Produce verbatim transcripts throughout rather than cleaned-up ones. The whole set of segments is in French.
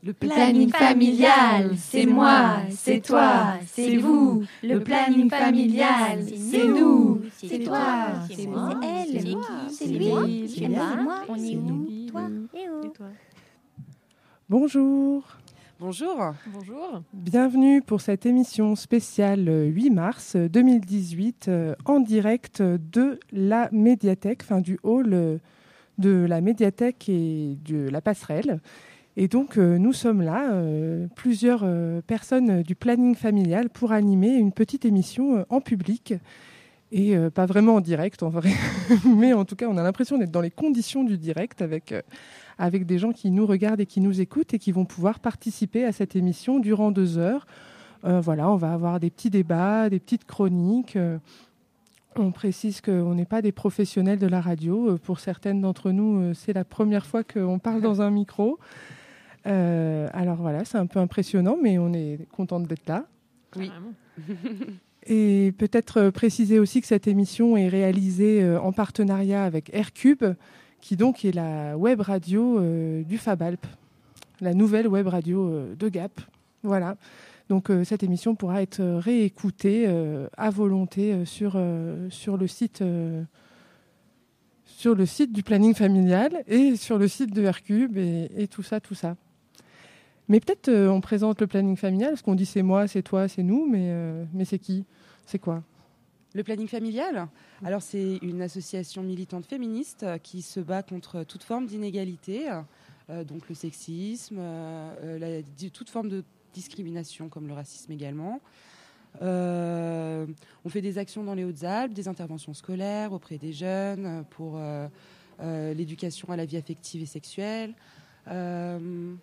Le planning familial, c'est moi, c'est toi, c'est vous. Le planning familial, c'est nous, c'est toi, c'est moi, c'est elle, c'est lui, c'est moi, on est nous, toi et toi. Bonjour. Bonjour. Bonjour. Bienvenue pour cette émission spéciale huit mars deux mille dix-huit euh, en direct de la médiathèque, enfin du hall de la médiathèque et de la passerelle. Et donc, euh, nous sommes là, euh, plusieurs euh, personnes du planning familial, pour animer une petite émission euh, en public. Et euh, pas vraiment en direct, en vrai. Mais en tout cas, on a l'impression d'être dans les conditions du direct avec, euh, avec des gens qui nous regardent et qui nous écoutent et qui vont pouvoir participer à cette émission durant deux heures. Euh, voilà, on va avoir des petits débats, des petites chroniques. Euh, on précise qu'on n'est pas des professionnels de la radio. Euh, pour certaines d'entre nous, euh, c'est la première fois qu'on parle dans un micro. Euh, alors voilà, c'est un peu impressionnant, mais on est contente d'être là. Oui. Et peut-être préciser aussi que cette émission est réalisée en partenariat avec Aircube, qui donc est la web radio euh, du Fabalp, la nouvelle web radio euh, de Gap. Voilà. Donc euh, cette émission pourra être réécoutée euh, à volonté euh, sur, euh, sur le site. Euh, sur le site du planning familial et sur le site de Aircube et, et tout ça, tout ça. Mais peut-être euh, on présente le planning familial, parce qu'on dit c'est moi, c'est toi, c'est nous, mais, euh, mais c'est qui ? C'est quoi ? Le planning familial, alors c'est une association militante féministe qui se bat contre toute forme d'inégalité, euh, donc le sexisme, euh, la, toute forme de discrimination comme le racisme également. Euh, on fait des actions dans les Hautes-Alpes, des interventions scolaires auprès des jeunes pour euh, euh, l'éducation à la vie affective et sexuelle. Euh,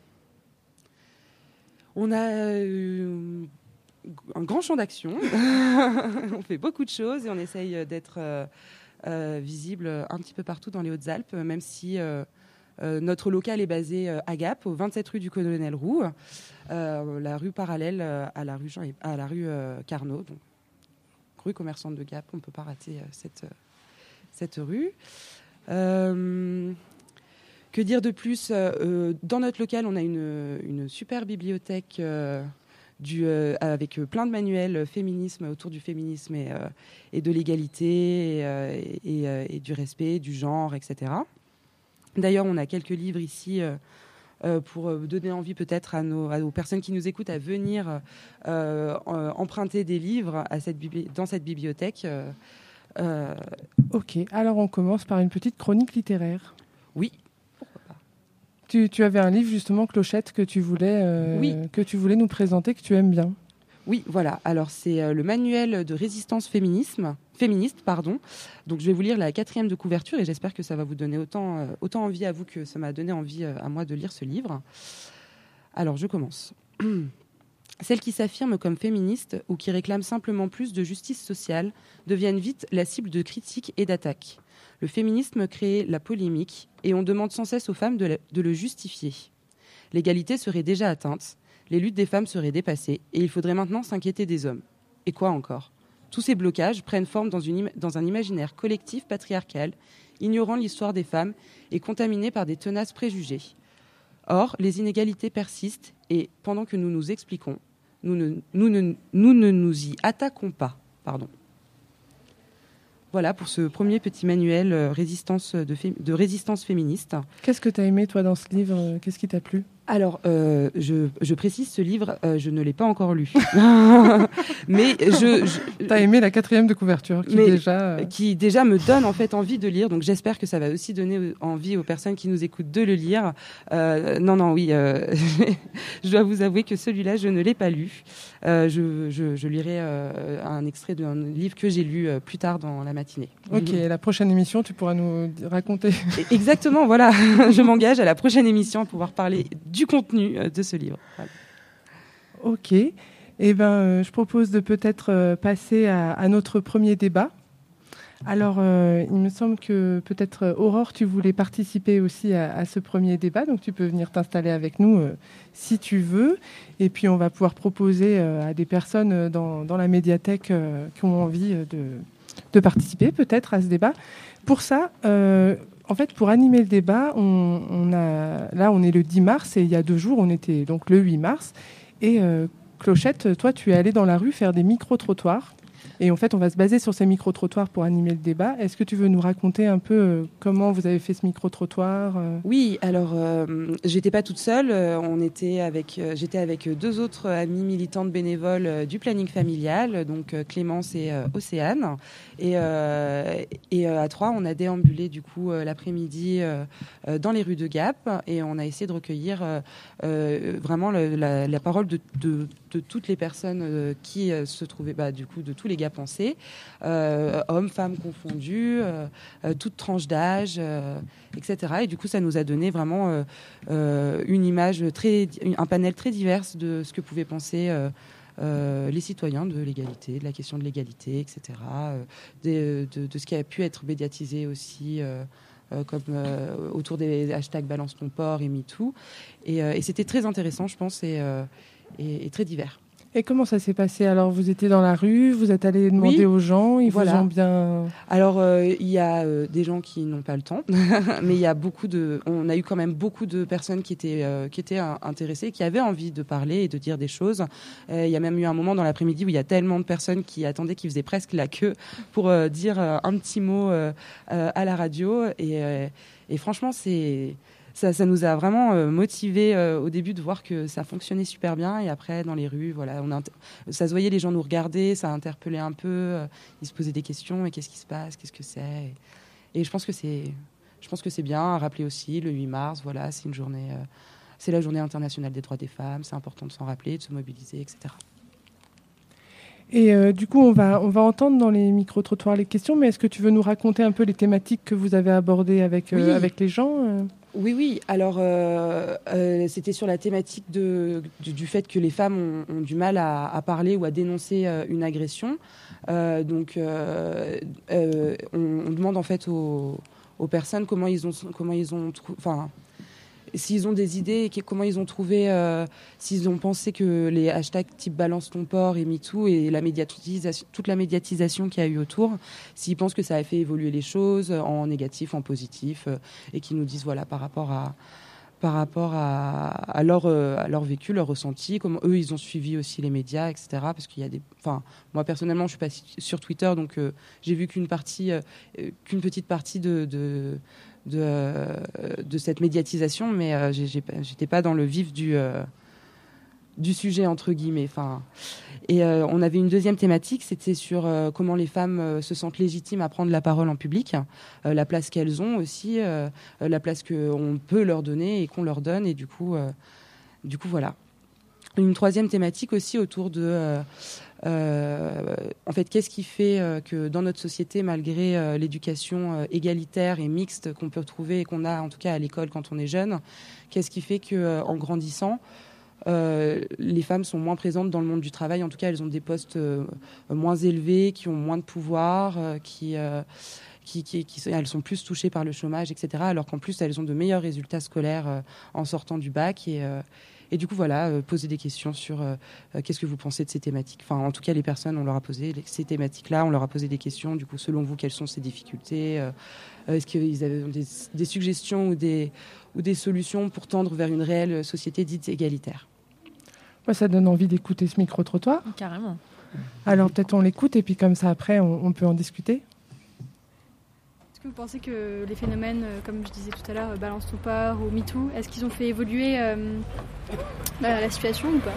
on a euh, un grand champ d'action. On fait beaucoup de choses et on essaye d'être euh, euh, visible un petit peu partout dans les Hautes-Alpes, même si euh, euh, notre local est basé à Gap, au vingt-sept rue du Colonel Roux. Euh, la rue parallèle à la rue, Jean, à la rue euh, Carnot, donc rue commerçante de Gap. On ne peut pas rater euh, cette, euh, cette rue. Euh, que dire de plus ? euh, Dans notre local, on a une, une super bibliothèque euh, du, euh, avec plein de manuels féminisme, autour du féminisme et, euh, et de l'égalité et, euh, et, euh, et du respect, du genre, et cetera. D'ailleurs, on a quelques livres ici euh, Euh, pour donner envie peut-être à nos, à nos personnes qui nous écoutent à venir euh, euh, emprunter des livres à cette bibli- dans cette bibliothèque. Euh, euh... Ok, alors on commence par une petite chronique littéraire. Oui, pourquoi pas. Tu, tu avais un livre justement, Clochette, que tu voulais, euh, oui. que tu voulais nous présenter, que tu aimes bien. Oui, voilà. Alors, c'est euh, le manuel de résistance féminisme, féministe. Pardon. Donc, je vais vous lire la quatrième de couverture et j'espère que ça va vous donner autant, euh, autant envie à vous que ça m'a donné envie euh, à moi de lire ce livre. Alors, je commence. Celles qui s'affirment comme féministes ou qui réclament simplement plus de justice sociale deviennent vite la cible de critiques et d'attaques. Le féminisme crée la polémique et on demande sans cesse aux femmes de, la, de le justifier. L'égalité serait déjà atteinte. Les luttes des femmes seraient dépassées et il faudrait maintenant s'inquiéter des hommes. Et quoi encore ? Tous ces blocages prennent forme dans, une, dans un imaginaire collectif patriarcal, ignorant l'histoire des femmes et contaminé par des tenaces préjugés. Or, les inégalités persistent et, pendant que nous nous expliquons, nous ne nous, ne, nous, ne nous y attaquons pas. Pardon. Voilà pour ce premier petit manuel euh, résistance de, fé- de résistance féministe. Qu'est-ce que tu as aimé, toi, dans ce livre ? Qu'est-ce qui t'a plu ? Alors, euh, je, je précise, ce livre, euh, je ne l'ai pas encore lu. Mais je... je T'as aimé la quatrième de couverture, qui déjà... Euh... Qui déjà me donne en fait envie de lire. Donc, j'espère que ça va aussi donner envie aux personnes qui nous écoutent de le lire. Euh, non, non, oui. Euh, je dois vous avouer que celui-là, je ne l'ai pas lu. Euh, je, je, je lirai euh, un extrait d'un livre que j'ai lu euh, plus tard dans la matinée. Ok, mmh. La prochaine émission, tu pourras nous raconter. Exactement, voilà. Je m'engage à la prochaine émission à pouvoir parler du contenu de ce livre. Voilà. Ok. Eh ben, euh, je propose de peut-être euh, passer à, à notre premier débat. Alors, euh, il me semble que peut-être, euh, Aurore, tu voulais participer aussi à, à ce premier débat, donc tu peux venir t'installer avec nous euh, si tu veux. Et puis, on va pouvoir proposer euh, à des personnes dans, dans la médiathèque euh, qui ont envie de, de participer peut-être à ce débat. Pour ça, euh, en fait, pour animer le débat, on, on a, là, on est le dix mars et il y a deux jours, on était donc le huit mars. Et euh, Clochette, toi, tu es allée dans la rue faire des micro-trottoirs. Et en fait, on va se baser sur ces micro-trottoirs pour animer le débat. Est-ce que tu veux nous raconter un peu euh, comment vous avez fait ce micro-trottoir euh... Oui, alors, euh, j'étais pas toute seule. On était avec, euh, j'étais avec deux autres amies militantes bénévoles euh, du planning familial, donc euh, Clémence et euh, Océane. Et, euh, et euh, à trois, on a déambulé du coup euh, l'après-midi euh, euh, dans les rues de Gap et on a essayé de recueillir euh, euh, vraiment le, la, la parole de, de, de toutes les personnes euh, qui euh, se trouvaient, bah, du coup, de tous les Gapensais, euh, hommes, femmes confondus, euh, euh, toutes tranches d'âge, euh, et cetera. Et du coup, ça nous a donné vraiment euh, euh, une image très, un panel très divers de ce que pouvaient penser euh, Euh, les citoyens de l'égalité, de la question de l'égalité, et cetera, euh, de, de, de ce qui a pu être médiatisé aussi, euh, euh, comme euh, autour des hashtags Balance ton port et MeToo. Et, euh, et c'était très intéressant, je pense, et, euh, et, et très divers. Et comment ça s'est passé? Alors, vous étiez dans la rue, vous êtes allé demander oui, aux gens, ils voilà. vous ont bien... Alors, euh, il y a euh, des gens qui n'ont pas le temps, mais il y a beaucoup de... On a eu quand même beaucoup de personnes qui étaient, euh, qui étaient intéressées, qui avaient envie de parler et de dire des choses. Euh, il y a même eu un moment dans l'après-midi où il y a tellement de personnes qui attendaient, qui faisaient presque la queue pour euh, dire euh, un petit mot euh, euh, à la radio. Et, euh, et franchement, c'est... Ça, ça nous a vraiment euh, motivés euh, au début de voir que ça fonctionnait super bien. Et après, dans les rues, voilà, on a, ça se voyait, les gens nous regardaient, ça interpellait un peu. Euh, ils se posaient des questions. Mais qu'est-ce qui se passe? Qu'est-ce que c'est? Et, et je pense que c'est, je pense que c'est bien à rappeler aussi. Le huit mars, voilà, c'est une journée, euh, c'est la journée internationale des droits des femmes. C'est important de s'en rappeler, de se mobiliser, et cetera. Et euh, du coup, on va, on va entendre dans les micro-trottoirs les questions. Mais est-ce que tu veux nous raconter un peu les thématiques que vous avez abordées avec, euh, oui. avec les gens euh Oui, oui. Alors, euh, euh, c'était sur la thématique de, du, du fait que les femmes ont, ont du mal à, à parler ou à dénoncer euh, une agression. Euh, donc, euh, euh, on, on demande en fait aux, aux personnes comment ils ont, comment ils ont, enfin, s'ils ont des idées, comment ils ont trouvé, euh, s'ils ont pensé que les hashtags type Balance ton port et MeToo et la médiatisation, toute la médiatisation qu'il y a eu autour, s'ils pensent que ça a fait évoluer les choses en négatif, en positif, euh, et qu'ils nous disent voilà par rapport à par rapport à, à leur euh, à leur vécu, leur ressenti, comment eux ils ont suivi aussi les médias, et cetera. Parce qu'il y a des, enfin moi personnellement je suis pas sur Twitter donc euh, j'ai vu qu'une partie, euh, qu'une petite partie de, de De, de cette médiatisation, mais euh, j'ai, j'ai, j'étais pas dans le vif du, euh, du sujet, entre guillemets. Enfin, et euh, on avait une deuxième thématique, c'était sur euh, comment les femmes euh, se sentent légitimes à prendre la parole en public, euh, la place qu'elles ont aussi, euh, la place qu'on peut leur donner et qu'on leur donne. Et du coup, euh, du coup voilà. Une troisième thématique aussi autour de... Euh, Euh, en fait, qu'est-ce qui fait euh, que dans notre société, malgré euh, l'éducation euh, égalitaire et mixte qu'on peut trouver et qu'on a en tout cas à l'école quand on est jeune, qu'est-ce qui fait que euh, en grandissant, euh, les femmes sont moins présentes dans le monde du travail? En tout cas, elles ont des postes euh, moins élevés, qui ont moins de pouvoir, euh, qui, euh, qui, qui, qui, elles sont plus touchées par le chômage, et cetera. Alors qu'en plus, elles ont de meilleurs résultats scolaires euh, en sortant du bac et euh, Et du coup, voilà, euh, poser des questions sur euh, euh, qu'est-ce que vous pensez de ces thématiques. Enfin, en tout cas, les personnes, on leur a posé les, ces thématiques-là, on leur a posé des questions. Du coup, selon vous, quelles sont ces difficultés euh, Est-ce qu'ils avaient des, des suggestions ou des, ou des solutions pour tendre vers une réelle société dite égalitaire? Ouais, ça donne envie d'écouter ce micro-trottoir. Carrément. Alors, peut-être on l'écoute et puis comme ça, après, on, on peut en discuter. Est-ce que vous pensez que les phénomènes, comme je disais tout à l'heure, Balance ton port ou MeToo, est-ce qu'ils ont fait évoluer euh, la, la situation ou pas?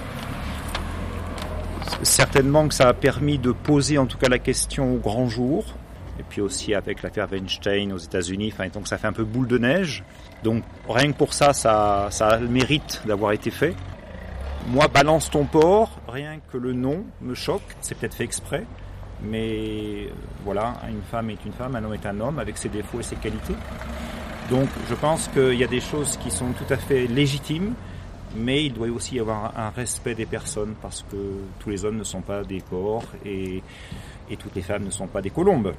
Certainement que ça a permis de poser en tout cas la question au grand jour. Et puis aussi avec l'affaire Weinstein aux États-Unis, enfin, donc ça fait un peu boule de neige. Donc rien que pour ça, ça, ça a le mérite d'avoir été fait. Moi, Balance ton port, rien que le nom me choque, c'est peut-être fait exprès. Mais voilà, une femme est une femme, un homme est un homme, avec ses défauts et ses qualités. Donc je pense qu'il y a des choses qui sont tout à fait légitimes, mais il doit aussi y avoir un respect des personnes, parce que tous les hommes ne sont pas des porcs et, et toutes les femmes ne sont pas des colombes.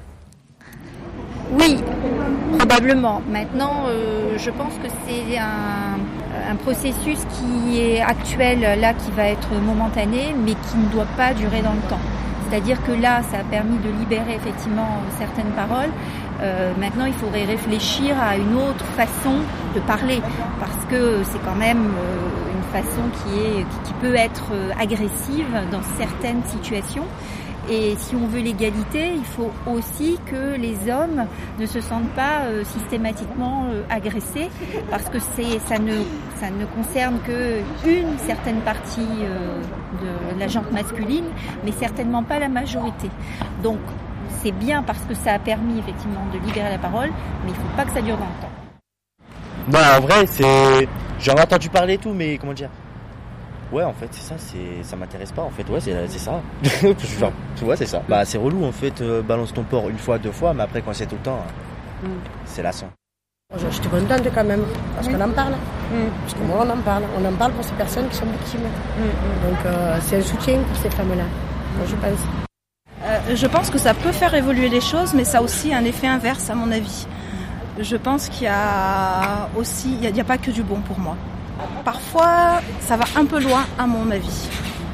Oui, probablement. Maintenant, euh, je pense que c'est un, un processus qui est actuel, là, qui va être momentané, mais qui ne doit pas durer dans le temps. C'est-à-dire que là, ça a permis de libérer effectivement certaines paroles, Euh, maintenant, il faudrait réfléchir à une autre façon de parler, parce que c'est quand même euh, une façon qui, est, qui, qui peut être euh, agressive dans certaines situations. Et si on veut l'égalité, il faut aussi que les hommes ne se sentent pas euh, systématiquement euh, agressés, parce que c'est, ça, ne, ça ne concerne qu'une certaine partie euh, de la gente masculine, mais certainement pas la majorité. Donc c'est bien parce que ça a permis effectivement de libérer la parole, mais il ne faut pas que ça dure dans le temps. Bah en vrai, c'est... j'en ai entendu parler et tout, mais comment dire ? Ouais, en fait, c'est ça, c'est... ça m'intéresse pas, en fait, ouais, c'est, c'est ça. Genre, tu vois, c'est ça. Bah, c'est relou, en fait, euh, balance ton porc une fois, deux fois, mais après, quand c'est tout le temps, mm. c'est lassant. Je suis contente quand même, parce qu'on en parle. Mm. Parce que moi, on en parle. On en parle pour ces personnes qui sont victimes. Mm. Donc, euh, c'est un soutien pour ces femmes-là, moi, je pense. Euh, je pense que ça peut faire évoluer les choses, mais ça a aussi un effet inverse, à mon avis. Je pense qu'il y a aussi... Il n'y a, a pas que du bon pour moi. Parfois, ça va un peu loin, à mon avis,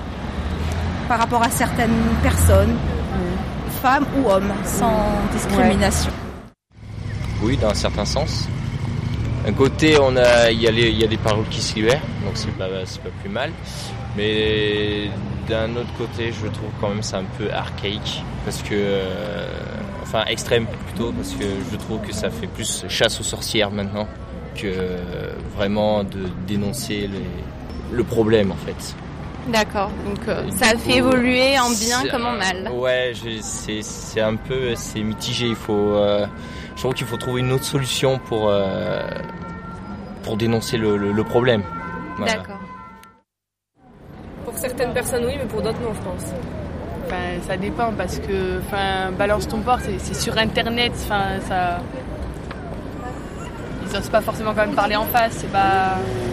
par rapport à certaines personnes, mmh. femmes ou hommes, sans mmh. discrimination. Oui, dans un certain sens. D'un côté, on a, il y a les, il y a des paroles qui se libèrent, donc c'est pas, c'est pas plus mal. Mais d'un autre côté, je trouve quand même c'est un peu archaïque, parce que, euh, enfin extrême plutôt, parce que je trouve que ça fait plus chasse aux sorcières maintenant que vraiment de dénoncer les, le problème en fait. D'accord, donc euh, ça a fait évoluer en bien comme en mal. Ouais, je, c'est, c'est un peu c'est mitigé. Il faut, euh, je trouve qu'il faut trouver une autre solution pour euh, pour dénoncer le, le, le problème. Voilà. D'accord. Pour certaines personnes oui, mais pour d'autres non, je pense. Enfin, ça dépend parce que, enfin, balance ton porc, c'est, c'est sur Internet, enfin, ça. Ils n'osent pas forcément quand même parler en face, c'est pas.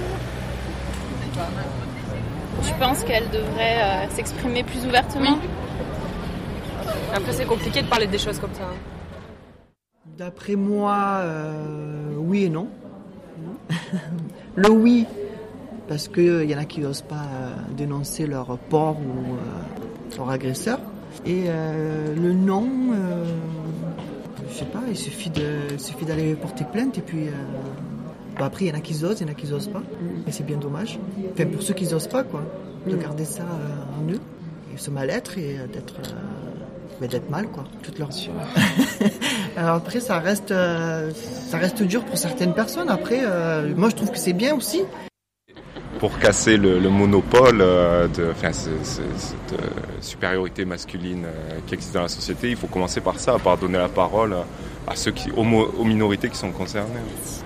Tu penses qu'elle devrait euh, s'exprimer plus ouvertement ? Oui. Après, c'est compliqué de parler des choses comme ça. D'après moi, euh, oui et non. Le oui, parce qu'il y en a qui n'osent pas euh, dénoncer leur porc ou euh, leur agresseur. Et euh, le non, euh, je sais pas, il suffit, de, il suffit d'aller porter plainte et puis... Euh, Bah après, il y en a qui osent, il y en a qui osent pas. Et c'est bien dommage. Enfin, pour ceux qui osent pas, quoi. De garder ça euh, en eux. Et ce mal-être et d'être, euh, d'être mal, quoi. Toute leur vie. Alors après, ça reste, euh, ça reste dur pour certaines personnes. Après, euh, moi, je trouve que c'est bien aussi. Pour casser le, le monopole euh, de, enfin, c'est, c'est, cette euh, supériorité masculine euh, qui existe dans la société, il faut commencer par ça, par donner la parole à ceux qui, aux, aux minorités qui sont concernées.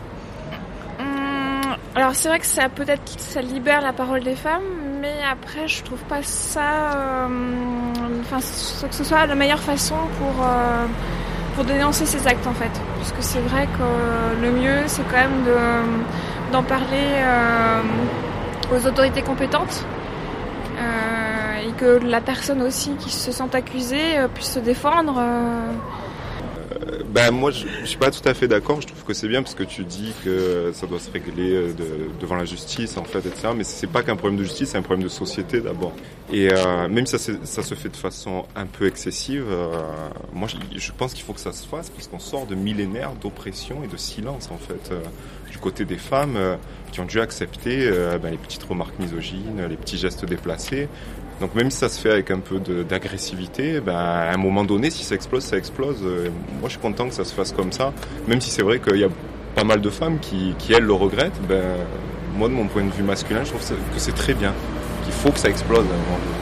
Alors c'est vrai que ça peut-être ça libère la parole des femmes, mais après je trouve pas ça, euh, enfin que ce soit la meilleure façon pour euh, pour dénoncer ces actes en fait, parce que c'est vrai que le mieux c'est quand même de d'en parler euh, aux autorités compétentes euh, et que la personne aussi qui se sent accusée euh, puisse se défendre. Euh, Ben moi je, je suis pas tout à fait d'accord, je trouve que c'est bien parce que tu dis que ça doit se régler de, devant la justice en fait, et cetera. Mais c'est pas qu'un problème de justice, c'est un problème de société d'abord. Et euh, même si ça, ça se fait de façon un peu excessive, euh, moi je, je pense qu'il faut que ça se fasse parce qu'on sort de millénaires d'oppression et de silence en fait euh, du côté des femmes euh, qui ont dû accepter euh, ben, les petites remarques misogynes, les petits gestes déplacés. Donc même si ça se fait avec un peu de, d'agressivité, ben, à un moment donné, si ça explose, ça explose. Moi, je suis content que ça se fasse comme ça. Même si c'est vrai qu'il y a pas mal de femmes qui, qui elles, le regrettent, ben, moi, de mon point de vue masculin, je trouve que c'est très bien. Qu'il faut que ça explose à un moment donné.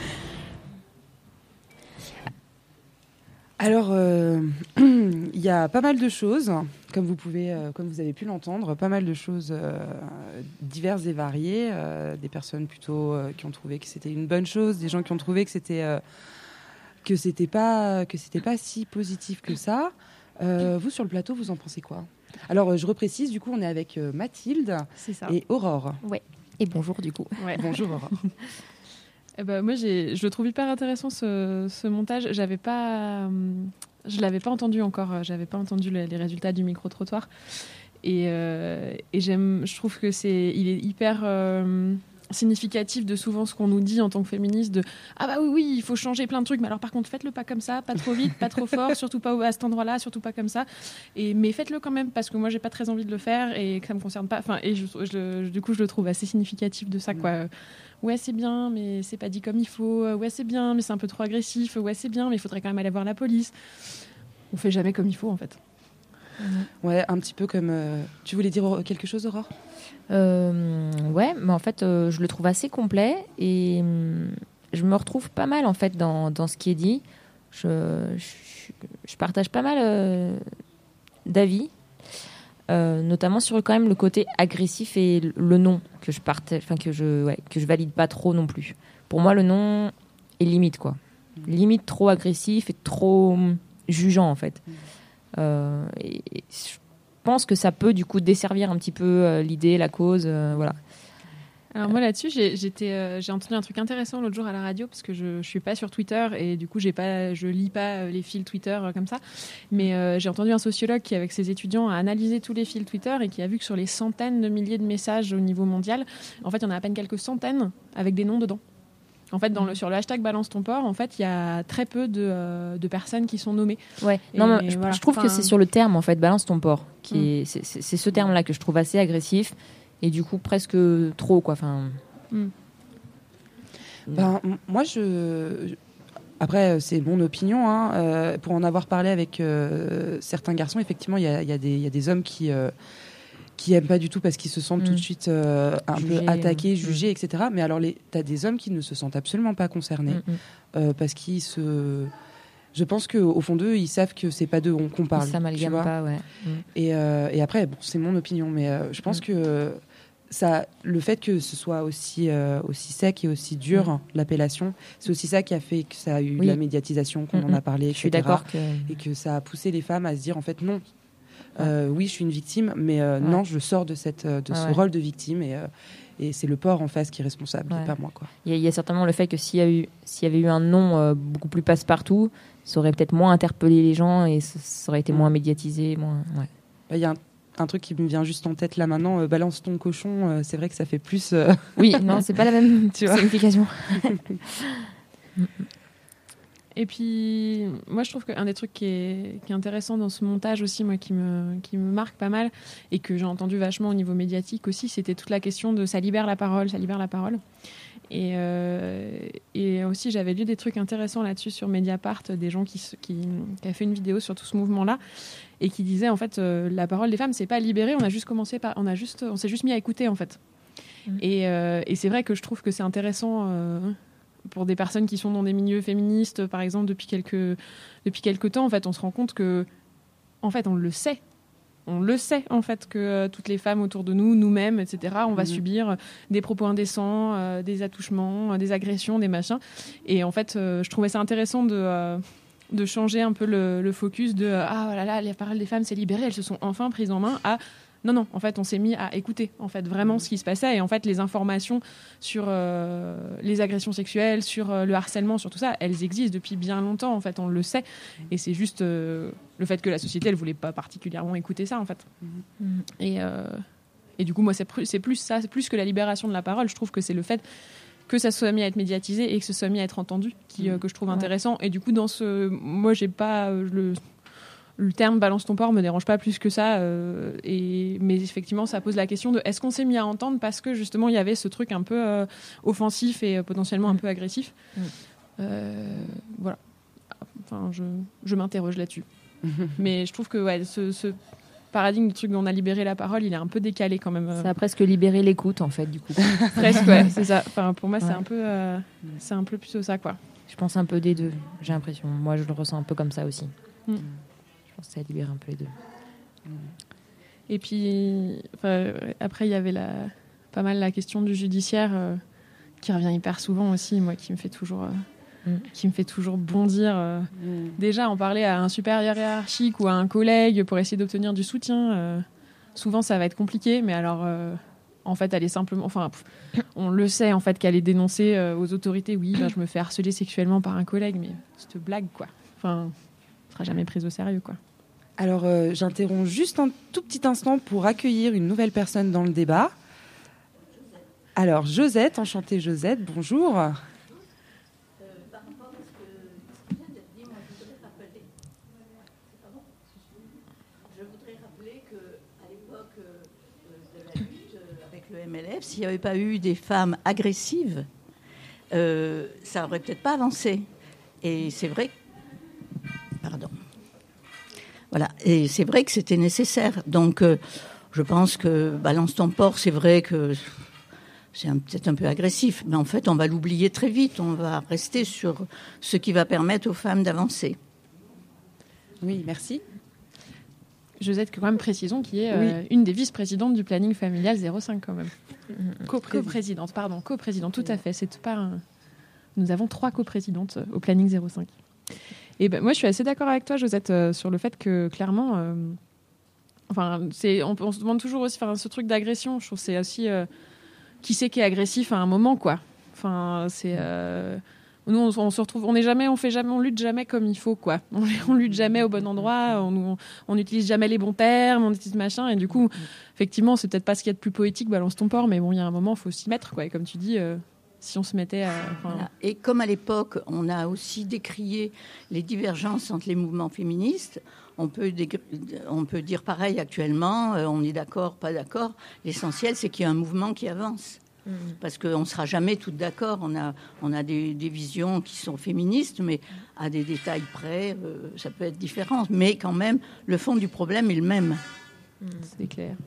Alors, euh, il y a pas mal de choses, comme vous pouvez, euh, comme vous avez pu l'entendre, pas mal de choses euh, diverses et variées. Euh, des personnes plutôt euh, qui ont trouvé que c'était une bonne chose, des gens qui ont trouvé que c'était euh, que c'était pas que c'était pas si positif que ça. Euh, vous sur le plateau, vous en pensez quoi ? Alors, euh, je reprécise, du coup, on est avec euh, Mathilde C'est ça. et Aurore. Ouais. Et bonjour du coup. Ouais. Bonjour Aurore. Eh ben, moi, j'ai, je le trouve hyper intéressant ce, ce montage. J'avais pas, je l'avais pas entendu encore. J'avais pas entendu les, les résultats du micro-trottoir. Et, euh, et j'aime, je trouve que c'est, il est hyper, euh, significatif de souvent ce qu'on nous dit en tant que féministe de ah bah oui oui il faut changer plein de trucs mais alors par contre faites-le pas comme ça, pas trop vite, pas trop fort, surtout pas à cet endroit-là, surtout pas comme ça et mais faites-le quand même parce que moi j'ai pas très envie de le faire et que ça me concerne pas, enfin et je, je, du coup je le trouve assez significatif de ça quoi. Ouais c'est bien mais c'est pas dit comme il faut, ouais c'est bien mais c'est un peu trop agressif, ouais c'est bien mais il faudrait quand même aller voir la police. On fait jamais comme il faut en fait. Ouais, un petit peu comme... Euh... Tu voulais dire quelque chose, Aurore ? euh, Ouais, mais en fait, euh, je le trouve assez complet et euh, je me retrouve pas mal en fait dans, dans ce qui est dit. Je, je, je partage pas mal euh, d'avis, euh, notamment sur quand même le côté agressif et le non que je partage, enfin que je, ouais, que je valide pas trop non plus. Pour moi, le non est limite quoi, limite trop agressif et trop jugeant en fait. Euh, et, et je pense que ça peut du coup desservir un petit peu euh, l'idée, la cause, euh, voilà. Alors moi là-dessus, j'ai, j'étais, euh, j'ai entendu un truc intéressant l'autre jour à la radio parce que je, je suis pas sur Twitter et du coup j'ai pas, je lis pas les fils Twitter euh, comme ça. Mais euh, j'ai entendu un sociologue qui avec ses étudiants a analysé tous les fils Twitter et qui a vu que sur les centaines de milliers de messages au niveau mondial, en fait il y en a à peine quelques centaines avec des noms dedans. En fait, dans le, sur le hashtag Balance ton port, en fait, il y a très peu de, euh, de personnes qui sont nommées. Ouais. Et non, mais je, voilà. je trouve enfin... que c'est sur le terme, en fait, Balance ton port. Qui mm. est, c'est, c'est, c'est ce terme-là que je trouve assez agressif et du coup presque trop, quoi. Enfin. Mm. Ben, moi, je. Après, c'est mon opinion. Hein. Euh, pour en avoir parlé avec euh, certains garçons, effectivement, il y a, y a, y a des hommes qui. Euh, qui n'aiment pas du tout parce qu'ils se sentent mmh. tout de suite euh, un Jugé, peu attaqués, euh, jugés, mmh. et cetera. Mais alors, tu as des hommes qui ne se sentent absolument pas concernés mmh. euh, parce qu'ils se... Je pense qu'au fond d'eux, ils savent que c'est pas d'eux qu'on parle. Ils s'amalgament pas, ouais. Mmh. Et, euh, et après, bon, c'est mon opinion, mais euh, je pense mmh. que ça, le fait que ce soit aussi, euh, aussi sec et aussi dur, mmh. l'appellation, c'est aussi ça qui a fait que ça a eu oui. de la médiatisation, qu'on mmh. en a parlé, et cetera. Je suis d'accord que... Et que ça a poussé les femmes à se dire, en fait, non. Euh, oui, je suis une victime, mais euh, ouais. non, je sors de, cette, de ah ce ouais. rôle de victime et, euh, et c'est le port en face qui est responsable, ouais. et pas moi. Quoi. Il, y a, il y a certainement le fait que s'il y, a eu, s'il y avait eu un nom euh, beaucoup plus passe-partout, ça aurait peut-être moins interpellé les gens et ça, ça aurait été mmh. moins médiatisé. Moins... Ouais. Bah, y a un, un truc qui me vient juste en tête là maintenant, euh, balance ton cochon, euh, c'est vrai que ça fait plus... Euh... Oui, non, c'est pas la même signification. Et puis, moi, je trouve qu'un des trucs qui est, qui est intéressant dans ce montage aussi, moi, qui me, qui me marque pas mal, et que j'ai entendu vachement au niveau médiatique aussi, c'était toute la question de ça libère la parole, ça libère la parole. Et, euh, et aussi, j'avais lu des trucs intéressants là-dessus sur Mediapart, des gens qui, qui, qui a fait une vidéo sur tout ce mouvement-là, et qui disaient, en fait, euh, la parole des femmes, c'est pas libéré, on a juste commencé par, on a juste, on s'est juste mis à écouter, en fait. Mmh. Et, euh, et c'est vrai que je trouve que c'est intéressant... Euh, pour des personnes qui sont dans des milieux féministes, par exemple, depuis quelques, depuis quelques temps, en fait, on se rend compte que, en fait, on le sait. On le sait, en fait, que euh, toutes les femmes autour de nous, nous-mêmes, et cetera, on va mmh. subir des propos indécents, euh, des attouchements, euh, des agressions, des machins. Et en fait, euh, je trouvais ça intéressant de... Euh, de changer un peu le, le focus de euh, ah voilà, là, les paroles des femmes s'est libérée, elles se sont enfin prises en main à non non en fait on s'est mis à écouter en fait vraiment ce qui se passait et en fait les informations sur euh, les agressions sexuelles, sur euh, le harcèlement, sur tout ça, elles existent depuis bien longtemps en fait, on le sait et c'est juste euh, le fait que la société elle voulait pas particulièrement écouter ça en fait. Mmh. Et euh, et du coup moi c'est plus, c'est plus ça, c'est plus que la libération de la parole, je trouve que c'est le fait que ça soit mis à être médiatisé et que ce soit mis à être entendu qui, euh, que je trouve ouais. intéressant. Et du coup, dans ce... moi, j'ai pas... Euh, le... le terme « balance ton porc » me dérange pas plus que ça. Euh, et... Mais effectivement, ça pose la question de est-ce qu'on s'est mis à entendre parce que, justement, il y avait ce truc un peu euh, offensif et euh, potentiellement un peu agressif. Mm. Euh, voilà. Enfin, je, je m'interroge là-dessus. Mais je trouve que ouais, ce... ce paradigme du truc dont on a libéré la parole, il est un peu décalé quand même. Ça a presque libéré l'écoute en fait du coup. Presque ouais, c'est ça. Enfin pour moi ouais. c'est un peu, euh, c'est un peu plutôt ça quoi. Je pense un peu des deux. J'ai l'impression. Moi je le ressens un peu comme ça aussi. Mm. Je pense que ça libère un peu les deux. Mm. Et puis après il y avait la, pas mal la question du judiciaire euh, qui revient hyper souvent aussi, moi qui me fait toujours. Euh, qui me fait toujours bondir. Euh, mmh. Déjà, en parler à un supérieur hiérarchique ou à un collègue pour essayer d'obtenir du soutien, euh, souvent, ça va être compliqué. Mais alors, euh, en fait, elle est simplement... Enfin, pff, on le sait, en fait, qu'elle est dénoncée euh, aux autorités. Oui, ben, je me fais harceler sexuellement par un collègue, mais c'est une blague, quoi. Enfin, ne sera jamais prise au sérieux, quoi. Alors, euh, j'interromps juste un tout petit instant pour accueillir une nouvelle personne dans le débat. Alors, Josette, enchantée Josette, bonjour. Le M L F, s'il n'y avait pas eu des femmes agressives, euh, ça n'aurait peut-être pas avancé. Et c'est vrai. Pardon. Voilà. Et c'est vrai que c'était nécessaire. Donc, euh, je pense que Balance ton porc, c'est vrai que c'est un, peut-être un peu agressif, mais en fait, on va l'oublier très vite. On va rester sur ce qui va permettre aux femmes d'avancer. Oui, merci. Josette, quand même, précisons, qui est oui. euh, une des vice-présidentes du planning familial zéro cinq quand même. Co-présidente, pardon, co-présidente, tout à fait. C'est pas un... Nous avons trois co-présidentes au planning zéro cinq. Et ben, moi, je suis assez d'accord avec toi, Josette, euh, sur le fait que, clairement, euh, enfin, c'est, on, on se demande toujours aussi, enfin, ce truc d'agression, je trouve que c'est aussi... Euh, qui c'est qui est agressif à un moment, quoi. Enfin, c'est... Euh, Nous, on, on se retrouve, on n'est jamais, on fait jamais, on lutte jamais comme il faut, quoi. On, on lutte jamais au bon endroit, on, on n'utilise jamais les bons termes, on utilise machin, et du coup, effectivement, c'est peut-être pas ce qu'il y a de plus poétique, balance ton porc, mais bon, il y a un moment, il faut s'y mettre, quoi. Et comme tu dis, euh, si on se mettait à... Voilà. Et comme à l'époque, on a aussi décrié les divergences entre les mouvements féministes, on peut, dégr... on peut dire pareil actuellement, euh, on est d'accord, pas d'accord. L'essentiel, c'est qu'il y a un mouvement qui avance. Parce qu'on ne sera jamais toutes d'accord. On a, on a des, des visions qui sont féministes, mais à des détails près, euh, ça peut être différent. Mais quand même, le fond du problème est le même. C'est clair.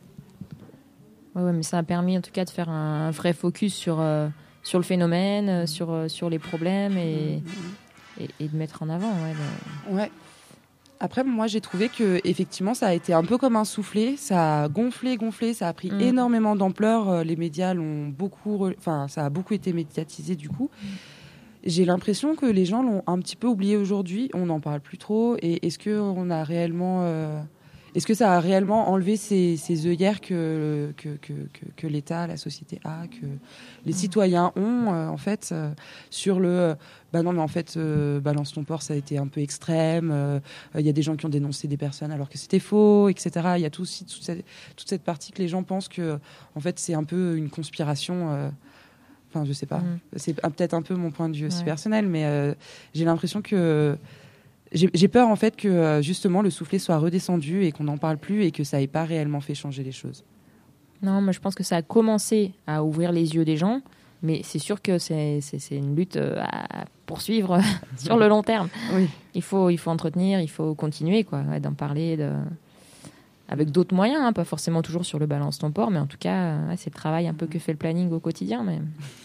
Ouais, ouais, mais ça a permis en tout cas de faire un, un vrai focus sur, euh, sur le phénomène, euh, sur, euh, sur les problèmes et, mmh. et, et de mettre en avant. Ouais, le... ouais. Après, moi, j'ai trouvé que effectivement, ça a été un peu comme un soufflet. Ça a gonflé, gonflé. Ça a pris mmh. énormément d'ampleur. Les médias l'ont beaucoup, re... enfin, ça a beaucoup été médiatisé du coup. Mmh. J'ai l'impression que les gens l'ont un petit peu oublié aujourd'hui. On n'en parle plus trop. Et est-ce que on a réellement, euh... est-ce que ça a réellement enlevé ces, ces œillères que que, que que que l'État, la société a, que les mmh. citoyens ont euh, en fait euh, sur le euh, bah non mais en fait euh, balance ton porc, ça a été un peu extrême, il euh, euh, y a des gens qui ont dénoncé des personnes alors que c'était faux, etc. Il y a tout aussi toute cette, toute cette partie que les gens pensent que en fait c'est un peu une conspiration, euh, enfin je sais pas, mmh. c'est peut-être un peu mon point de vue aussi ouais. personnel, mais euh, j'ai l'impression que j'ai, j'ai peur en fait que justement le soufflet soit redescendu et qu'on n'en parle plus et que ça ait pas réellement fait changer les choses. Non, moi je pense que ça a commencé à ouvrir les yeux des gens. Mais c'est sûr que c'est, c'est, c'est une lutte à poursuivre sur le long terme. Oui. Il faut, il faut entretenir, il faut continuer, quoi, ouais, d'en parler de... avec d'autres moyens, hein, pas forcément toujours sur le balance ton porc, mais en tout cas, ouais, c'est le travail un peu que fait le planning au quotidien. Mais,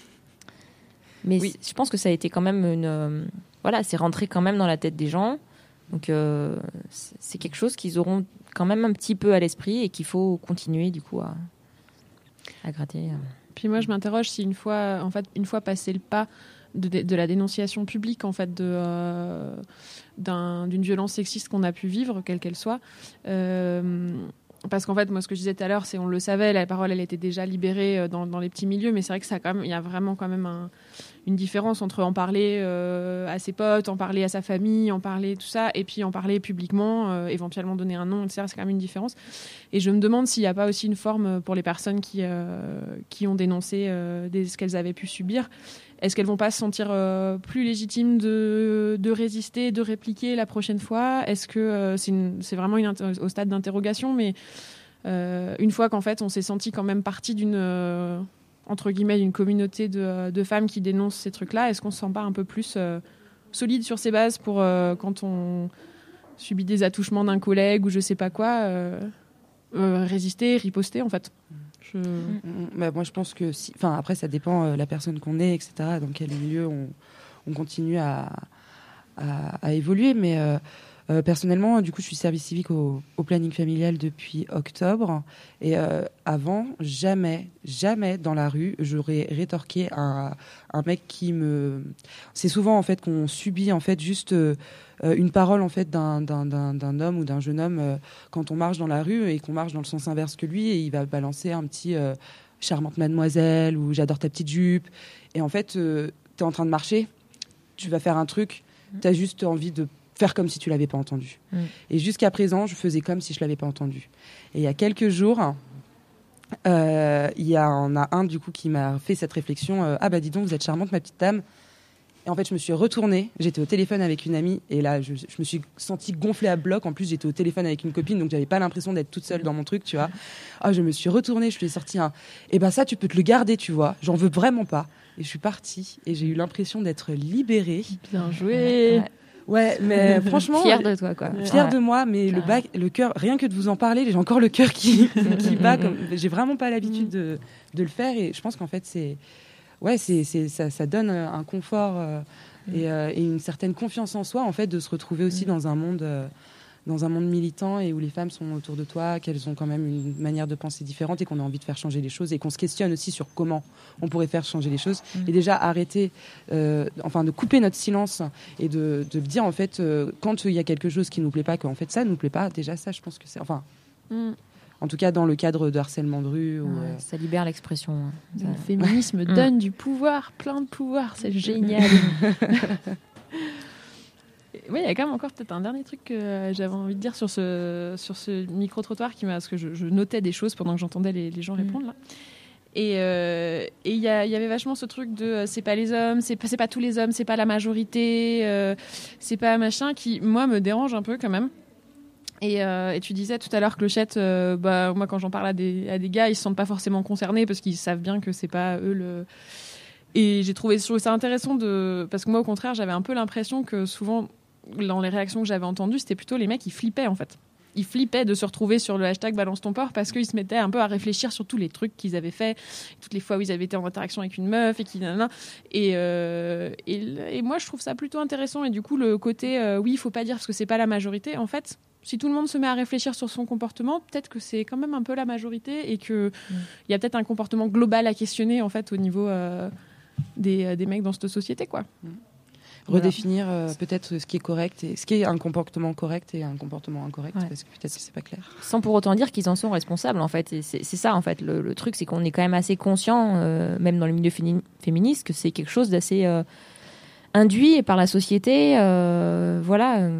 mais oui. Je pense que ça a été quand même une... Euh, voilà, c'est rentré quand même dans la tête des gens. Donc euh, c'est quelque chose qu'ils auront quand même un petit peu à l'esprit et qu'il faut continuer, du coup, à, à gratter. Puis moi, je m'interroge si une fois, en fait, une fois passé le pas de, de, de la dénonciation publique, en fait, de, euh, d'un, d'une violence sexiste qu'on a pu vivre, quelle qu'elle soit. Euh, parce qu'en fait, moi, ce que je disais tout à l'heure, c'est on le savait, la parole, elle était déjà libérée dans, dans les petits milieux, mais c'est vrai que ça, quand même, il y a vraiment quand même un, une différence entre en parler euh, à ses potes, en parler à sa famille, en parler tout ça, et puis en parler publiquement, euh, éventuellement donner un nom, et cetera. C'est quand même une différence. Et je me demande s'il n'y a pas aussi une forme pour les personnes qui, euh, qui ont dénoncé euh, des, ce qu'elles avaient pu subir. Est-ce qu'elles vont pas se sentir euh, plus légitimes de, de résister, de répliquer la prochaine fois ? Est-ce que euh, c'est, une, c'est vraiment une, au stade d'interrogation, mais euh, une fois qu'en fait on s'est senti quand même partie d'une euh, entre guillemets d'une communauté de, de femmes qui dénoncent ces trucs-là, est-ce qu'on se sent pas un peu plus euh, solide sur ses bases pour euh, quand on subit des attouchements d'un collègue ou je sais pas quoi, euh, euh, résister, riposter en fait. Je... Bah, moi, je pense que si... Enfin, après, ça dépend de euh, la personne qu'on est, et cetera. Dans quel milieu on, on continue à, à, à évoluer. Mais euh, euh, personnellement, du coup, je suis service civique au, au planning familial depuis octobre. Et euh, avant, jamais, jamais dans la rue, j'aurais rétorqué un, un mec qui me... C'est souvent, en fait, qu'on subit, en fait, juste... Euh, une parole en fait d'un, d'un, d'un, d'un homme ou d'un jeune homme euh, quand on marche dans la rue et qu'on marche dans le sens inverse que lui et il va balancer un petit euh, charmante mademoiselle ou j'adore ta petite jupe et en fait euh, t'es en train de marcher, tu vas faire un truc, t'as juste envie de faire comme si tu l'avais pas entendu. Mmh. Et jusqu'à présent je faisais comme si je l'avais pas entendu. Et il y a quelques jours euh, il y en a un du coup qui m'a fait cette réflexion. Euh, ah bah dis donc, vous êtes charmante, ma petite dame. Et en fait, je me suis retournée, j'étais au téléphone avec une amie, et là, je, je me suis sentie gonflée à bloc. En plus, j'étais au téléphone avec une copine, donc j'avais pas l'impression d'être toute seule dans mon truc, tu vois. Ah, je me suis retournée, je lui ai sorti un. Et ben ça, tu peux te le garder, tu vois. J'en veux vraiment pas. Et je suis partie, et j'ai eu l'impression d'être libérée. Bien joué. Ouais, ouais mais franchement, fière de toi, quoi. Fière Ouais. de moi, mais le bac, le cœur, rien que de vous en parler, j'ai encore le cœur qui qui bat. Comme, j'ai vraiment pas l'habitude de de le faire, et je pense qu'en fait, c'est ouais, c'est, c'est, ça, ça donne un confort euh, mmh. et, euh, et une certaine confiance en soi, en fait, de se retrouver aussi mmh. dans un monde, euh, dans un monde militant et où les femmes sont autour de toi, qu'elles ont quand même une manière de penser différente et qu'on a envie de faire changer les choses et qu'on se questionne aussi sur comment on pourrait faire changer les choses. Mmh. Et déjà arrêter, euh, enfin, de couper notre silence et de, de dire en fait, euh, quand il y a quelque chose qui nous plaît pas, qu'en fait ça nous plaît pas. Déjà ça, je pense que c'est, enfin. Mmh. En tout cas, dans le cadre de harcèlement de rue. Ouais, ou, euh... Ça libère l'expression. Le ça... féminisme donne du pouvoir, plein de pouvoir, c'est génial. Oui, il y a quand même encore peut-être un dernier truc que j'avais envie de dire sur ce, sur ce micro-trottoir, qui m'a, parce que je, je notais des choses pendant que j'entendais les, les gens répondre. Là. Et il euh, et y, y avait vachement ce truc de euh, c'est pas les hommes, c'est pas, c'est pas tous les hommes, c'est pas la majorité, euh, c'est pas machin, qui, moi, me dérange un peu quand même. Et, euh, et tu disais tout à l'heure, Clochette, euh, bah, moi quand j'en parle à des, à des gars, ils se sentent pas forcément concernés parce qu'ils savent bien que c'est pas eux le... Et j'ai trouvé, je trouvais ça intéressant de... Parce que moi au contraire, j'avais un peu l'impression que souvent, dans les réactions que j'avais entendues, c'était plutôt les mecs qui flippaient en fait. Ils flippaient de se retrouver sur le hashtag Balance ton porc parce qu'ils se mettaient un peu à réfléchir sur tous les trucs qu'ils avaient fait, toutes les fois où ils avaient été en interaction avec une meuf et qui nanana. Et, euh, et, et moi je trouve ça plutôt intéressant. Et du coup le côté euh, oui, il faut pas dire parce que c'est pas la majorité, en fait... Si tout le monde se met à réfléchir sur son comportement, peut-être que c'est quand même un peu la majorité et qu'il mmh. y a peut-être un comportement global à questionner en fait, au niveau euh, des, des mecs dans cette société. Quoi. Mmh. Redéfinir euh, peut-être ce qui est correct, et ce qui est un comportement correct et un comportement incorrect, ouais. parce que peut-être que c'est pas clair. Sans pour autant dire qu'ils en sont responsables, en fait. Et c'est, c'est ça, en fait. Le, le truc, c'est qu'on est quand même assez conscient, euh, même dans le milieu féni- féministe, que c'est quelque chose d'assez euh, induit par la société. Euh, voilà. Euh,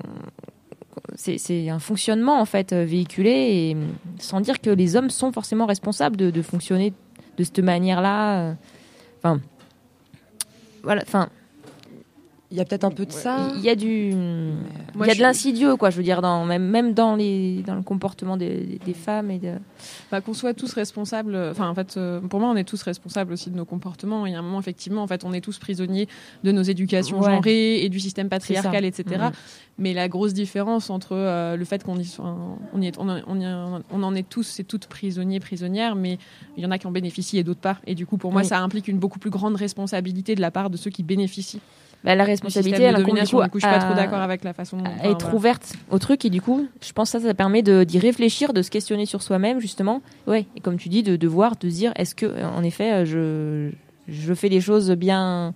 C'est, c'est un fonctionnement en fait véhiculé, et sans dire que les hommes sont forcément responsables de, de fonctionner de cette manière-là. Enfin, voilà. Enfin, il y a peut-être un peu de ça. Il y a du, il y a de l'insidieux, quoi. Je veux dire, dans même même dans les dans le comportement des, des femmes et de. Bah, qu'on soit tous responsables. Enfin, en fait, euh, pour moi, on est tous responsables aussi de nos comportements. Il y a un moment, effectivement, en fait, on est tous prisonniers de nos éducations ouais. genrées et du système patriarcal, et cetera. Mmh. Mais la grosse différence entre euh, le fait qu'on y soit, on y est, on, on, y, on en est tous et toutes prisonniers, prisonnières, mais il y en a qui en bénéficient et d'autres pas. Et du coup, pour moi, oui. ça implique une beaucoup plus grande responsabilité de la part de ceux qui bénéficient. Bah, la responsabilité, elle incombe du coup, du coup, je suis pas trop d'accord avec la façon dont, à être voilà. ouverte au truc, et du coup, je pense que ça, ça permet de, d'y réfléchir, de se questionner sur soi-même, justement. Ouais. Et comme tu dis, de, de voir, de se dire, est-ce que, en effet, je, je fais les choses bien,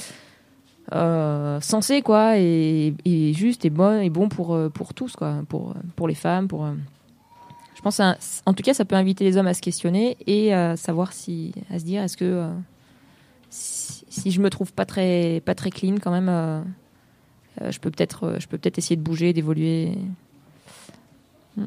euh, sensées, quoi, et, et juste et bon, et bon pour, pour tous, quoi, pour, pour les femmes, pour, je pense, à, en tout cas, ça peut inviter les hommes à se questionner et à savoir si, à se dire, est-ce que, euh, si, si je me trouve pas très pas très clean quand même, euh, euh, je peux peut-être euh, je peux peut-être essayer de bouger, d'évoluer. Mm.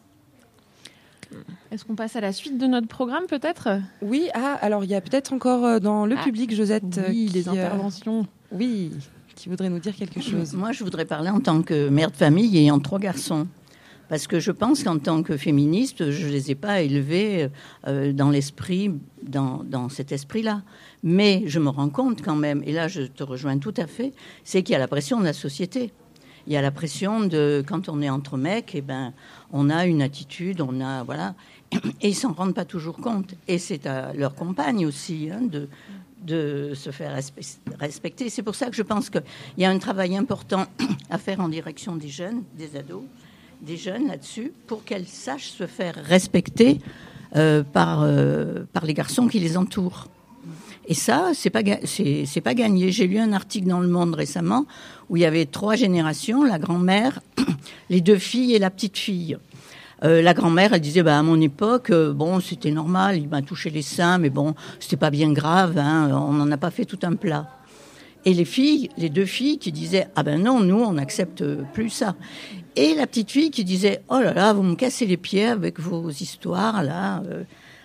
Est-ce qu'on passe à la suite de notre programme peut-être ? Oui. Ah, alors il y a peut-être encore euh, dans le ah, public Josette oui, qui, des interventions. Euh, oui, qui voudrait nous dire quelque chose. Moi, je voudrais parler en tant que mère de famille ayant trois garçons. Parce que je pense qu'en tant que féministe, je ne les ai pas élevés euh, dans l'esprit, dans, dans cet esprit-là. Mais je me rends compte quand même, et là je te rejoins tout à fait, c'est qu'il y a la pression de la société. Il y a la pression de, quand on est entre mecs, eh ben, on a une attitude, on a, voilà, et ils ne s'en rendent pas toujours compte. Et c'est à leur compagne aussi hein, de, de se faire respecter. C'est pour ça que je pense qu'il y a un travail important à faire en direction des jeunes, des ados, des jeunes là-dessus, pour qu'elles sachent se faire respecter euh, par, euh, par les garçons qui les entourent. Et ça, c'est pas, c'est, c'est pas gagné. J'ai lu un article dans Le Monde récemment où il y avait trois générations, la grand-mère, les deux filles et la petite-fille. Euh, la grand-mère, elle disait, bah, à mon époque, euh, bon, c'était normal, il m'a touché les seins, mais bon, c'était pas bien grave, hein, on n'en a pas fait tout un plat. Et les filles, les deux filles qui disaient, ah ben non, nous, on n'accepte plus ça. Et la petite fille qui disait, oh là là, vous me cassez les pieds avec vos histoires, là, euh,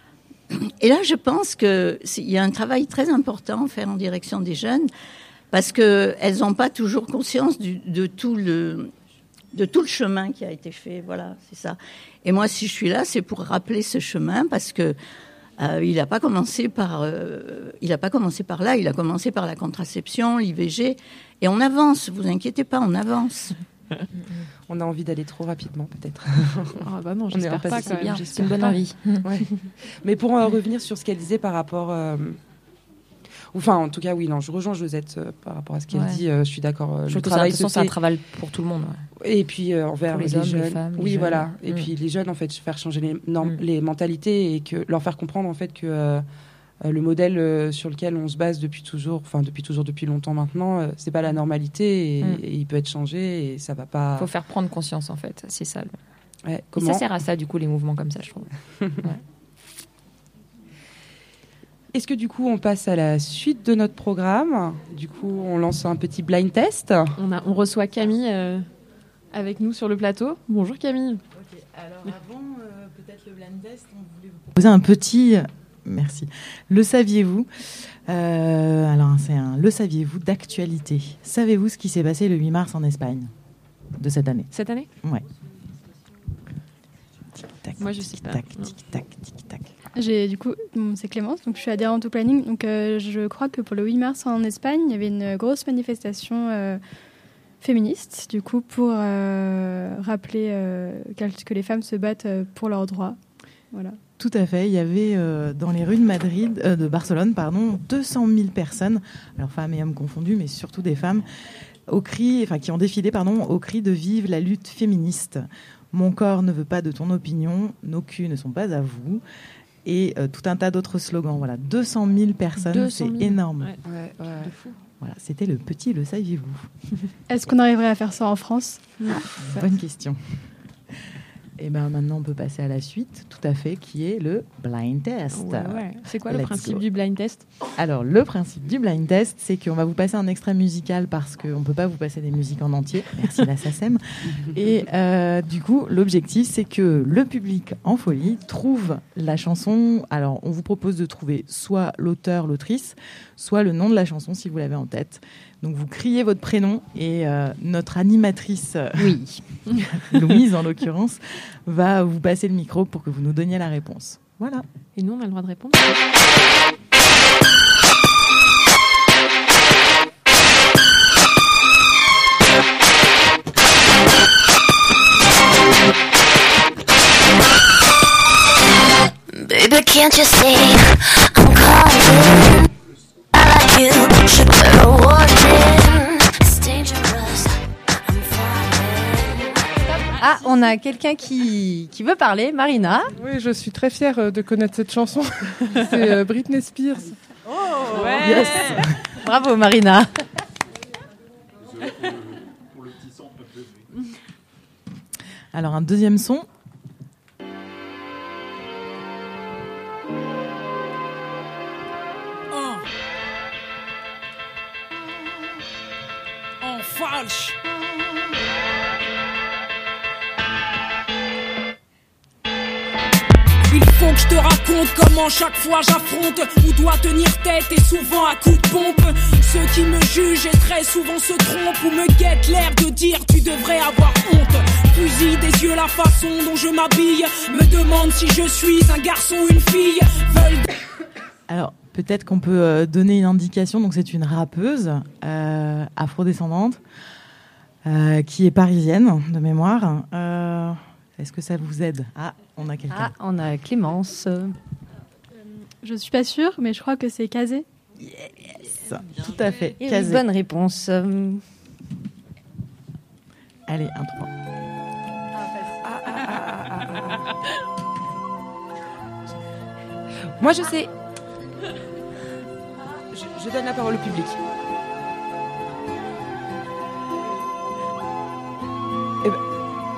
Et là, je pense qu'il y a un travail très important à faire en direction des jeunes, parce qu'elles n'ont pas toujours conscience du, de, tout le, de tout le chemin qui a été fait. Voilà, c'est ça. Et moi, si je suis là, c'est pour rappeler ce chemin, parce que euh, il n'a pas commencé par, euh, il n'a pas commencé par là. Il a commencé par la contraception, l'I V G, et on avance. Vous inquiétez pas, on avance. On a envie d'aller trop rapidement, peut-être. Ah bah non, j'espère pas. C'est bien, c'est une bonne envie. Ouais. Mais pour euh, revenir sur ce qu'elle disait par rapport, euh... enfin, en tout cas, oui, non, je rejoins Josette euh, par rapport à ce qu'elle Ouais. dit. Euh, je suis d'accord. Euh, Je le trouve que travail c'est se un, c'est un fait. travail pour tout le monde. Ouais. Et puis euh, envers Pour les les, hommes, les jeunes. femmes, les oui, jeunes. voilà. Et Mm. puis les jeunes, en fait, faire changer les, normes, les mentalités et que leur faire comprendre, en fait, que euh, euh, le modèle euh, sur lequel on se base depuis toujours, enfin depuis toujours, depuis longtemps maintenant, euh, c'est pas la normalité et, Mm. et il peut être changé et ça va pas. Il faut faire prendre conscience, en fait. C'est ça. Le... Ouais, Et comment ça sert à ça, du coup, les mouvements comme ça, je trouve. Ouais. Est-ce que du coup on passe à la suite de notre programme? Du coup, on lance un petit blind test. On, a, on reçoit Camille euh, avec nous sur le plateau. Bonjour Camille. Ok, alors avant euh, peut-être le blind test, on voulait vous poser un petit... Merci. Le saviez-vous euh, Alors c'est un le saviez-vous d'actualité. Savez-vous ce qui s'est passé le huit mars en Espagne de cette année? Cette année? Ouais. Moi je sais pas. Tic-tac, tic-tac, tic-tac. J'ai du coup, bon, c'est Clémence, donc je suis adhérente au planning. Donc euh, je crois que pour le huit mars en Espagne, il y avait une grosse manifestation euh, féministe, du coup pour euh, rappeler euh, que les femmes se battent euh, pour leurs droits. Voilà. Tout à fait. Il y avait euh, dans les rues de Madrid, euh, de Barcelone, pardon, deux cent mille personnes, alors femmes et hommes confondus, mais surtout des femmes, au cri, enfin qui ont défilé, pardon, au cri de vive la lutte féministe. Mon corps ne veut pas de ton opinion, nos culs ne sont pas à vous. Et euh, tout un tas d'autres slogans. Voilà, deux cent mille personnes, c'est énorme. Ouais. Ouais, ouais. De fou. Voilà, c'était le petit le saviez-vous. Est-ce qu'on arriverait à faire ça en France? Ah, bonne question. Et ben maintenant on peut passer à la suite, tout à fait, qui est le blind test. Ouais, ouais. C'est quoi le Let's principe go. du blind test? Alors le principe du blind test, c'est qu'on va vous passer un extrait musical parce qu'on ne peut pas vous passer des musiques en entier. Merci la SACEM. Et euh, du coup, l'objectif, c'est que le public en folie trouve la chanson. Alors on vous propose de trouver soit l'auteur, l'autrice, soit le nom de la chanson si vous l'avez en tête. Donc vous criez votre prénom et euh, notre animatrice, oui. Louise en l'occurrence, va vous passer le micro pour que vous nous donniez la réponse. Voilà. Et nous, on a le droit de répondre? Baby, can't you see I'm calling? I like you, should put a warning. It's dangerous. Ah, on a quelqu'un qui, qui veut parler, Marina. Oui, je suis très fière euh, de connaître cette chanson. C'est euh, Britney Spears. Oh, ouais. Yes. Bravo, Marina. Alors un deuxième son. Un. En falche. Il faut que je te raconte comment chaque fois j'affronte ou dois tenir tête et souvent à coups de pompe. Ceux qui me jugent et très souvent se trompent ou me guettent l'air de dire tu devrais avoir honte. Fusil des yeux la façon dont je m'habille, me demande si je suis un garçon ou une fille. Veulent... Alors peut-être qu'on peut euh, donner une indication. Donc c'est une rappeuse euh, afrodescendante euh, qui est parisienne de mémoire. Euh, est-ce que ça vous aide? Ah, on a quelqu'un. Ah, on a Clémence. Euh, je suis pas sûre, mais je crois que c'est Kazé. Yes, tout à fait. Et Kazé. bonne réponse. Euh... Allez, un trois. Moi, je sais. Je, je donne la parole au public. Eh ben...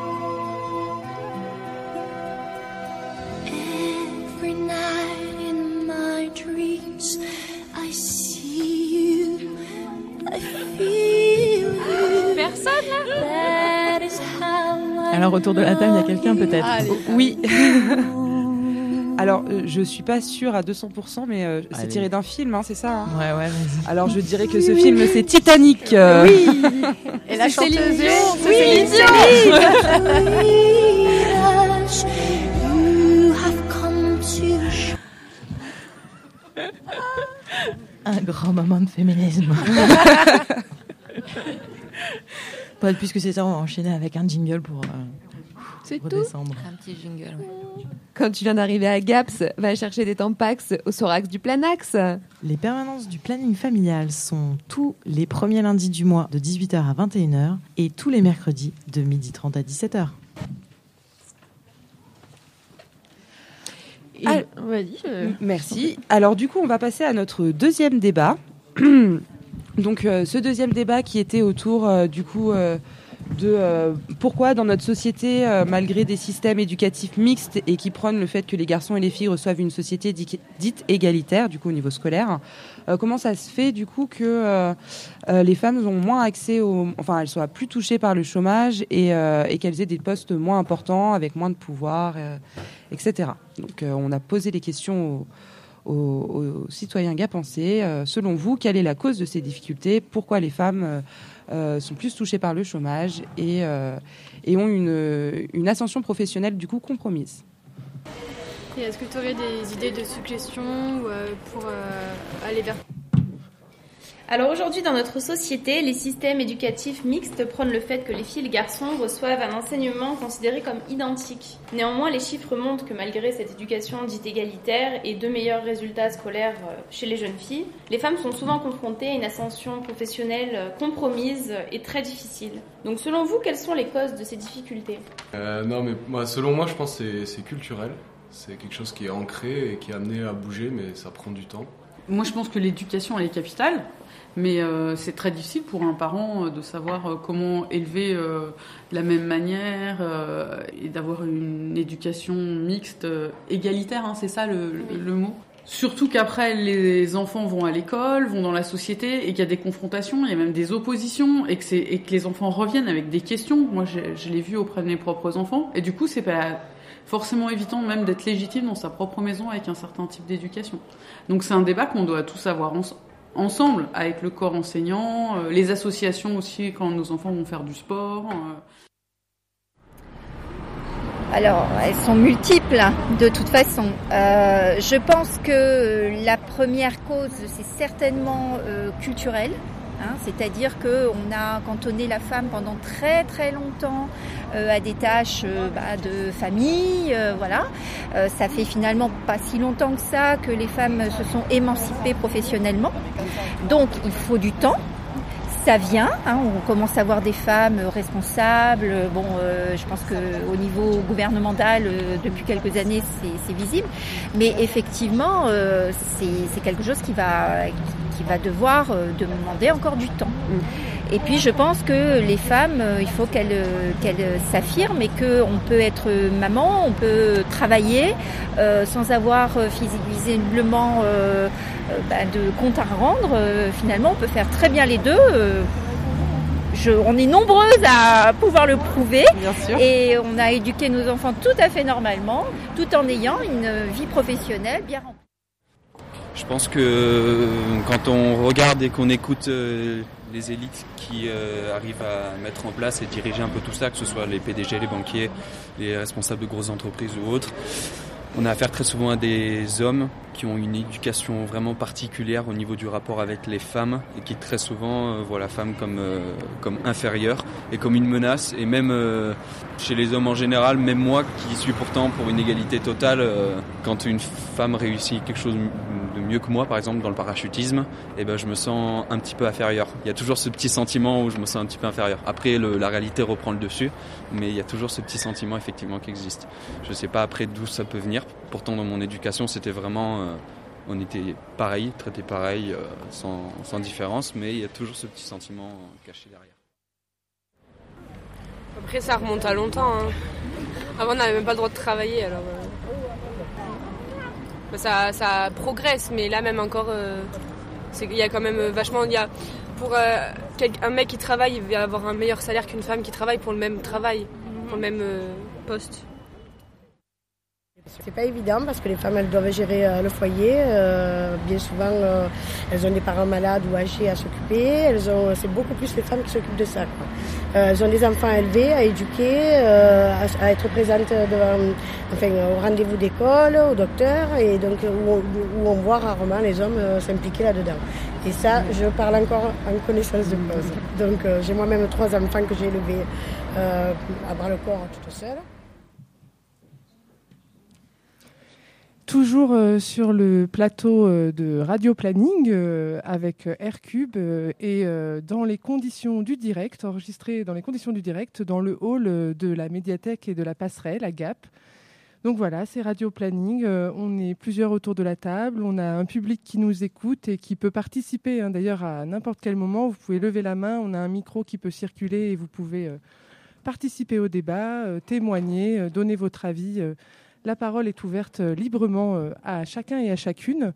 Every night in my dreams, I see you, I feel you. Personne là? That is how I Alors autour de la table, il y a quelqu'un peut-être? Allez. Oui. Alors, euh, je suis pas sûre à deux cents pour cent, mais euh, c'est Allez. tiré d'un film, hein, c'est ça hein Ouais, ouais, vas-y. Alors, je dirais que ce film, c'est Titanic. euh. Oui. Et la C'est chanteuse. Céline Dion, Oui, c'est Céline Un grand moment de féminisme. Pas plus que c'est ça, on va enchaîner avec un jingle pour euh, C'est redescendre. Un petit jingle, ouais. Quand tu viens d'arriver à Gaps, va chercher des Tampax au Sorax du Planax. Les permanences du planning familial sont tous les premiers lundis du mois de dix-huit heures à vingt et une heures et tous les mercredis de midi trente à dix-sept heures. Ah, vas-y. euh, Merci. Alors du coup, on va passer à notre deuxième débat. Donc euh, ce deuxième débat qui était autour euh, du coup euh, de euh, pourquoi dans notre société, euh, malgré des systèmes éducatifs mixtes et qui prônent le fait que les garçons et les filles reçoivent une société di- dite égalitaire, du coup au niveau scolaire, euh, comment ça se fait du coup que euh, euh, les femmes ont moins accès au, enfin elles soient plus touchées par le chômage et, euh, et qu'elles aient des postes moins importants avec moins de pouvoir, euh, et cetera. Donc euh, on a posé les questions aux, aux, aux citoyens gapençais. Euh, selon vous, quelle est la cause de ces difficultés ? Pourquoi les femmes euh, euh, sont plus touchées par le chômage et, euh, et ont une, une ascension professionnelle du coup compromise ? Et est-ce que tu aurais des idées de suggestions ou, euh, pour euh, aller vers... Alors aujourd'hui, dans notre société, les systèmes éducatifs mixtes prônent le fait que les filles et les garçons reçoivent un enseignement considéré comme identique. Néanmoins, les chiffres montrent que malgré cette éducation dite égalitaire et de meilleurs résultats scolaires chez les jeunes filles, les femmes sont souvent confrontées à une ascension professionnelle compromise et très difficile. Donc selon vous, quelles sont les causes de ces difficultés ? euh, Non, mais moi, selon moi, je pense que c'est, c'est culturel. C'est quelque chose qui est ancré et qui est amené à bouger, mais ça prend du temps. Moi, je pense que l'éducation, elle est capitale. Mais euh, c'est très difficile pour un parent euh, de savoir euh, comment élever euh, de la même manière euh, et d'avoir une éducation mixte, euh, égalitaire, hein, c'est ça le, le, le mot. Surtout qu'après, les enfants vont à l'école, vont dans la société et qu'il y a des confrontations, il y a même des oppositions et que, c'est, et que les enfants reviennent avec des questions. Moi, je, je l'ai vu auprès de mes propres enfants. Et du coup, c'est pas forcément évident même d'être légitime dans sa propre maison avec un certain type d'éducation. Donc c'est un débat qu'on doit tous avoir ensemble. Ensemble, avec le corps enseignant, euh, les associations aussi quand nos enfants vont faire du sport. Euh. Alors, elles sont multiples, de toute façon. Euh, je pense que la première cause, c'est certainement euh, culturel. Hein, c'est-à-dire qu'on a cantonné la femme pendant très très longtemps euh, à des tâches euh, bah, de famille, euh, voilà. Euh, ça fait finalement pas si longtemps que ça que les femmes se sont émancipées professionnellement. Donc il faut du temps. Ça vient, hein, on commence à voir des femmes responsables. Bon, euh, je pense qu'au niveau gouvernemental, euh, depuis quelques années, c'est, c'est visible. Mais effectivement, euh, c'est, c'est quelque chose qui va, qui, qui va devoir euh, demander encore du temps. Et puis, je pense que les femmes, euh, il faut qu'elles, euh, qu'elles s'affirment et qu'on peut être maman, on peut travailler euh, sans avoir euh, visiblement euh, euh, bah, de compte à rendre. Euh, finalement, on peut faire très bien les deux. Euh, Je, on est nombreuses à pouvoir le prouver. Bien sûr. Et on a éduqué nos enfants tout à fait normalement, tout en ayant une vie professionnelle bien remplie. Je pense que quand on regarde et qu'on écoute euh, les élites qui euh, arrivent à mettre en place et diriger un peu tout ça, que ce soit les P D G, les banquiers, les responsables de grosses entreprises ou autres, on a affaire très souvent à des hommes qui ont une éducation vraiment particulière au niveau du rapport avec les femmes et qui très souvent euh, voient la femme comme, euh, comme inférieure et comme une menace. Et même euh, chez les hommes en général, même moi qui suis pourtant pour une égalité totale, euh, quand une femme réussit quelque chose de mieux que moi, par exemple dans le parachutisme, eh ben, je me sens un petit peu inférieur. Il y a toujours ce petit sentiment où je me sens un petit peu inférieur. Après, le, la réalité reprend le dessus, mais il y a toujours ce petit sentiment effectivement qui existe. Je ne sais pas après d'où ça peut venir. Pourtant, dans mon éducation, c'était vraiment... Euh, on était pareil, traités pareil, euh, sans, sans différence, mais il y a toujours ce petit sentiment caché derrière. Après, ça remonte à longtemps. Hein. Avant, on n'avait même pas le droit de travailler, alors... Euh... Ça, ça progresse, mais là, même encore, euh, il y a quand même vachement... Y a, pour euh, un mec qui travaille, il va avoir un meilleur salaire qu'une femme qui travaille pour le même travail, pour le même euh, poste. C'est pas évident parce que les femmes elles doivent gérer euh, le foyer. Euh, bien souvent euh, elles ont des parents malades ou âgés à s'occuper. Elles ont, c'est beaucoup plus les femmes qui s'occupent de ça. Quoi. Euh, elles ont des enfants à élever, à éduquer, euh, à, à être présentes devant, enfin, au rendez-vous d'école, au docteur, et donc où, où on voit rarement les hommes euh, s'impliquer là-dedans. Et ça, je parle encore en connaissance de cause. Donc euh, j'ai moi-même trois enfants que j'ai élevés euh, à bras le corps toute seule. Toujours euh, sur le plateau euh, de Radio Planning euh, avec euh, Aircube euh, et euh, dans les conditions du direct, enregistré dans les conditions du direct dans le hall euh, de la médiathèque et de la passerelle à Gap. Donc voilà, c'est Radio Planning. Euh, on est plusieurs autour de la table. On a un public qui nous écoute et qui peut participer. Hein, d'ailleurs, à n'importe quel moment, vous pouvez lever la main. On a un micro qui peut circuler et vous pouvez euh, participer au débat, euh, témoigner, euh, donner votre avis. Euh, La parole est ouverte librement à chacun et à chacune.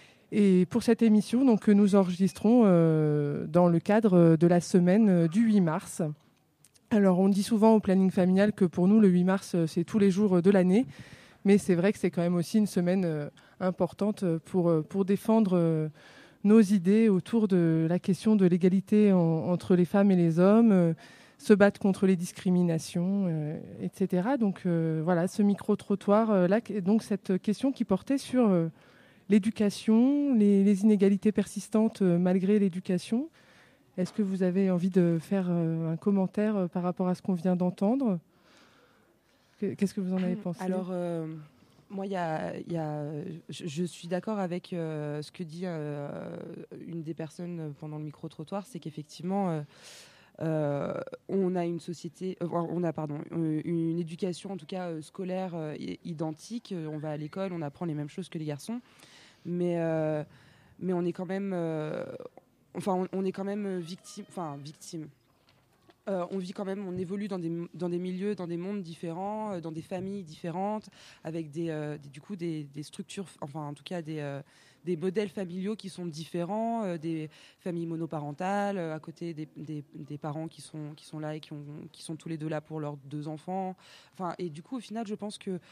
Et pour cette émission, donc, que nous enregistrons euh, dans le cadre de la semaine du huit mars. Alors, on dit souvent au planning familial que pour nous, le huit mars, c'est tous les jours de l'année. Mais c'est vrai que c'est quand même aussi une semaine euh, importante pour, pour défendre euh, nos idées autour de la question de l'égalité en, entre les femmes et les hommes, euh, se battre contre les discriminations, euh, et cetera. Donc euh, voilà, ce micro-trottoir, euh, là, donc cette question qui portait sur euh, l'éducation, les, les inégalités persistantes euh, malgré l'éducation. Est-ce que vous avez envie de faire euh, un commentaire euh, par rapport à ce qu'on vient d'entendre ? Qu'est-ce que vous en avez pensé ? Alors, euh, moi, y a, y a, je, je suis d'accord avec euh, ce que dit euh, une des personnes pendant le micro-trottoir, c'est qu'effectivement... Euh, Euh, on a une société, euh, on a pardon, une éducation en tout cas euh, scolaire euh, identique. On va à l'école, on apprend les mêmes choses que les garçons, mais euh, mais on est quand même, euh, enfin on, on est quand même victime, enfin victime. Euh, on vit quand même, on évolue dans des dans des milieux, dans des mondes différents, euh, dans des familles différentes, avec des, euh, des du coup des, des structures, enfin en tout cas des euh, des modèles familiaux qui sont différents, euh, des familles monoparentales, euh, à côté des, des, des parents qui sont, qui sont là et qui, ont, qui sont tous les deux là pour leurs deux enfants. Enfin, et du coup, au final, je pense que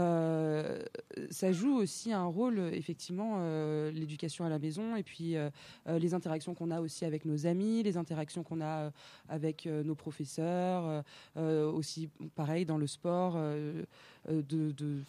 euh, ça joue aussi un rôle, effectivement, euh, l'éducation à la maison et puis euh, euh, les interactions qu'on a aussi avec nos amis, les interactions qu'on a euh, avec euh, nos professeurs, euh, euh, aussi, pareil, dans le sport. Euh, de, de,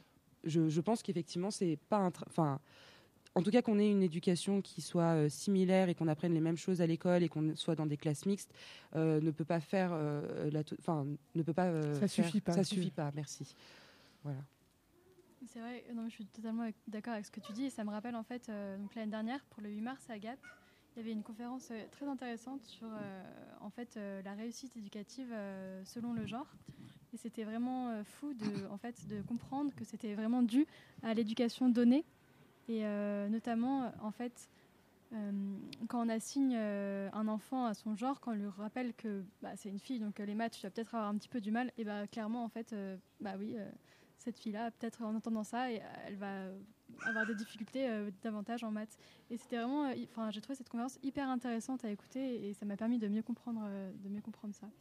je, je pense qu'effectivement, c'est pas un... Enfin, en tout cas, qu'on ait une éducation qui soit euh, similaire et qu'on apprenne les mêmes choses à l'école et qu'on soit dans des classes mixtes, euh, ne peut pas faire, euh, la, enfin, ne peut pas. Euh, ça faire, suffit pas. Ça suffit pas. Merci. Voilà. C'est vrai. Non, je suis totalement d'accord avec ce que tu dis. Et ça me rappelle en fait, euh, donc l'année dernière pour le huit mars à Gap, il y avait une conférence euh, très intéressante sur euh, en fait euh, la réussite éducative euh, selon le genre. Et c'était vraiment euh, fou de, en fait, de comprendre que c'était vraiment dû à l'éducation donnée. Et euh, notamment, en fait, euh, quand on assigne euh, un enfant à son genre, quand on lui rappelle que bah, c'est une fille, donc euh, les maths, tu vas peut-être avoir un petit peu du mal, et bah, clairement, en fait, euh, bah oui, euh, cette fille-là, peut-être en entendant ça, et, elle va avoir des difficultés euh, davantage en maths. Et c'était vraiment, enfin, euh, j'ai trouvé cette conférence hyper intéressante à écouter, et ça m'a permis de mieux comprendre, euh, de mieux comprendre ça.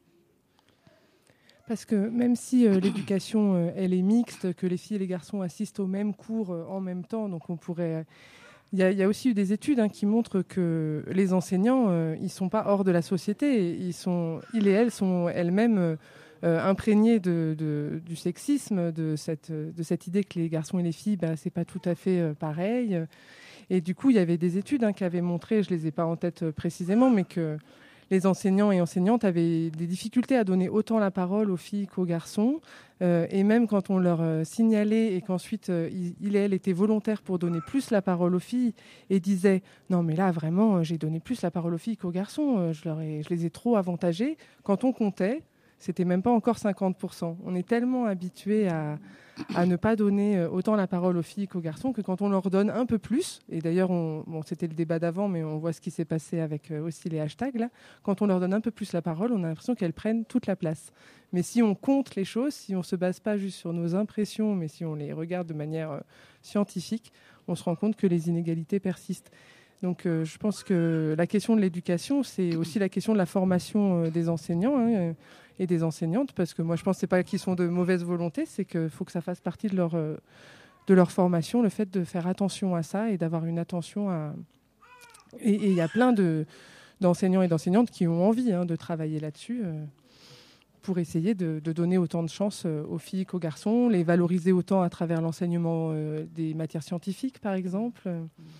Parce que même si euh, l'éducation, euh, elle est mixte, que les filles et les garçons assistent aux mêmes cours euh, en même temps, donc on pourrait... Il euh, y, y a aussi eu des études hein, qui montrent que les enseignants, euh, ils ne sont pas hors de la société. Ils, sont, ils et elles sont elles-mêmes euh, imprégnés de, de, du sexisme, de cette, de cette idée que les garçons et les filles, bah, ce n'est pas tout à fait euh, pareil. Et du coup, il y avait des études hein, qui avaient montré, je ne les ai pas en tête euh, précisément, mais que... les enseignants et enseignantes avaient des difficultés à donner autant la parole aux filles qu'aux garçons. Euh, et même quand on leur euh, signalait et qu'ensuite euh, il et elle étaient volontaires pour donner plus la parole aux filles et disaient « Non mais là vraiment, euh, j'ai donné plus la parole aux filles qu'aux garçons, euh, je, leur ai, je les ai trop avantagés ». Quand on comptait, c'était même pas encore cinquante pour cent. On est tellement habitué à, à ne pas donner autant la parole aux filles qu'aux garçons que quand on leur donne un peu plus, et d'ailleurs, on, bon, c'était le débat d'avant, mais on voit ce qui s'est passé avec aussi les hashtags, là, quand on leur donne un peu plus la parole, on a l'impression qu'elles prennent toute la place. Mais si on compte les choses, si on ne se base pas juste sur nos impressions, mais si on les regarde de manière euh, scientifique, on se rend compte que les inégalités persistent. Donc euh, je pense que la question de l'éducation, c'est aussi la question de la formation euh, des enseignants. Hein. et des enseignantes, parce que moi je pense que c'est pas qu'ils sont de mauvaise volonté, c'est qu'il faut que ça fasse partie de leur, euh, de leur formation, le fait de faire attention à ça et d'avoir une attention à... Et il y a plein de, d'enseignants et d'enseignantes qui ont envie hein, de travailler là-dessus euh, pour essayer de, de donner autant de chance euh, aux filles qu'aux garçons, les valoriser autant à travers l'enseignement euh, des matières scientifiques, par exemple.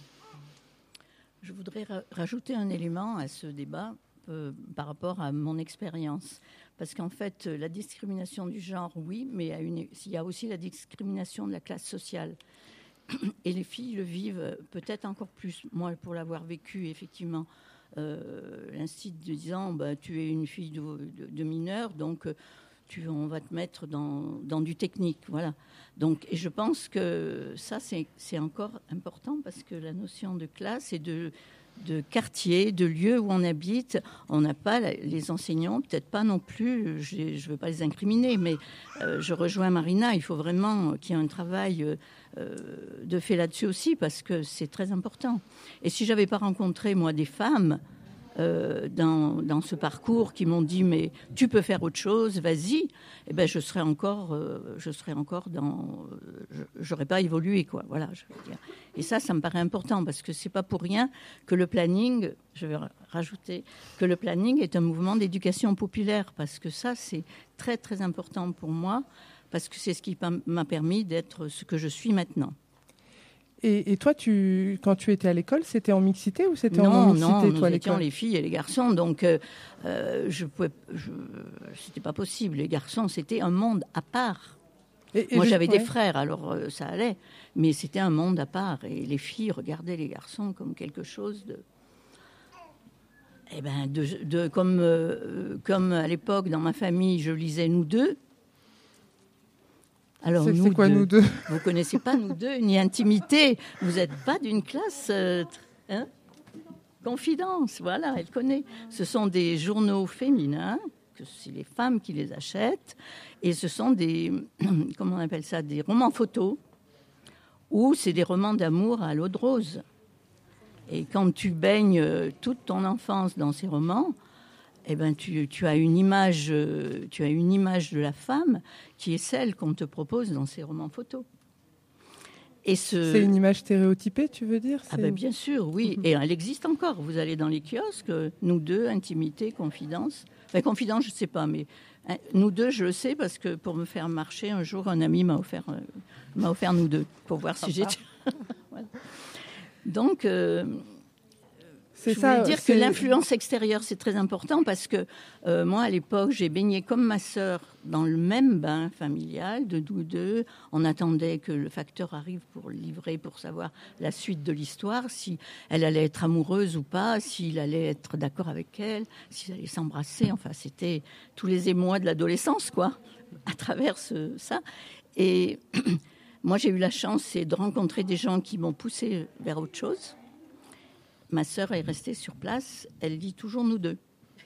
Je voudrais ra- rajouter un élément à ce débat euh, par rapport à mon expérience. Parce qu'en fait, la discrimination du genre, oui, mais à une, il y a aussi la discrimination de la classe sociale. Et les filles le vivent peut-être encore plus. Moi, pour l'avoir vécu, effectivement, euh, l'instit disant bah, tu es une fille de, de, de mineur, donc tu, on va te mettre dans, dans du technique. Voilà. Donc, et je pense que ça, c'est, c'est encore important parce que la notion de classe et de, de quartier, de lieu où on habite, on n'a pas les enseignants, peut-être pas non plus, je ne veux pas les incriminer, mais euh, je rejoins Marina, il faut vraiment qu'il y ait un travail euh, de fait là-dessus aussi, parce que c'est très important. Et si je n'avais pas rencontré, moi, des femmes euh, dans, dans ce parcours qui m'ont dit, mais tu peux faire autre chose, vas-y, eh ben, je serais encore, euh, je serais encore dans... Je n'aurais pas évolué, quoi. Voilà, je veux dire. Et ça, ça me paraît important, parce que ce n'est pas pour rien que le planning, je vais rajouter, que le planning est un mouvement d'éducation populaire, parce que ça, c'est très, très important pour moi, parce que c'est ce qui m'a permis d'être ce que je suis maintenant. Et, et toi, tu, quand tu étais à l'école, c'était en mixité ou c'était non, en non-mixité, non, toi, nous à étions l'école les filles et les garçons, donc euh, je pouvais, je, c'était pas possible. Les garçons, c'était un monde à part. Et, et Moi, j'avais ouais. des frères, alors euh, ça allait, mais c'était un monde à part. Et les filles regardaient les garçons comme quelque chose de... Eh ben, de, de, comme, euh, comme à l'époque, dans ma famille, je lisais Nous deux. Alors, c'est, nous c'est quoi deux, Nous deux? Vous ne connaissez pas Nous deux, ni Intimité. Vous n'êtes pas d'une classe... Euh, hein, Confidence, voilà, elle connaît. Ce sont des journaux féminins, que c'est les femmes qui les achètent, et ce sont des... Comment on appelle ça? Des romans photos, ou c'est des romans d'amour à l'eau de rose. Et quand tu baignes toute ton enfance dans ces romans... Eh ben, tu, tu, as une image, tu as une image de la femme qui est celle qu'on te propose dans ces romans photos. Et ce... C'est une image stéréotypée, tu veux dire? Ah ben, bien sûr, oui. Mm-hmm. Et elle existe encore. Vous allez dans les kiosques, Nous deux, Intimité, Confidence. Enfin, Confidence, je ne sais pas, mais hein, Nous deux, je le sais parce que pour me faire marcher, un jour, un ami m'a offert, euh, m'a offert Nous deux pour voir si j'étais... Voilà. Donc... Euh... C'est je voulais ça, dire c'est... que l'influence extérieure, c'est très important parce que euh, moi, à l'époque, j'ai baigné comme ma sœur dans le même bain familial de nous deux. On attendait que le facteur arrive pour livrer, pour savoir la suite de l'histoire, si elle allait être amoureuse ou pas, s'il allait être d'accord avec elle, s'ils allaient s'embrasser. Enfin, c'était tous les émois de l'adolescence, quoi, à travers ce, ça. Et moi, j'ai eu la chance c'est de rencontrer des gens qui m'ont poussée vers autre chose. Ma sœur est restée sur place, elle dit toujours Nous deux.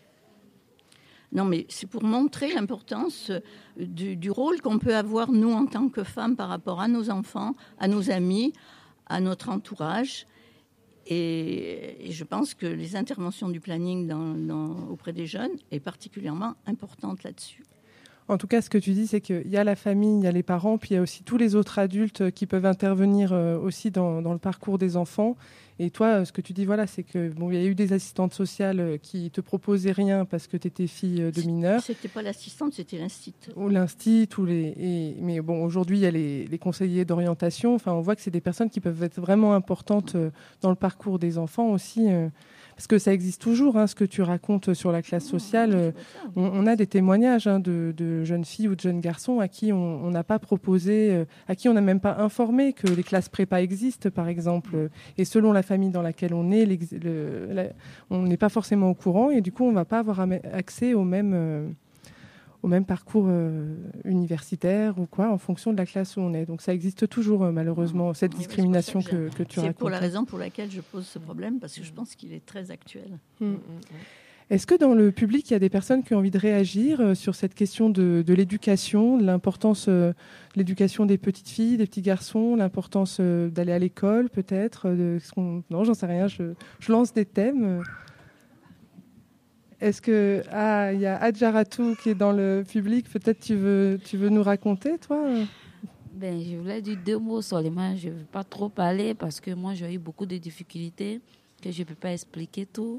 Non, mais c'est pour montrer l'importance du, du rôle qu'on peut avoir, nous, en tant que femmes, par rapport à nos enfants, à nos amis, à notre entourage. Et, et je pense que les interventions du planning dans, dans, auprès des jeunes est particulièrement importante là-dessus. En tout cas, ce que tu dis, c'est qu'il y a la famille, il y a les parents, puis il y a aussi tous les autres adultes qui peuvent intervenir aussi dans, dans le parcours des enfants. Et toi, ce que tu dis, voilà, c'est que bon, il y a eu des assistantes sociales qui te proposaient rien parce que tu étais fille de mineur. C'était pas l'assistante, c'était l'instit. Ou l'instit, ou les. Et, mais bon, aujourd'hui, il y a les, les conseillers d'orientation. Enfin, on voit que c'est des personnes qui peuvent être vraiment importantes dans le parcours des enfants aussi. Parce que ça existe toujours, hein, ce que tu racontes sur la classe sociale. On, on a des témoignages hein, de, de jeunes filles ou de jeunes garçons à qui on n'a pas proposé, à qui on n'a même pas informé que les classes prépa existent, par exemple. Et selon la famille dans laquelle on est, le, la, on n'est pas forcément au courant et du coup, on ne va pas avoir accès au même, euh, au même parcours euh, universitaire ou quoi, en fonction de la classe où on est. Donc ça existe toujours, euh, malheureusement, cette discrimination que, que, que tu racontes. racontes. C'est pour la raison pour laquelle je pose ce problème, parce que je pense qu'il est très actuel. Mmh. Est-ce que dans le public, il y a des personnes qui ont envie de réagir euh, sur cette question de, de l'éducation, de l'importance euh, de l'éducation des petites filles, des petits garçons, l'importance euh, d'aller à l'école peut-être de, Non, j'en sais rien, je, je lance des thèmes. Est-ce que ah, il y a Adjaratou qui est dans le public. Peut-être tu veux tu veux nous raconter, toi? Ben, je voulais dire deux mots seulement. Je ne veux pas trop parler parce que moi, j'ai eu beaucoup de difficultés que je ne peux pas expliquer tout.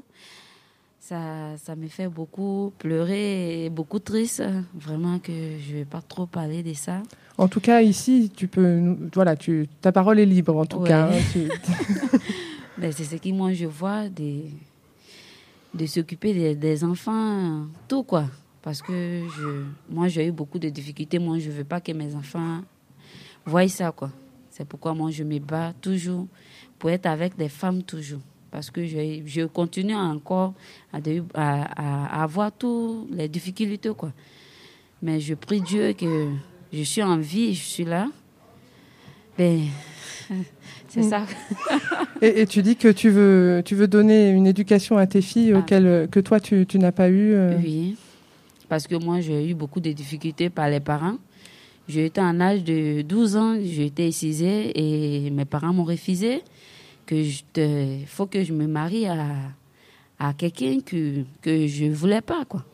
Ça, ça me fait beaucoup pleurer et beaucoup triste. Vraiment que je ne vais pas trop parler de ça. En tout cas, ici, tu peux, voilà, tu, ta parole est libre, en tout ouais. cas. Hein, tu... ben, c'est ce que moi, je vois, de, de s'occuper des, des enfants, tout, quoi. Parce que je, moi, j'ai eu beaucoup de difficultés. Moi, je ne veux pas que mes enfants voient ça, quoi. C'est pourquoi moi, je me bats toujours pour être avec des femmes, toujours. Parce que je, je continue encore à, de, à, à avoir toutes les difficultés, quoi. Mais je prie Dieu que je suis en vie, je suis là. Ben, c'est mmh. ça. et, et tu dis que tu veux, tu veux donner une éducation à tes filles ah. auxquelles, que toi, tu, tu n'as pas eu. Euh... Oui, parce que moi, j'ai eu beaucoup de difficultés par les parents. J'étais en âge de douze ans, j'ai été excisée et mes parents m'ont refusé. Que je te, faut que je me marie à, à quelqu'un que, que je ne voulais pas, quoi.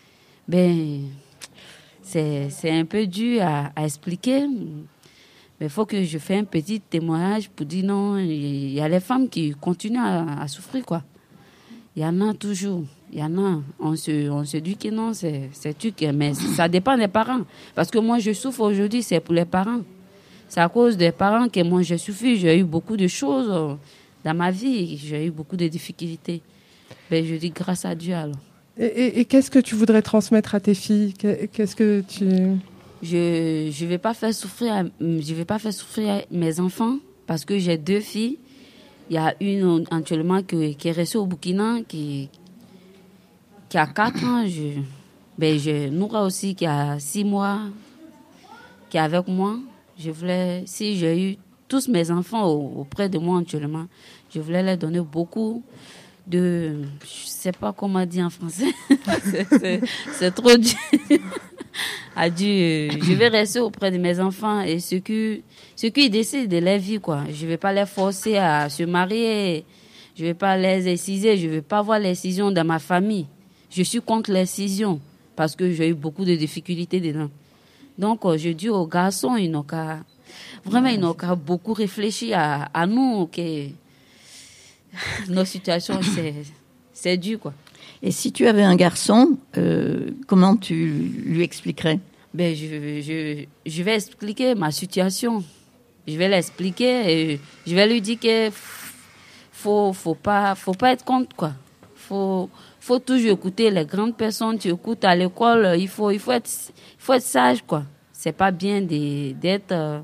Ben, c'est, c'est un peu dur à, à expliquer, mais il faut que je fasse un petit témoignage pour dire non, il y a les femmes qui continuent à, à souffrir, quoi. Il y en a toujours, il y en a. On se, on se dit que non, c'est, c'est tu que, mais ça dépend des parents. Parce que moi, je souffre aujourd'hui, c'est pour les parents. C'est à cause des parents que moi, j'ai souffert. J'ai eu beaucoup de choses dans ma vie. J'ai eu beaucoup de difficultés. Ben, je dis grâce à Dieu, alors. Et, et, et qu'est-ce que tu voudrais transmettre à tes filles? Qu'est-ce que tu... Je ne vais pas faire souffrir, je vais pas faire souffrir mes enfants parce que j'ai deux filles. Il y a une actuellement qui, qui est restée au Burkina, qui, qui a quatre ans. Je, ben, j'ai Noura aussi qui a six mois, qui est avec moi. Je voulais, si j'ai eu tous mes enfants auprès de moi actuellement, je voulais leur donner beaucoup de, je sais pas comment dire en français, c'est, c'est, c'est trop dur. A dit, je vais rester auprès de mes enfants et ce qui, ce qui décident de leur vie, quoi. Je vais pas les forcer à se marier, je vais pas les exciser, je vais pas avoir l'excision dans ma famille. Je suis contre l'excision parce que j'ai eu beaucoup de difficultés dedans. Donc, je dis aux garçons, ils n'ont qu'à, vraiment, ils n'ont qu'à beaucoup réfléchir à, à nous, que nos situations, c'est, c'est dur, quoi. Et si tu avais un garçon, euh, comment tu lui expliquerais? Ben, je, je, je vais expliquer ma situation. Je vais l'expliquer et je vais lui dire que faut, faut pas, faut pas être contre, quoi. Faut, faut toujours écouter les grandes personnes. Tu écoutes à l'école, il faut, il faut être, il faut être sage, quoi. C'est pas bien de, d'être euh,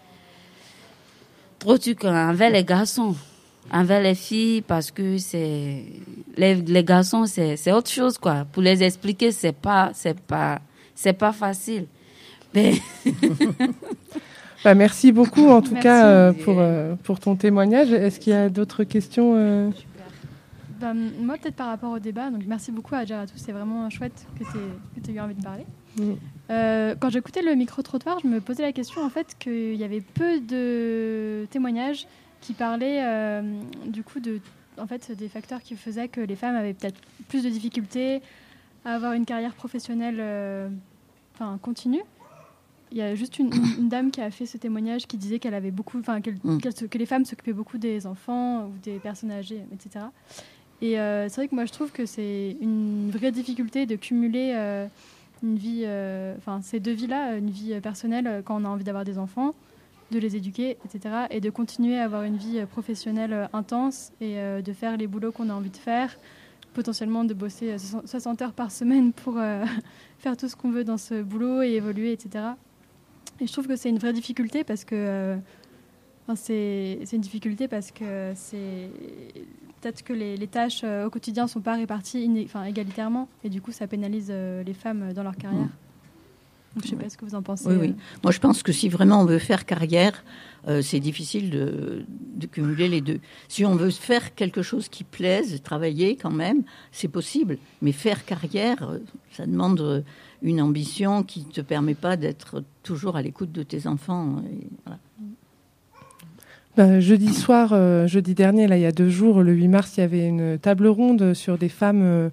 trop truc envers les garçons, envers les filles, parce que c'est les, les garçons, c'est, c'est autre chose, quoi. Pour les expliquer, c'est pas, c'est pas, c'est pas facile. Mais bah, merci beaucoup, en tout merci. cas, euh, pour, euh, pour ton témoignage. Est-ce qu'il y a d'autres questions euh... bah, moi, peut-être par rapport au débat. Donc, merci beaucoup à Adjaratou. C'est vraiment chouette que tu aies eu envie de parler. Mm. Euh, quand j'écoutais le micro-trottoir, je me posais la question, en fait, qu'il y avait peu de témoignages qui parlaient, euh, du coup, de, en fait, des facteurs qui faisaient que les femmes avaient peut-être plus de difficultés à avoir une carrière professionnelle euh, enfin, continue. Il y a juste une, une, une dame qui a fait ce témoignage qui disait qu'elle avait beaucoup, enfin, qu'elle, mm. qu'elle, que les femmes s'occupaient beaucoup des enfants ou des personnes âgées, et cetera. Et euh, c'est vrai que moi, je trouve que c'est une vraie difficulté de cumuler euh, une vie, enfin, euh, ces deux vies-là, une vie personnelle euh, quand on a envie d'avoir des enfants, de les éduquer, et cetera. Et de continuer à avoir une vie professionnelle euh, intense et euh, de faire les boulots qu'on a envie de faire, potentiellement de bosser euh, soixante heures par semaine pour euh, faire tout ce qu'on veut dans ce boulot et évoluer, et cetera. Et je trouve que c'est une vraie difficulté parce que euh, enfin, c'est, c'est une difficulté parce que c'est peut-être que les, les tâches euh, au quotidien ne sont pas réparties iné- enfin, égalitairement et du coup ça pénalise euh, les femmes dans leur carrière. Donc, je ne sais pas ce que vous en pensez. Oui, oui. Moi, je pense que si vraiment on veut faire carrière, euh, c'est difficile de, de cumuler les deux. Si on veut faire quelque chose qui plaise, travailler quand même, c'est possible. Mais faire carrière, ça demande une ambition qui ne te permet pas d'être toujours à l'écoute de tes enfants. Et voilà. Ben, jeudi soir, euh, jeudi dernier, là, il y a deux jours, le huit mars, il y avait une table ronde sur des femmes euh,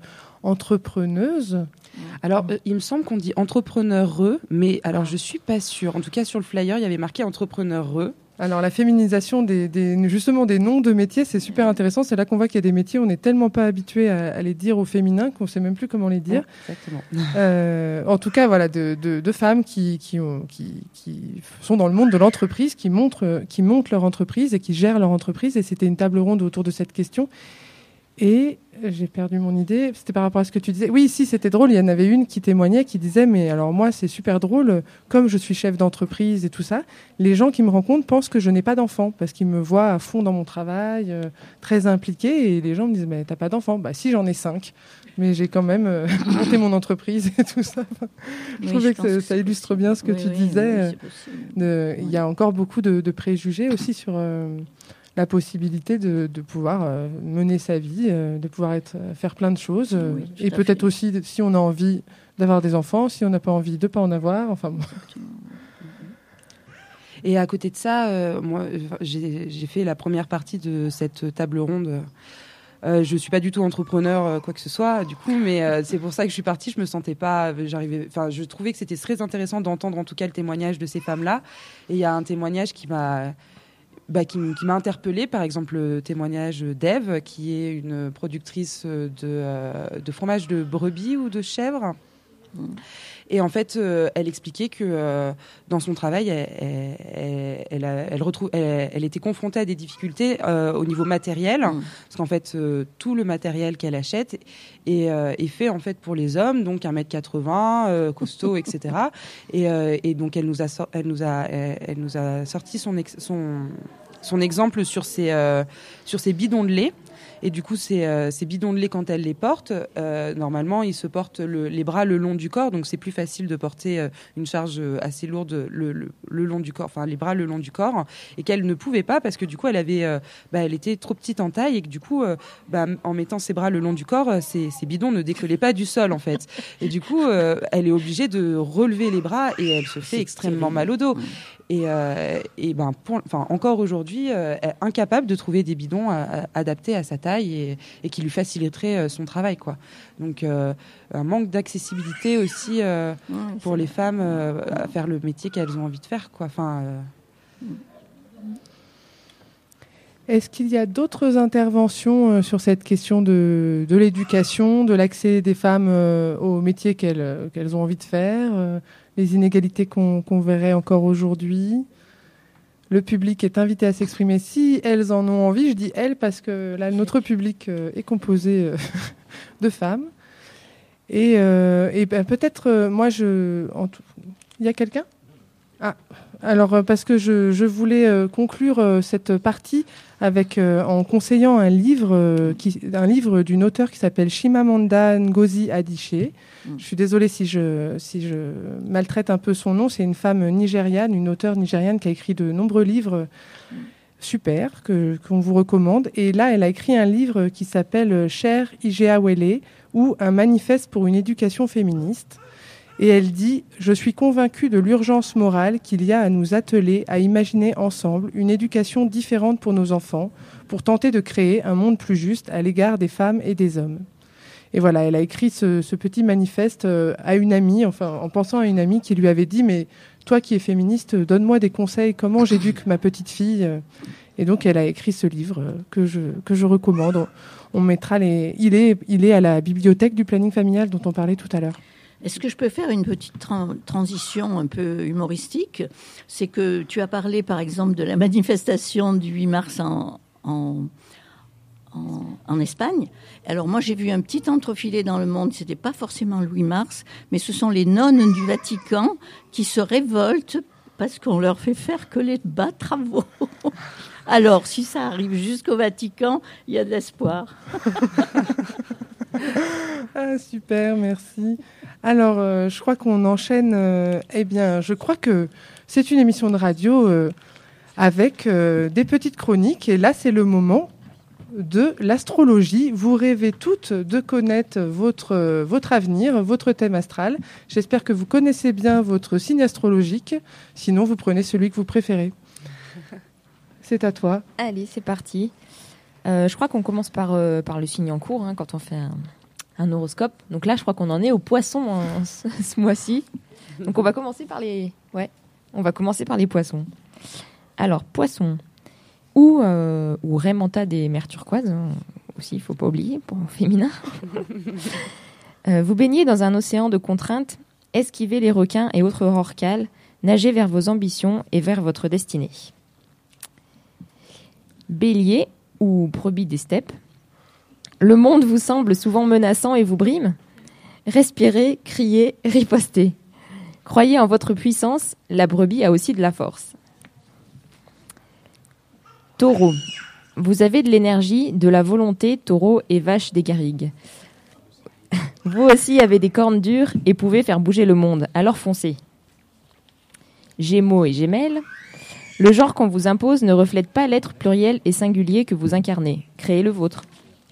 entrepreneuse. Alors, euh, il me semble qu'on dit entrepreneureux, mais alors je suis pas sûre. En tout cas, sur le flyer, il y avait marqué entrepreneureux. Alors, la féminisation des, des, justement des noms de métiers, c'est super intéressant. C'est là qu'on voit qu'il y a des métiers, on n'est tellement pas habitué à, à les dire au féminin qu'on ne sait même plus comment les dire. Ouais, exactement. Euh, en tout cas, voilà, de, de, de femmes qui, qui, ont, qui, qui sont dans le monde de l'entreprise, qui, montrent, qui montent leur entreprise et qui gèrent leur entreprise. Et c'était une table ronde autour de cette question. Et j'ai perdu mon idée. C'était par rapport à ce que tu disais. Oui, si, c'était drôle. Il y en avait une qui témoignait, qui disait, mais alors moi, c'est super drôle. Comme je suis chef d'entreprise et tout ça, les gens qui me rencontrent pensent que je n'ai pas d'enfant parce qu'ils me voient à fond dans mon travail, euh, très impliquée. Et les gens me disent, mais t'as pas d'enfant? Bah si, j'en ai cinq. Mais j'ai quand même euh, monté mon entreprise et tout ça. je oui, trouvais je que, ça, que ça illustre possible. bien ce que oui, tu oui, disais. Oui, euh, il y a encore beaucoup de, de préjugés aussi sur... Euh, la possibilité de, de pouvoir euh, mener sa vie, euh, de pouvoir être, euh, faire plein de choses. Euh, oui, et peut-être fait. aussi, si on a envie d'avoir des enfants, si on n'a pas envie de ne pas en avoir. Enfin, bon. Et à côté de ça, euh, moi, j'ai, j'ai fait la première partie de cette table ronde. Euh, je suis pas du tout entrepreneur, euh, quoi que ce soit, du coup, mais euh, c'est pour ça que je suis partie. Je me sentais pas, j'arrivais, enfin, je trouvais que c'était très intéressant d'entendre en tout cas le témoignage de ces femmes-là. Et il y a un témoignage qui m'a Bah, qui, qui m'a interpellée, par exemple le témoignage d'Ève, qui est une productrice de, euh, de fromage de brebis ou de chèvre. Mmh. Et en fait, euh, elle expliquait que euh, dans son travail, elle, elle, elle, a, elle, retrouve, elle, elle était confrontée à des difficultés euh, au niveau matériel, mmh. parce qu'en fait, euh, tout le matériel qu'elle achète est, euh, est fait en fait pour les hommes, donc un mètre quatre-vingts, euh, costaud, et cetera. Et, euh, et donc, elle nous a, elle nous a, elle nous a sorti son, ex, son, son exemple sur ses, euh, sur ses bidons de lait. Et du coup, ces, euh, ces bidons de lait, quand elle les porte, euh, normalement, ils se portent le, les bras le long du corps. Donc, c'est plus facile de porter euh, une charge assez lourde le, le, le long du corps, enfin, les bras le long du corps. Et qu'elle ne pouvait pas parce que du coup, elle, avait, euh, bah, elle était trop petite en taille et que du coup, euh, bah, en mettant ses bras le long du corps, ces, ces bidons ne décollaient pas du sol, en fait. Et du coup, euh, elle est obligée de relever les bras et elle se fait extrêmement mal au dos. Et, euh, et ben, pour, enfin, encore aujourd'hui, euh, elle est incapable de trouver des bidons à, à, adaptés à sa taille et, et qui lui faciliteraient euh, son travail, quoi. Donc, euh, un manque d'accessibilité aussi euh, ouais, pour les femmes euh, à faire le métier qu'elles ont envie de faire, quoi. Enfin, euh... Est-ce qu'il y a d'autres interventions euh, sur cette question de, de l'éducation, de l'accès des femmes euh, aux métiers qu'elles, qu'elles ont envie de faire, euh, les inégalités qu'on, qu'on verrait encore aujourd'hui? Le public est invité à s'exprimer si elles en ont envie. Je dis elles parce que là, notre public euh, est composé euh, de femmes. Et, euh, et ben, peut-être, euh, moi, je... En tout... Il y a quelqu'un ? Ah, alors euh, parce que je, je voulais euh, conclure euh, cette partie avec euh, en conseillant un livre, euh, qui, un livre d'une auteure qui s'appelle Chimamanda Ngozi Adichie. Mm. Je suis désolée si je, si je maltraite un peu son nom. C'est une femme nigériane, une auteure nigériane qui a écrit de nombreux livres mm. super que, qu'on vous recommande. Et là, elle a écrit un livre qui s'appelle Cher Ijeawele ou un manifeste pour une éducation féministe. Et elle dit « Je suis convaincue de l'urgence morale qu'il y a à nous atteler à imaginer ensemble une éducation différente pour nos enfants, pour tenter de créer un monde plus juste à l'égard des femmes et des hommes. » Et voilà, elle a écrit ce, ce petit manifeste à une amie, enfin en pensant à une amie qui lui avait dit « Mais toi qui es féministe, donne-moi des conseils, comment j'éduque ma petite fille ?» Et donc elle a écrit ce livre que je, que je recommande. On mettra les... il est, il est à la bibliothèque du planning familial dont on parlait tout à l'heure. Est-ce que je peux faire une petite tra- transition un peu humoristique ? C'est que tu as parlé, par exemple, de la manifestation du huit mars en, en, en, en Espagne. Alors moi, j'ai vu un petit entrefilet dans Le Monde. C'était pas forcément le huit mars, mais ce sont les nonnes du Vatican qui se révoltent parce qu'on leur fait faire que les bas travaux. Alors, si ça arrive jusqu'au Vatican, il y a de l'espoir. Ah, super, merci. Alors, euh, je crois qu'on enchaîne. Euh, eh bien, je crois que c'est une émission de radio euh, avec euh, des petites chroniques. Et là, c'est le moment de l'astrologie. Vous rêvez toutes de connaître votre, euh, votre avenir, votre thème astral. J'espère que vous connaissez bien votre signe astrologique. Sinon, vous prenez celui que vous préférez. C'est à toi. Allez, c'est parti. Euh, je crois qu'on commence par, euh, par le signe en cours, hein, quand on fait un, un horoscope. Donc là, je crois qu'on en est au poisson en, ce, ce mois-ci. Donc on va commencer par les, ouais, on va commencer par les poissons. Alors poisson ou euh, ou Raymanta des mers turquoises hein, aussi, il faut pas oublier pour féminin. euh, vous baignez dans un océan de contraintes, esquivez les requins et autres rorquals, nagez vers vos ambitions et vers votre destinée. Bélier ou brebis des steppes. Le monde vous semble souvent menaçant et vous brime. Respirez, criez, ripostez. Croyez en votre puissance, la brebis a aussi de la force. Taureau. Vous avez de l'énergie, de la volonté, taureau et vache des garrigues. Vous aussi avez des cornes dures et pouvez faire bouger le monde, alors foncez. Gémeaux et Gémelles. Le genre qu'on vous impose ne reflète pas l'être pluriel et singulier que vous incarnez. Créez le vôtre.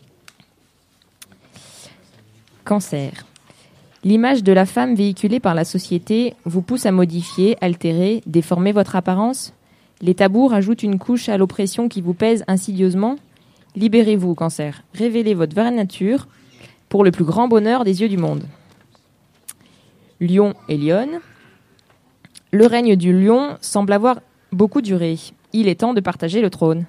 Cancer. L'image de la femme véhiculée par la société vous pousse à modifier, altérer, déformer votre apparence. Les tabous rajoutent une couche à l'oppression qui vous pèse insidieusement. Libérez-vous, Cancer. Révélez votre vraie nature pour le plus grand bonheur des yeux du monde. Lion et Lionne. Le règne du lion semble avoir beaucoup duré. Il est temps de partager le trône.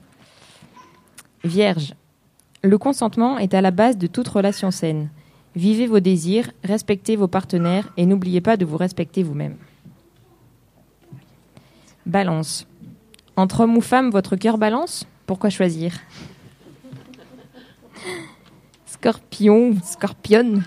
Vierge. Le consentement est à la base de toute relation saine. Vivez vos désirs, respectez vos partenaires et n'oubliez pas de vous respecter vous-même. Balance. Entre homme ou femme, votre cœur balance ? Pourquoi choisir ? Scorpion, scorpionne.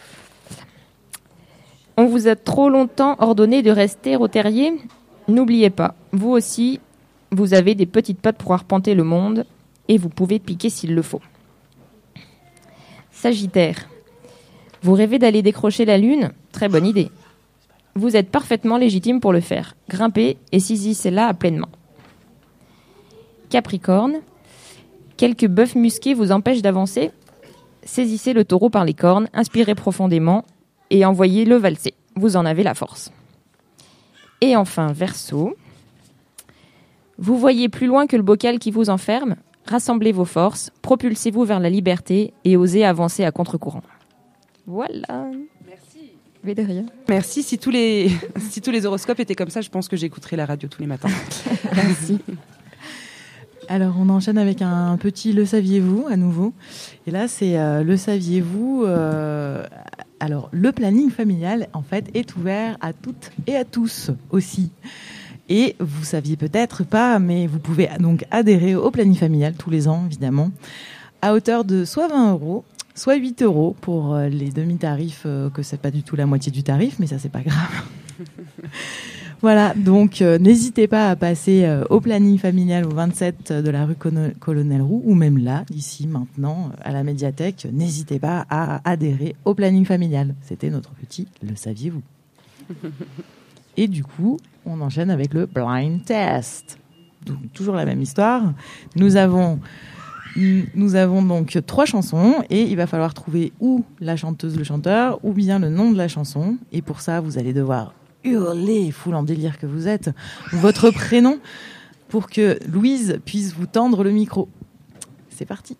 On vous a trop longtemps ordonné de rester au terrier ? N'oubliez pas, vous aussi, vous avez des petites pattes pour arpenter le monde et vous pouvez piquer s'il le faut. Sagittaire. Vous rêvez d'aller décrocher la lune ? Très bonne idée. Vous êtes parfaitement légitime pour le faire. Grimpez et saisissez-la à pleine main. Capricorne. Quelques bœufs musqués vous empêchent d'avancer ? Saisissez le taureau par les cornes, inspirez profondément et envoyez-le valser. Vous en avez la force. Et enfin, Verseau. Vous voyez plus loin que le bocal qui vous enferme ? Rassemblez vos forces, propulsez-vous vers la liberté et osez avancer à contre-courant. Voilà. Merci. Mais de rien. Merci. Si tous les si tous les horoscopes étaient comme ça, je pense que j'écouterais la radio tous les matins. Merci. Alors, on enchaîne avec un petit « Le saviez-vous » à nouveau. Et là, c'est euh, « Le saviez-vous euh, » Alors, le planning familial, en fait, est ouvert à toutes et à tous aussi. Et vous saviez peut-être pas, mais vous pouvez donc adhérer au planning familial tous les ans, évidemment, à hauteur de soit vingt euros, soit huit euros pour les demi-tarifs, euh, que c'est pas du tout la moitié du tarif, mais ça, c'est pas grave. Voilà, donc euh, n'hésitez pas à passer euh, au planning familial au vingt-sept de la rue Con- Colonel Roux, ou même là, ici, maintenant, à la médiathèque. N'hésitez pas à adhérer au planning familial. C'était notre petit « Le saviez-vous » Et du coup, on enchaîne avec le blind test. Donc, toujours la même histoire. Nous avons, nous avons donc trois chansons et il va falloir trouver ou la chanteuse, le chanteur, ou bien le nom de la chanson. Et pour ça, vous allez devoir hurler, foule en délire que vous êtes, votre prénom pour que Louise puisse vous tendre le micro. C'est parti.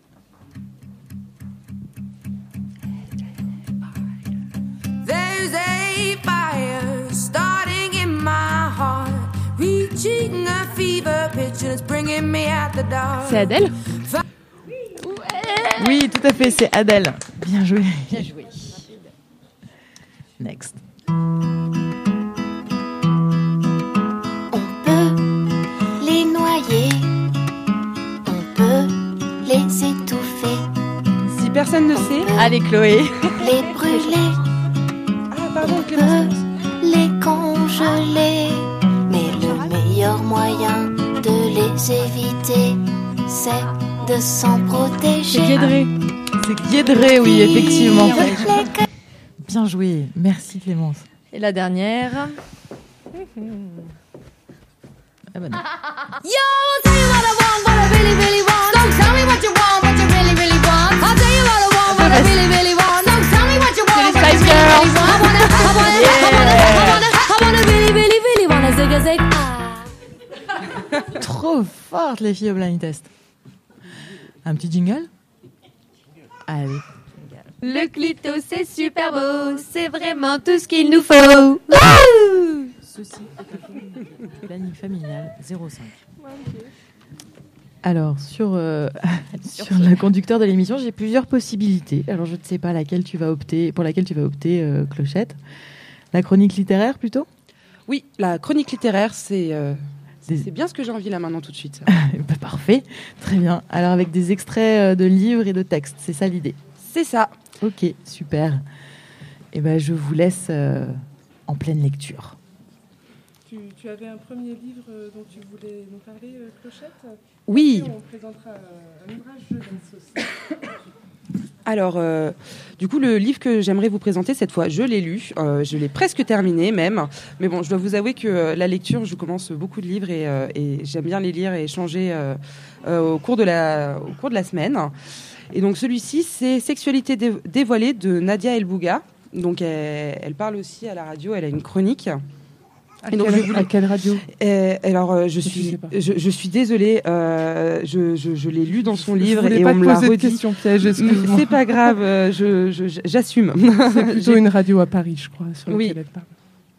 There's a fire starting in my heart, reaching a fever pitch and it's bringing me out the dark. C'est Adèle ? Oui, tout à fait, c'est Adèle. Bien joué. Bien joué. Next. Les noyer, on peut les étouffer. Si personne ne sait, allez Chloé. Les brûler, ah, pardon, on peut les congeler. Mais le meilleur moyen de les éviter, c'est de s'en protéger. C'est Guédré. C'est Guédré, oui, effectivement. Bien joué. Merci Clémence. Et la dernière. Ah bah non. Yo, I'll tell you what I want, what I really, really want. Don't tell me what you want, what you really, really want. I'll tell you what I want, what I really, really want. Don't tell me what you want, what you really, really want. I wanna, I wanna, I wanna, I wanna, I wanna really, really, really wanna zig a zig. Ah. Trop forte les filles au blind test. Un petit jingle ? Allez. Le clito, c'est super beau, c'est vraiment tout ce qu'il nous faut. Wouh! Ceci est le planning familial zéro cinq. Alors, sur, euh, sur le conducteur de l'émission, j'ai plusieurs possibilités. Alors, je ne sais pas laquelle tu vas opter, pour laquelle tu vas opter, euh, Clochette. La chronique littéraire, plutôt ? Oui, la chronique littéraire, c'est, euh, c'est, c'est bien ce que j'ai envie là maintenant tout de suite. Bah, parfait, très bien. Alors, avec des extraits de livres et de textes, c'est ça l'idée ? C'est ça. Ok, super. Et ben, je vous laisse euh, en pleine lecture. Tu, tu avais un premier livre dont tu voulais nous parler, Clochette ? Oui. On présentera un ouvrage jeunesse aussi. Alors, euh, du coup, le livre que j'aimerais vous présenter cette fois, je l'ai lu, euh, je l'ai presque terminé même. Mais bon, je dois vous avouer que euh, la lecture, je commence beaucoup de livres et, euh, et j'aime bien les lire et échanger euh, euh, au cours de la, au cours de la semaine. Et donc, celui-ci, c'est Sexualité dé- dévoilée de Nadia El Bouga. Donc, elle, elle parle aussi à la radio, elle a une chronique. À, et donc, quelle, je voulais... à quelle radio et, Alors, euh, je, suis, je, je suis désolée, euh, je, je, je l'ai lu dans son je livre et on me l'a redit. Question piège, excuse-moi. C'est pas grave, euh, je, je, j'assume. C'est plutôt une radio à Paris, je crois, sur oui. laquelle elle parle.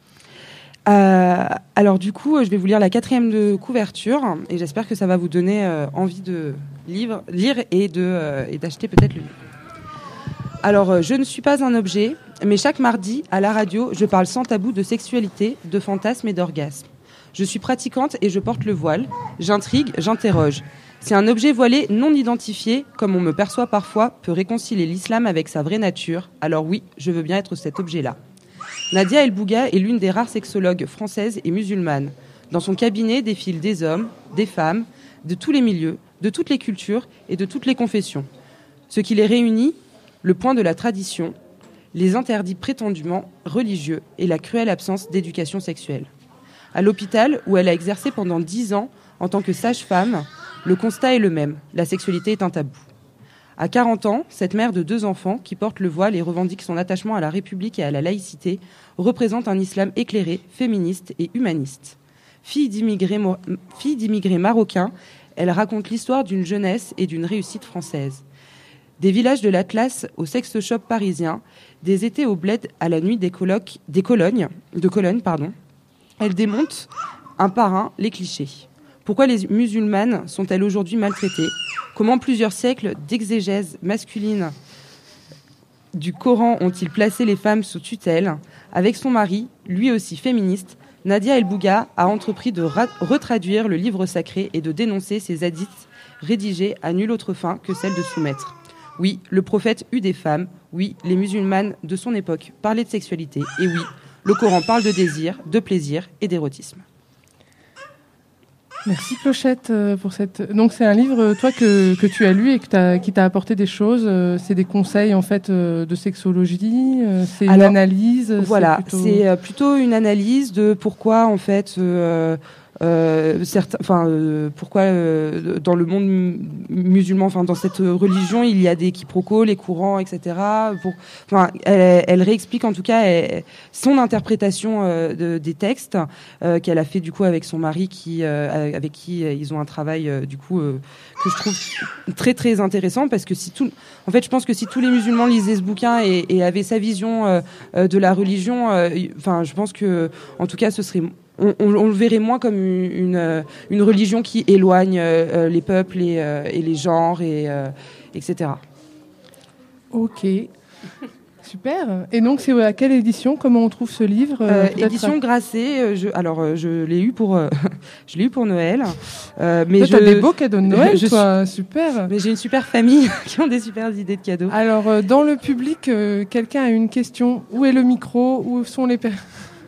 Euh, alors du coup, je vais vous lire la quatrième de couverture et j'espère que ça va vous donner euh, envie de lire, lire et, de, euh, et d'acheter peut-être le livre. Alors, euh, je ne suis pas un objet, mais chaque mardi, à la radio, je parle sans tabou de sexualité, de fantasmes et d'orgasme. Je suis pratiquante et je porte le voile. J'intrigue, j'interroge. Si un objet voilé non identifié, comme on me perçoit parfois, peut réconcilier l'islam avec sa vraie nature, alors oui, je veux bien être cet objet-là. Nadia El Bouga est l'une des rares sexologues françaises et musulmanes. Dans son cabinet défilent des hommes, des femmes, de tous les milieux, de toutes les cultures et de toutes les confessions. Ce qui les réunit, le point de la tradition, les interdits prétendument religieux et la cruelle absence d'éducation sexuelle. À l'hôpital, où elle a exercé pendant dix ans en tant que sage-femme, le constat est le même, la sexualité est un tabou. À quarante ans, cette mère de deux enfants, qui porte le voile et revendique son attachement à la République et à la laïcité, représente un islam éclairé, féministe et humaniste. Fille d'immigrés, mo- fille d'immigrés marocains, elle raconte l'histoire d'une jeunesse et d'une réussite française. Des villages de l'Atlas au sex shop parisien, des étés au bled à la nuit des, colocs, des colognes, de Cologne, pardon. Elle démonte un par un les clichés. Pourquoi les musulmanes sont-elles aujourd'hui maltraitées ? Comment plusieurs siècles d'exégèse masculine du Coran ont-ils placé les femmes sous tutelle ? Avec son mari, lui aussi féministe, Nadia El Bouga a entrepris de ra- retraduire le livre sacré et de dénoncer ces hadiths rédigés à nulle autre fin que celle de soumettre. Oui, le prophète eut des femmes. Oui, les musulmanes de son époque parlaient de sexualité. Et oui, le Coran parle de désir, de plaisir et d'érotisme. Merci Clochette pour cette. Donc c'est un livre toi que, que tu as lu et que t'as, qui t'a apporté des choses. C'est des conseils en fait de sexologie. C'est Alors, une analyse. Voilà, c'est plutôt... c'est plutôt une analyse de pourquoi en fait. Euh, Euh, certains, enfin, euh, pourquoi euh, dans le monde mu- musulman, enfin dans cette religion, il y a des quiproquos, les courants, et cetera. Pour, enfin, elle, elle réexplique en tout cas elle, son interprétation euh, de, des textes euh, qu'elle a fait du coup avec son mari, qui, euh, avec qui euh, ils ont un travail euh, du coup euh, que je trouve très très intéressant parce que si tout, en fait, je pense que si tous les musulmans lisaient ce bouquin et, et avaient sa vision euh, euh, de la religion, euh, enfin, je pense que en tout cas, ce serait On, on, on le verrait moins comme une, une, une religion qui éloigne euh, les peuples et, euh, et les genres, et, euh, et cetera. Ok, super. Et donc, c'est à quelle édition ? Comment on trouve ce livre ? euh, Édition Grasset. Je, alors, je l'ai eu pour, euh, je l'ai eu pour Noël. Euh, mais toi, je, t'as des beaux cadeaux de Noël, je toi. Suis, super. Mais j'ai une super famille qui ont des super idées de cadeaux. Alors, euh, dans le public, euh, quelqu'un a une question. Où est le micro ? Où sont les personnes ?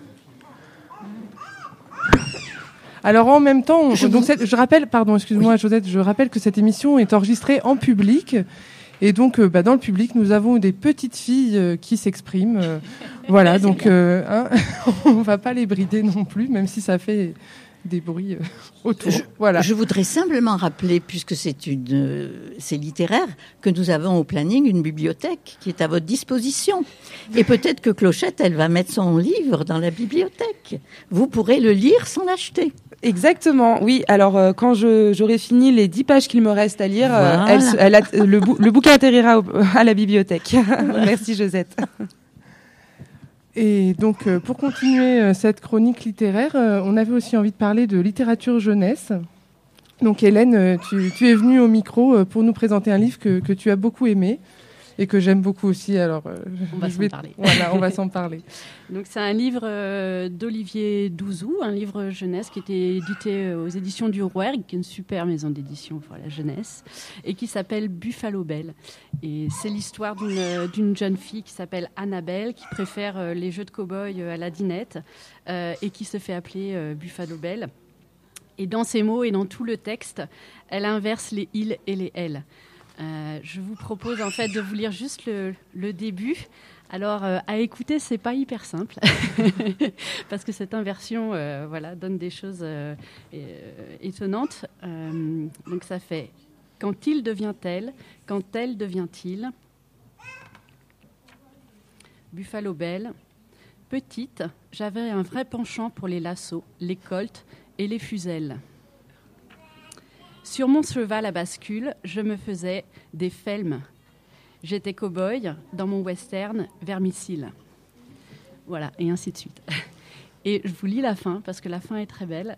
Alors en même temps, je, donc cette, je rappelle, pardon, excuse-moi oui. Josette, je rappelle que cette émission est enregistrée en public et donc euh, bah, dans le public nous avons des petites filles euh, qui s'expriment, euh, voilà, donc euh, hein, on va pas les brider non plus, même si ça fait des bruits euh, autour. Je, voilà. Je voudrais simplement rappeler, puisque c'est une, euh, c'est littéraire, que nous avons au planning une bibliothèque qui est à votre disposition. Et peut-être que Clochette, elle va mettre son livre dans la bibliothèque. Vous pourrez le lire sans l'acheter. Exactement, oui. Alors, euh, quand je, j'aurai fini les dix pages qu'il me reste à lire, Voilà. euh, elle, se- elle a, le, bou- le bouquin atterrira au- à la bibliothèque. Merci, Josette. Et donc, euh, pour continuer euh, cette chronique littéraire, euh, on avait aussi envie de parler de littérature jeunesse. Donc, Hélène, euh, tu, tu es venue au micro euh, pour nous présenter un livre que, que tu as beaucoup aimé et que j'aime beaucoup aussi. Alors, euh, On va je s'en vais... parler. Voilà, on va s'en parler. Donc c'est un livre euh, d'Olivier Douzou, un livre jeunesse qui était édité euh, aux éditions du Rouergue, qui est une super maison d'édition pour la jeunesse, et qui s'appelle Buffalo Bell. Et c'est l'histoire d'une, euh, d'une jeune fille qui s'appelle Annabelle, qui préfère euh, les jeux de cow-boy euh, à la dinette, euh, et qui se fait appeler euh, Buffalo Bell. Et dans ces mots et dans tout le texte, elle inverse les ils et les elles. Euh, je vous propose en fait de vous lire juste le, le début. Alors euh, à écouter, c'est pas hyper simple parce que cette inversion, euh, voilà, donne des choses euh, euh, étonnantes. Euh, donc ça fait quand il devient-elle, quand elle devient-il. Buffalo Bell. Petite, j'avais un vrai penchant pour les lassos, les colts et les fuselles. Sur mon cheval à bascule, je me faisais des felmes. J'étais cow-boy dans mon western vermicile. Voilà, et ainsi de suite. Et je vous lis la fin, parce que la fin est très belle.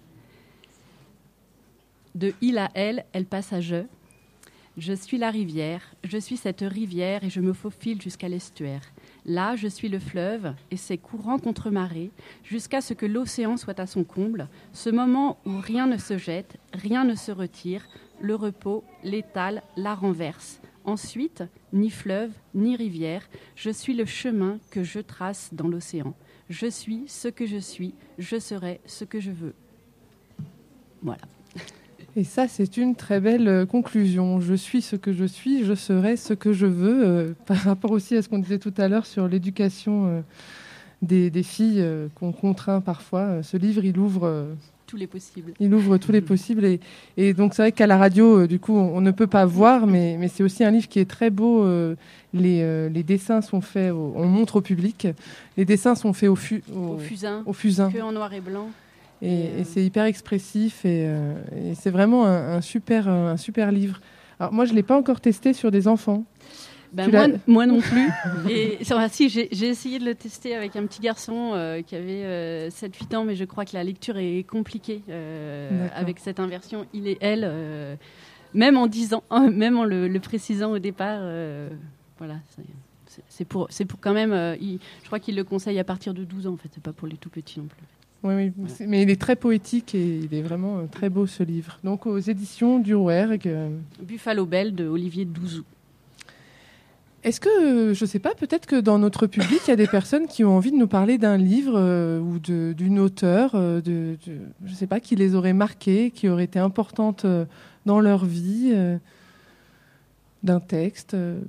De il à elle, elle passe à je. Je suis la rivière, je suis cette rivière et je me faufile jusqu'à l'estuaire. Là, je suis le fleuve et ses courants contre marée, jusqu'à ce que l'océan soit à son comble, ce moment où rien ne se jette, rien ne se retire, le repos, l'étale, la renverse. Ensuite, ni fleuve, ni rivière, je suis le chemin que je trace dans l'océan. Je suis ce que je suis, je serai ce que je veux. Voilà. Et ça, c'est une très belle euh, conclusion. Je suis ce que je suis, je serai ce que je veux. Euh, par rapport aussi à ce qu'on disait tout à l'heure sur l'éducation euh, des, des filles euh, qu'on contraint parfois. Euh, ce livre, il ouvre... Euh, tous les possibles. Il ouvre tous les possibles. Et, et donc, c'est vrai qu'à la radio, euh, du coup, on, on ne peut pas voir, mais, mais c'est aussi un livre qui est très beau. Euh, les, euh, les dessins sont faits, au, on montre au public. Les dessins sont faits au, fu, au, Au fusain, au fusain. que en noir et blanc. Et, Et, euh, et c'est hyper expressif et, euh, et c'est vraiment un, un, super, un super livre. Alors moi, je ne l'ai pas encore testé sur des enfants. Ben moi, moi non plus. Et enfin, si, j'ai, j'ai essayé de le tester avec un petit garçon euh, qui avait euh, sept huit ans, mais je crois que la lecture est compliquée euh, avec cette inversion il et elle. Euh, même en disant, même en le, le précisant au départ, euh, voilà. C'est, c'est, c'est pour, c'est pour quand même. Euh, il, je crois qu'il le conseille à partir de douze ans. En fait, c'est pas pour les tout petits non plus. Oui, oui. Voilà. Mais il est très poétique et il est vraiment euh, très beau ce livre. Donc aux éditions du Rouergue. Euh... Buffalo Bell de Olivier Douzou. Est-ce que, je ne sais pas, peut-être que dans notre public, il y a des personnes qui ont envie de nous parler d'un livre euh, ou de, d'une auteure, euh, de, de, je ne sais pas, qui les aurait marquées, qui aurait été importante euh, dans leur vie, euh, d'un texte euh...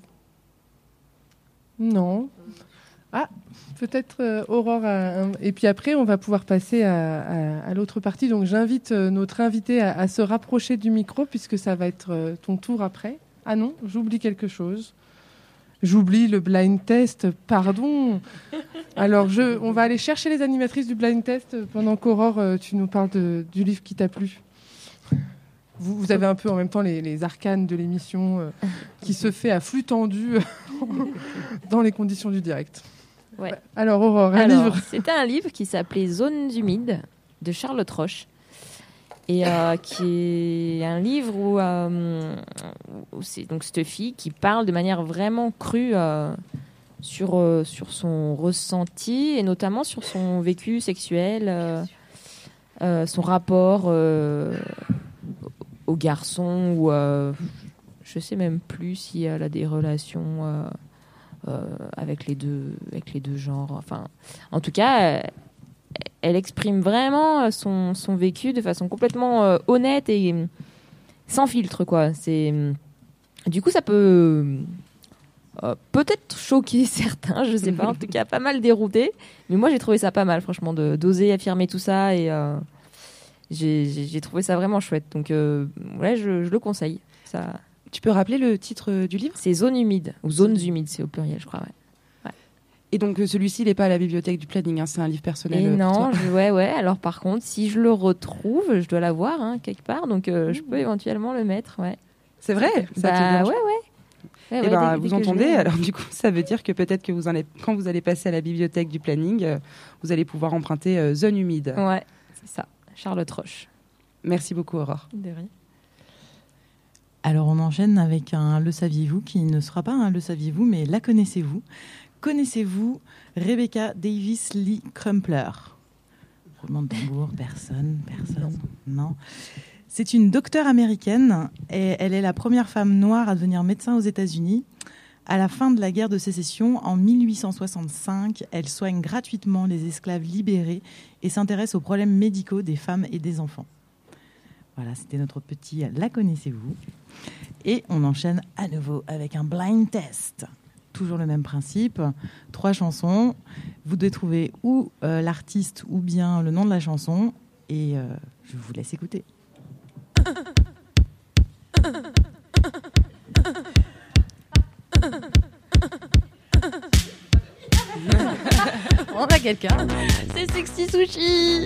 Non. Ah, peut-être euh, Aurore. A un... Et puis après, on va pouvoir passer à, à, à l'autre partie. Donc j'invite euh, notre invité à, à se rapprocher du micro puisque ça va être euh, ton tour après. Ah non, j'oublie quelque chose. J'oublie le blind test, pardon. Alors, je, on va aller chercher les animatrices du blind test pendant qu'Aurore, euh, tu nous parles de, du livre qui t'a plu. Vous, vous avez un peu en même temps les, les arcanes de l'émission euh, qui se fait à flux tendu dans les conditions du direct. Ouais. Alors, Aurore, un Alors, livre. C'était un livre qui s'appelait Zones humides de Charlotte Roche. Et euh, qui est un livre où, euh, où c'est donc cette fille qui parle de manière vraiment crue euh, sur, euh, sur son ressenti et notamment sur son vécu sexuel, euh, euh, son rapport euh, aux garçons ou euh, je sais même plus si elle a des relations euh, euh, avec les deux avec les deux genres. Enfin, en tout cas. Euh, Elle exprime vraiment son, son vécu de façon complètement euh, honnête et euh, sans filtre, quoi. C'est, euh, du coup, ça peut euh, peut-être choquer certains, je sais pas, en tout cas pas mal dérouté. Mais moi, j'ai trouvé ça pas mal, franchement, de, d'oser affirmer tout ça et, euh, j'ai, j'ai, j'ai trouvé ça vraiment chouette. Donc, euh, ouais, je, je le conseille. Ça... Tu peux rappeler le titre du livre ? C'est Zones humides, ou Zones humides, c'est au pluriel, je crois, ouais. ouais. Et donc, celui-ci, il n'est pas à la bibliothèque du planning, hein, c'est un livre personnel. Et euh, non, pour toi. je, ouais, ouais. Alors, par contre, si je le retrouve, je dois l'avoir hein, quelque part, donc euh, je peux éventuellement le mettre, ouais. C'est vrai ça Bah, te ouais, ouais. Et ouais, eh ouais, ben, dès- vous dès que je entendez, l'ai. alors du coup, ça veut dire que peut-être que vous en allez, quand vous allez passer à la bibliothèque du planning, euh, vous allez pouvoir emprunter euh, Zone humide. Ouais, c'est ça. Charlotte Roche. Merci beaucoup, Aurore. De rien. Alors on enchaîne avec un Le saviez-vous qui ne sera pas un Le saviez-vous, mais La connaissez-vous. Connaissez-vous Rebecca Davis Lee Crumpler? Roulement de tambour, personne, personne, non. C'est une docteure américaine et elle est la première femme noire à devenir médecin aux États-Unis. À la fin de la guerre de sécession, en mille huit cent soixante-cinq, elle soigne gratuitement les esclaves libérés et s'intéresse aux problèmes médicaux des femmes et des enfants. Voilà, c'était notre petit La connaissez-vous. Et on enchaîne à nouveau avec un blind test. Toujours le même principe. Trois chansons. Vous devez trouver ou euh, l'artiste ou bien le nom de la chanson. Et euh, je vous laisse écouter. On a quelqu'un. C'est Sexy Sushi.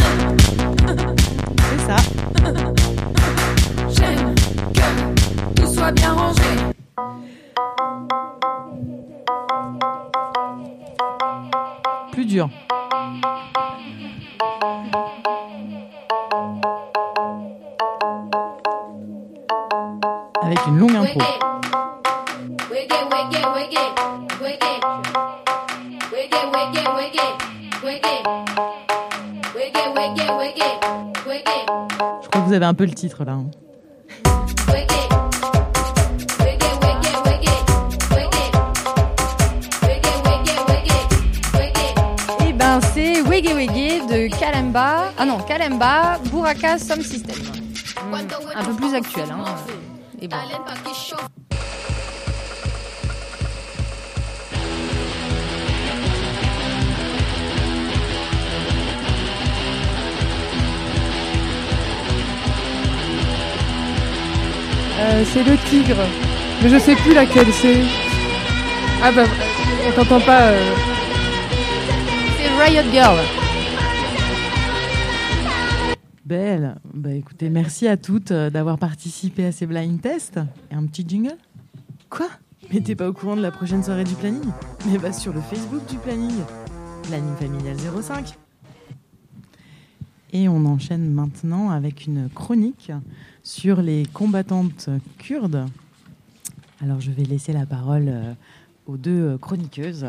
C'est ça. J'aime que tout soit bien rangé. Plus dur. Avec une longue intro. Je crois que vous avez un peu le titre là. hein. Et ben c'est Wege Wege de Kalemba. Ah non, Kalemba, Buraka Sound System. Hmm, un peu plus actuel. Hein. Et bon. Euh, c'est le tigre. Mais je sais plus laquelle c'est. Ah bah, on t'entend pas. euh. C'est Riot Girl. Belle. Bah écoutez, merci à toutes euh, d'avoir participé à ces blind tests. Et un petit jingle. Quoi? Mais t'es pas au courant de la prochaine soirée du planning? Mais va sur le Facebook du planning. Planning familial zéro cinq. Et on enchaîne maintenant avec une chronique sur les combattantes kurdes. Alors je vais laisser la parole euh, aux deux chroniqueuses.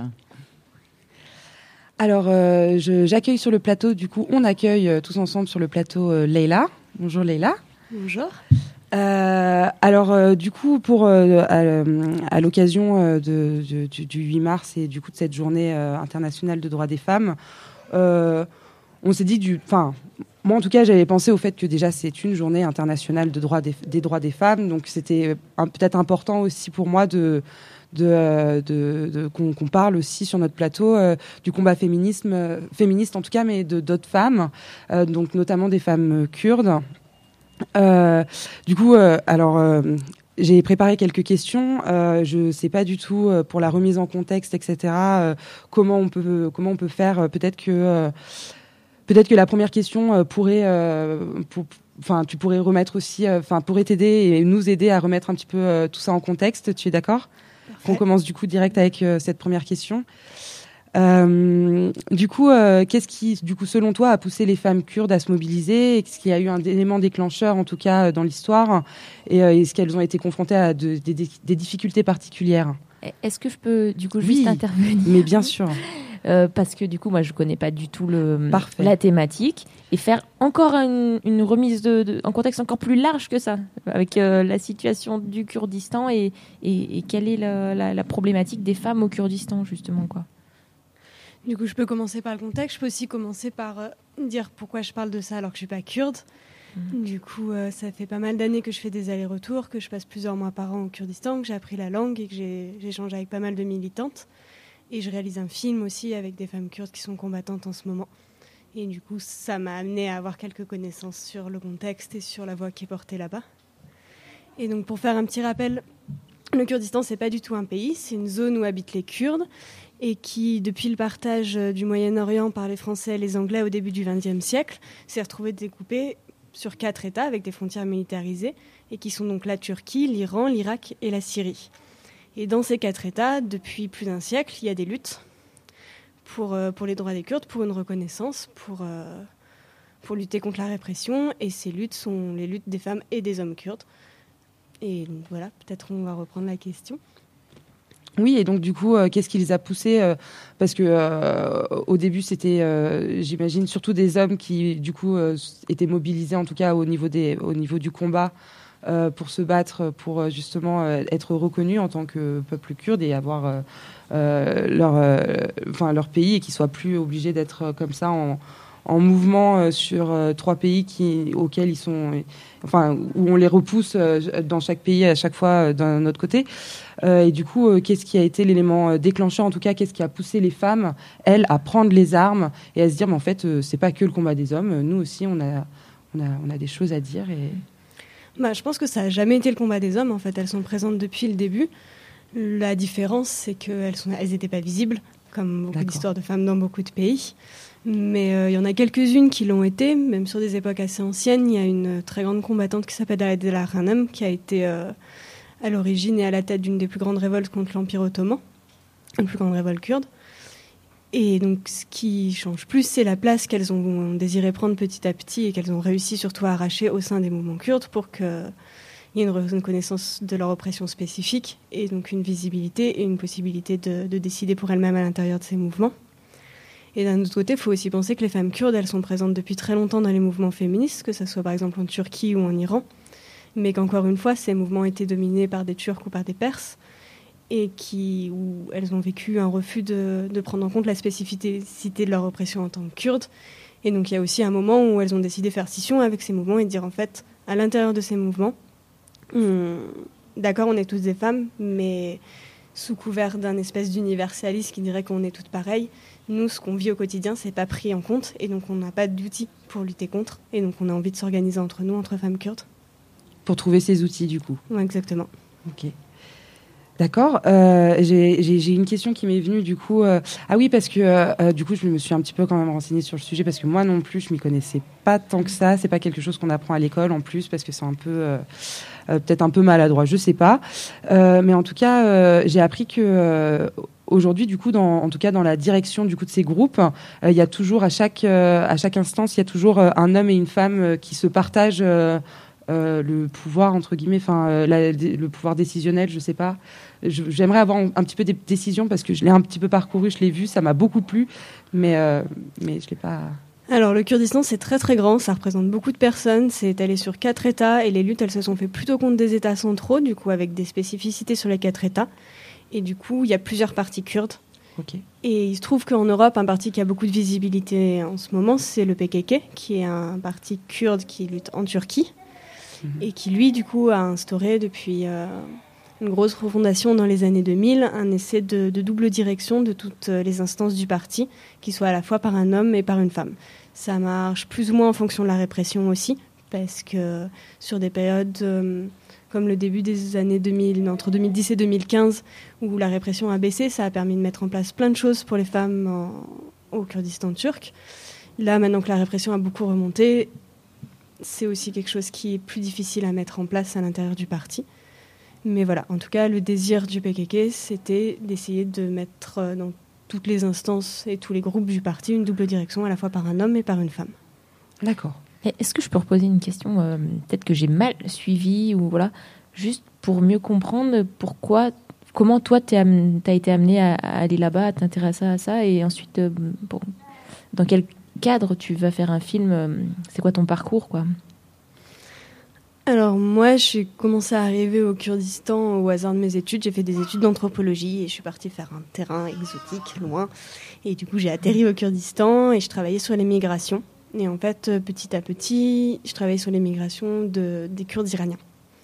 Alors, euh, je- j'accueille sur le plateau, du coup, on accueille euh, tous ensemble sur le plateau euh, Leïla. Bonjour Leïla. Bonjour. Euh, alors, euh, du coup, pour euh, à, à l'occasion euh, de, de- du, du huit mars et du coup de cette journée euh, internationale de droits des femmes, euh, on s'est dit du, enfin, moi en tout cas, j'avais pensé au fait que déjà c'est une journée internationale de droits des, des droits des femmes, donc c'était un- peut-être important aussi pour moi de de, euh, de, de- qu'on, qu'on parle aussi sur notre plateau euh, du combat féminisme, euh, féministe en tout cas, mais de d'autres femmes, euh, donc notamment des femmes euh, kurdes. Euh, du coup, euh, alors. euh, j'ai préparé quelques questions. Euh, je ne sais pas du tout euh, pour la remise en contexte, et cetera. euh, comment on peut comment on peut faire. euh, Peut-être que euh, peut-être que la première question euh, pourrait, euh, pour- enfin, tu pourrais remettre aussi, euh, enfin, pourrait t'aider et nous aider à remettre un petit peu euh, tout ça en contexte. Tu es d'accord? Qu'on commence du coup direct avec euh, cette première question. Euh, du coup, euh, qu'est-ce qui, du coup, selon toi, a poussé les femmes kurdes à se mobiliser? Est-ce qu'il y a eu un élément déclencheur, en tout cas, euh, dans l'histoire? Et euh, est-ce qu'elles ont été confrontées à de- des- des- des difficultés particulières? Est-ce que je peux du coup juste Oui, intervenir? mais bien sûr. Euh, parce que du coup, moi, je connais pas du tout le, Parfait. la thématique et faire encore une, une remise de, de, en contexte encore plus large que ça, avec euh, la situation du Kurdistan et, et, et quelle est la, la, la problématique des femmes au Kurdistan, justement, quoi. Du coup, je peux commencer par le contexte. Je peux aussi commencer par euh, dire pourquoi je parle de ça alors que je suis pas kurde. Mmh. Du coup, euh, ça fait pas mal d'années que je fais des allers-retours, que je passe plusieurs mois par an au Kurdistan, que j'ai appris la langue et que j'ai- j'échange avec pas mal de militantes. Et je réalise un film aussi avec des femmes kurdes qui sont combattantes en ce moment. Et du coup, ça m'a amené à avoir quelques connaissances sur le contexte et sur la voix qui est portée là-bas. Et donc, pour faire un petit rappel, le Kurdistan, c'est pas du tout un pays, c'est une zone où habitent les Kurdes et qui, depuis le partage du Moyen-Orient par les Français et les Anglais au début du vingtième siècle, s'est retrouvé découpé sur quatre États avec des frontières militarisées et qui sont donc la Turquie, l'Iran, l'Irak et la Syrie. Et dans ces quatre États, depuis plus d'un siècle, il y a des luttes pour, euh, pour les droits des Kurdes, pour une reconnaissance, pour, euh, pour lutter contre la répression. Et ces luttes sont les luttes des femmes et des hommes kurdes. Et donc, voilà, peut-être on va reprendre la question. Oui, et donc du coup, euh, qu'est-ce qui les a poussés euh, Parce que euh, au début, c'était, euh, j'imagine, surtout des hommes qui, du coup, euh, étaient mobilisés, en tout cas au niveau des, au niveau du combat, euh, pour se battre, pour justement euh, être reconnus en tant que peuple kurde et avoir euh, euh, leur, euh, enfin leur pays et qu'ils soient plus obligés d'être comme ça en en mouvement euh, sur euh, trois pays qui, auxquels ils sont, enfin, où on les repousse euh, dans chaque pays à chaque fois euh, d'un autre côté. Euh, et du coup, euh, qu'est-ce qui a été l'élément déclencheur, en tout cas, qu'est-ce qui a poussé les femmes, elles, à prendre les armes et à se dire, mais en fait, euh, c'est pas que le combat des hommes. Nous aussi, on a, on a, on a des choses à dire. Et... Bah, je pense que ça n'a jamais été le combat des hommes. En fait, elles sont présentes depuis le début. La différence, c'est qu'elles sont, elles n'étaient pas visibles, comme beaucoup d'histoires de femmes dans beaucoup de pays. Mais il euh, y en a quelques-unes qui l'ont été, même sur des époques assez anciennes. Il y a une très grande combattante qui s'appelle Adela Hanım, qui a été euh, à l'origine et à la tête d'une des plus grandes révoltes contre l'Empire ottoman, une plus grande révolte kurde. Et donc, ce qui change plus, c'est la place qu'elles ont désiré prendre petit à petit et qu'elles ont réussi surtout à arracher au sein des mouvements kurdes pour qu'il y ait une reconnaissance de leur oppression spécifique et donc une visibilité et une possibilité de, de décider pour elles-mêmes à l'intérieur de ces mouvements. Et d'un autre côté, il faut aussi penser que les femmes kurdes, elles sont présentes depuis très longtemps dans les mouvements féministes, que ce soit par exemple en Turquie ou en Iran, mais qu'encore une fois, ces mouvements étaient dominés par des Turcs ou par des Perses, et qui, où elles ont vécu un refus de, de prendre en compte la spécificité de leur oppression en tant que kurdes. Et donc il y a aussi un moment où elles ont décidé de faire scission avec ces mouvements et de dire en fait, à l'intérieur de ces mouvements, on, d'accord, on est tous des femmes, mais sous couvert d'un espèce d'universalisme qui dirait qu'on est toutes pareilles, nous, ce qu'on vit au quotidien, c'est pas pris en compte, et donc on n'a pas d'outils pour lutter contre, et donc on a envie de s'organiser entre nous, entre femmes kurdes. Pour trouver ces outils, du coup. Ouais, exactement. Ok. D'accord. Euh, j'ai, j'ai, j'ai une question qui m'est venue, du coup. Euh, ah oui, parce que euh, du coup, je me suis un petit peu quand même renseignée sur le sujet, parce que moi non plus, je m'y connaissais pas tant que ça. C'est pas quelque chose qu'on apprend à l'école, en plus, parce que c'est un peu... Euh, euh, peut-être un peu maladroit, je sais pas. Euh, mais en tout cas, euh, j'ai appris que... Euh, Aujourd'hui, du coup, dans, en tout cas dans la direction du coup de ces groupes, il euh, y a toujours à chaque euh, à chaque instance, il y a toujours euh, un homme et une femme euh, qui se partagent euh, euh, le pouvoir entre guillemets, enfin euh, le pouvoir décisionnel, je sais pas. Je, j'aimerais avoir un, un petit peu des décisions parce que je l'ai un petit peu parcouru, je l'ai vu, ça m'a beaucoup plu, mais euh, mais je l'ai pas. Alors le Kurdistan, c'est très très grand, ça représente beaucoup de personnes, c'est étalé sur quatre États et les luttes, elles se sont fait plutôt contre des États centraux, du coup avec des spécificités sur les quatre États. Et du coup, il y a plusieurs partis kurdes. Okay. Et il se trouve qu'en Europe, un parti qui a beaucoup de visibilité en ce moment, c'est le P K K, qui est un parti kurde qui lutte en Turquie. Mmh. Et qui, lui, du coup, a instauré depuis euh, une grosse refondation dans les années deux mille, un essai de, de double direction de toutes les instances du parti, qui soient à la fois par un homme et par une femme. Ça marche plus ou moins en fonction de la répression aussi, parce que sur des périodes... Euh, comme le début des années deux mille, entre deux mille dix et deux mille quinze, où la répression a baissé, ça a permis de mettre en place plein de choses pour les femmes en, au Kurdistan turc. Là, maintenant que la répression a beaucoup remonté, c'est aussi quelque chose qui est plus difficile à mettre en place à l'intérieur du parti. Mais voilà, en tout cas, le désir du P K K, c'était d'essayer de mettre dans toutes les instances et tous les groupes du parti une double direction, à la fois par un homme et par une femme. D'accord. Est-ce que je peux reposer une question euh, peut-être que j'ai mal suivi ou voilà, juste pour mieux comprendre pourquoi, comment toi tu as été amené à, à aller là-bas, à t'intéresser à ça et ensuite euh, bon, dans quel cadre tu vas faire un film, euh, c'est quoi ton parcours quoi? Alors moi j'ai commencé à arriver au Kurdistan au hasard de mes études, j'ai fait des études d'anthropologie et je suis partie faire un terrain exotique loin et du coup j'ai atterri au Kurdistan et je travaillais sur les migrations. Et en fait, petit à petit, je travaillais sur les migrations de, des Kurdes iraniens.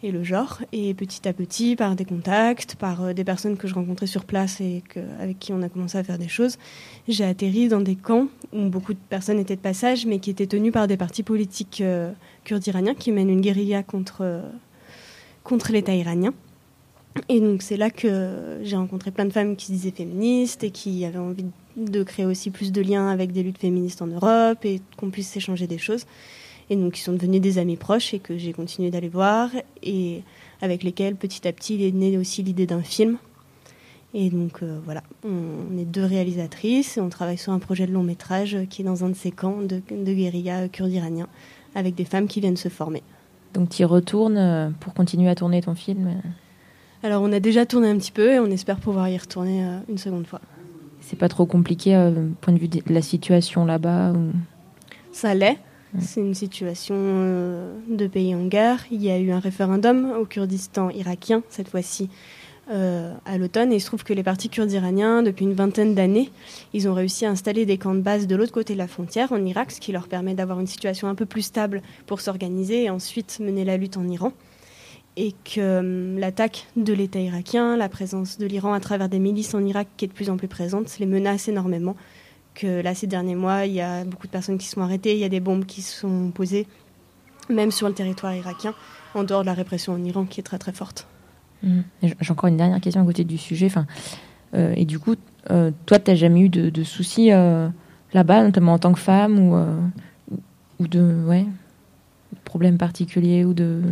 et le genre. Et petit à petit, par des contacts, par euh, des personnes que je rencontrais sur place et que, avec qui on a commencé à faire des choses, j'ai atterri dans des camps où beaucoup de personnes étaient de passage, mais qui étaient tenus par des partis politiques euh, kurdes iraniens qui mènent une guérilla contre, euh, contre l'État iranien. Et donc c'est là que j'ai rencontré plein de femmes qui se disaient féministes et qui avaient envie de créer aussi plus de liens avec des luttes féministes en Europe et qu'on puisse s'échanger des choses. Et donc, ils sont devenus des amis proches et que j'ai continué d'aller voir et avec lesquels, petit à petit, il est né aussi l'idée d'un film. Et donc, euh, voilà, on est deux réalisatrices et on travaille sur un projet de long métrage qui est dans un de ces camps de, de guérilla kurde iranien avec des femmes qui viennent se former. Donc, tu y retournes pour continuer à tourner ton film ? Alors, on a déjà tourné un petit peu et on espère pouvoir y retourner euh, une seconde fois. C'est pas trop compliqué, euh, point de vue de la situation là-bas ou... Ça l'est. C'est une situation euh, de pays en guerre. Il y a eu un référendum au Kurdistan irakien, cette fois-ci, euh, à l'automne. Et il se trouve que les partis kurdes iraniens, depuis une vingtaine d'années, ils ont réussi à installer des camps de base de l'autre côté de la frontière, en Irak, ce qui leur permet d'avoir une situation un peu plus stable pour s'organiser et ensuite mener la lutte en Iran. Et que euh, l'attaque de l'État irakien, la présence de l'Iran à travers des milices en Irak qui est de plus en plus présente, les menace énormément. Que là, ces derniers mois, il y a beaucoup de personnes qui sont arrêtées, il y a des bombes qui sont posées, même sur le territoire irakien, en dehors de la répression en Iran, qui est très très forte. Mmh. J'ai encore une dernière question à côté du sujet. Enfin, euh, et du coup, euh, toi, tu n'as jamais eu de, de soucis euh, là-bas, notamment en tant que femme, ou, euh, ou de ouais, problèmes particuliers ou de...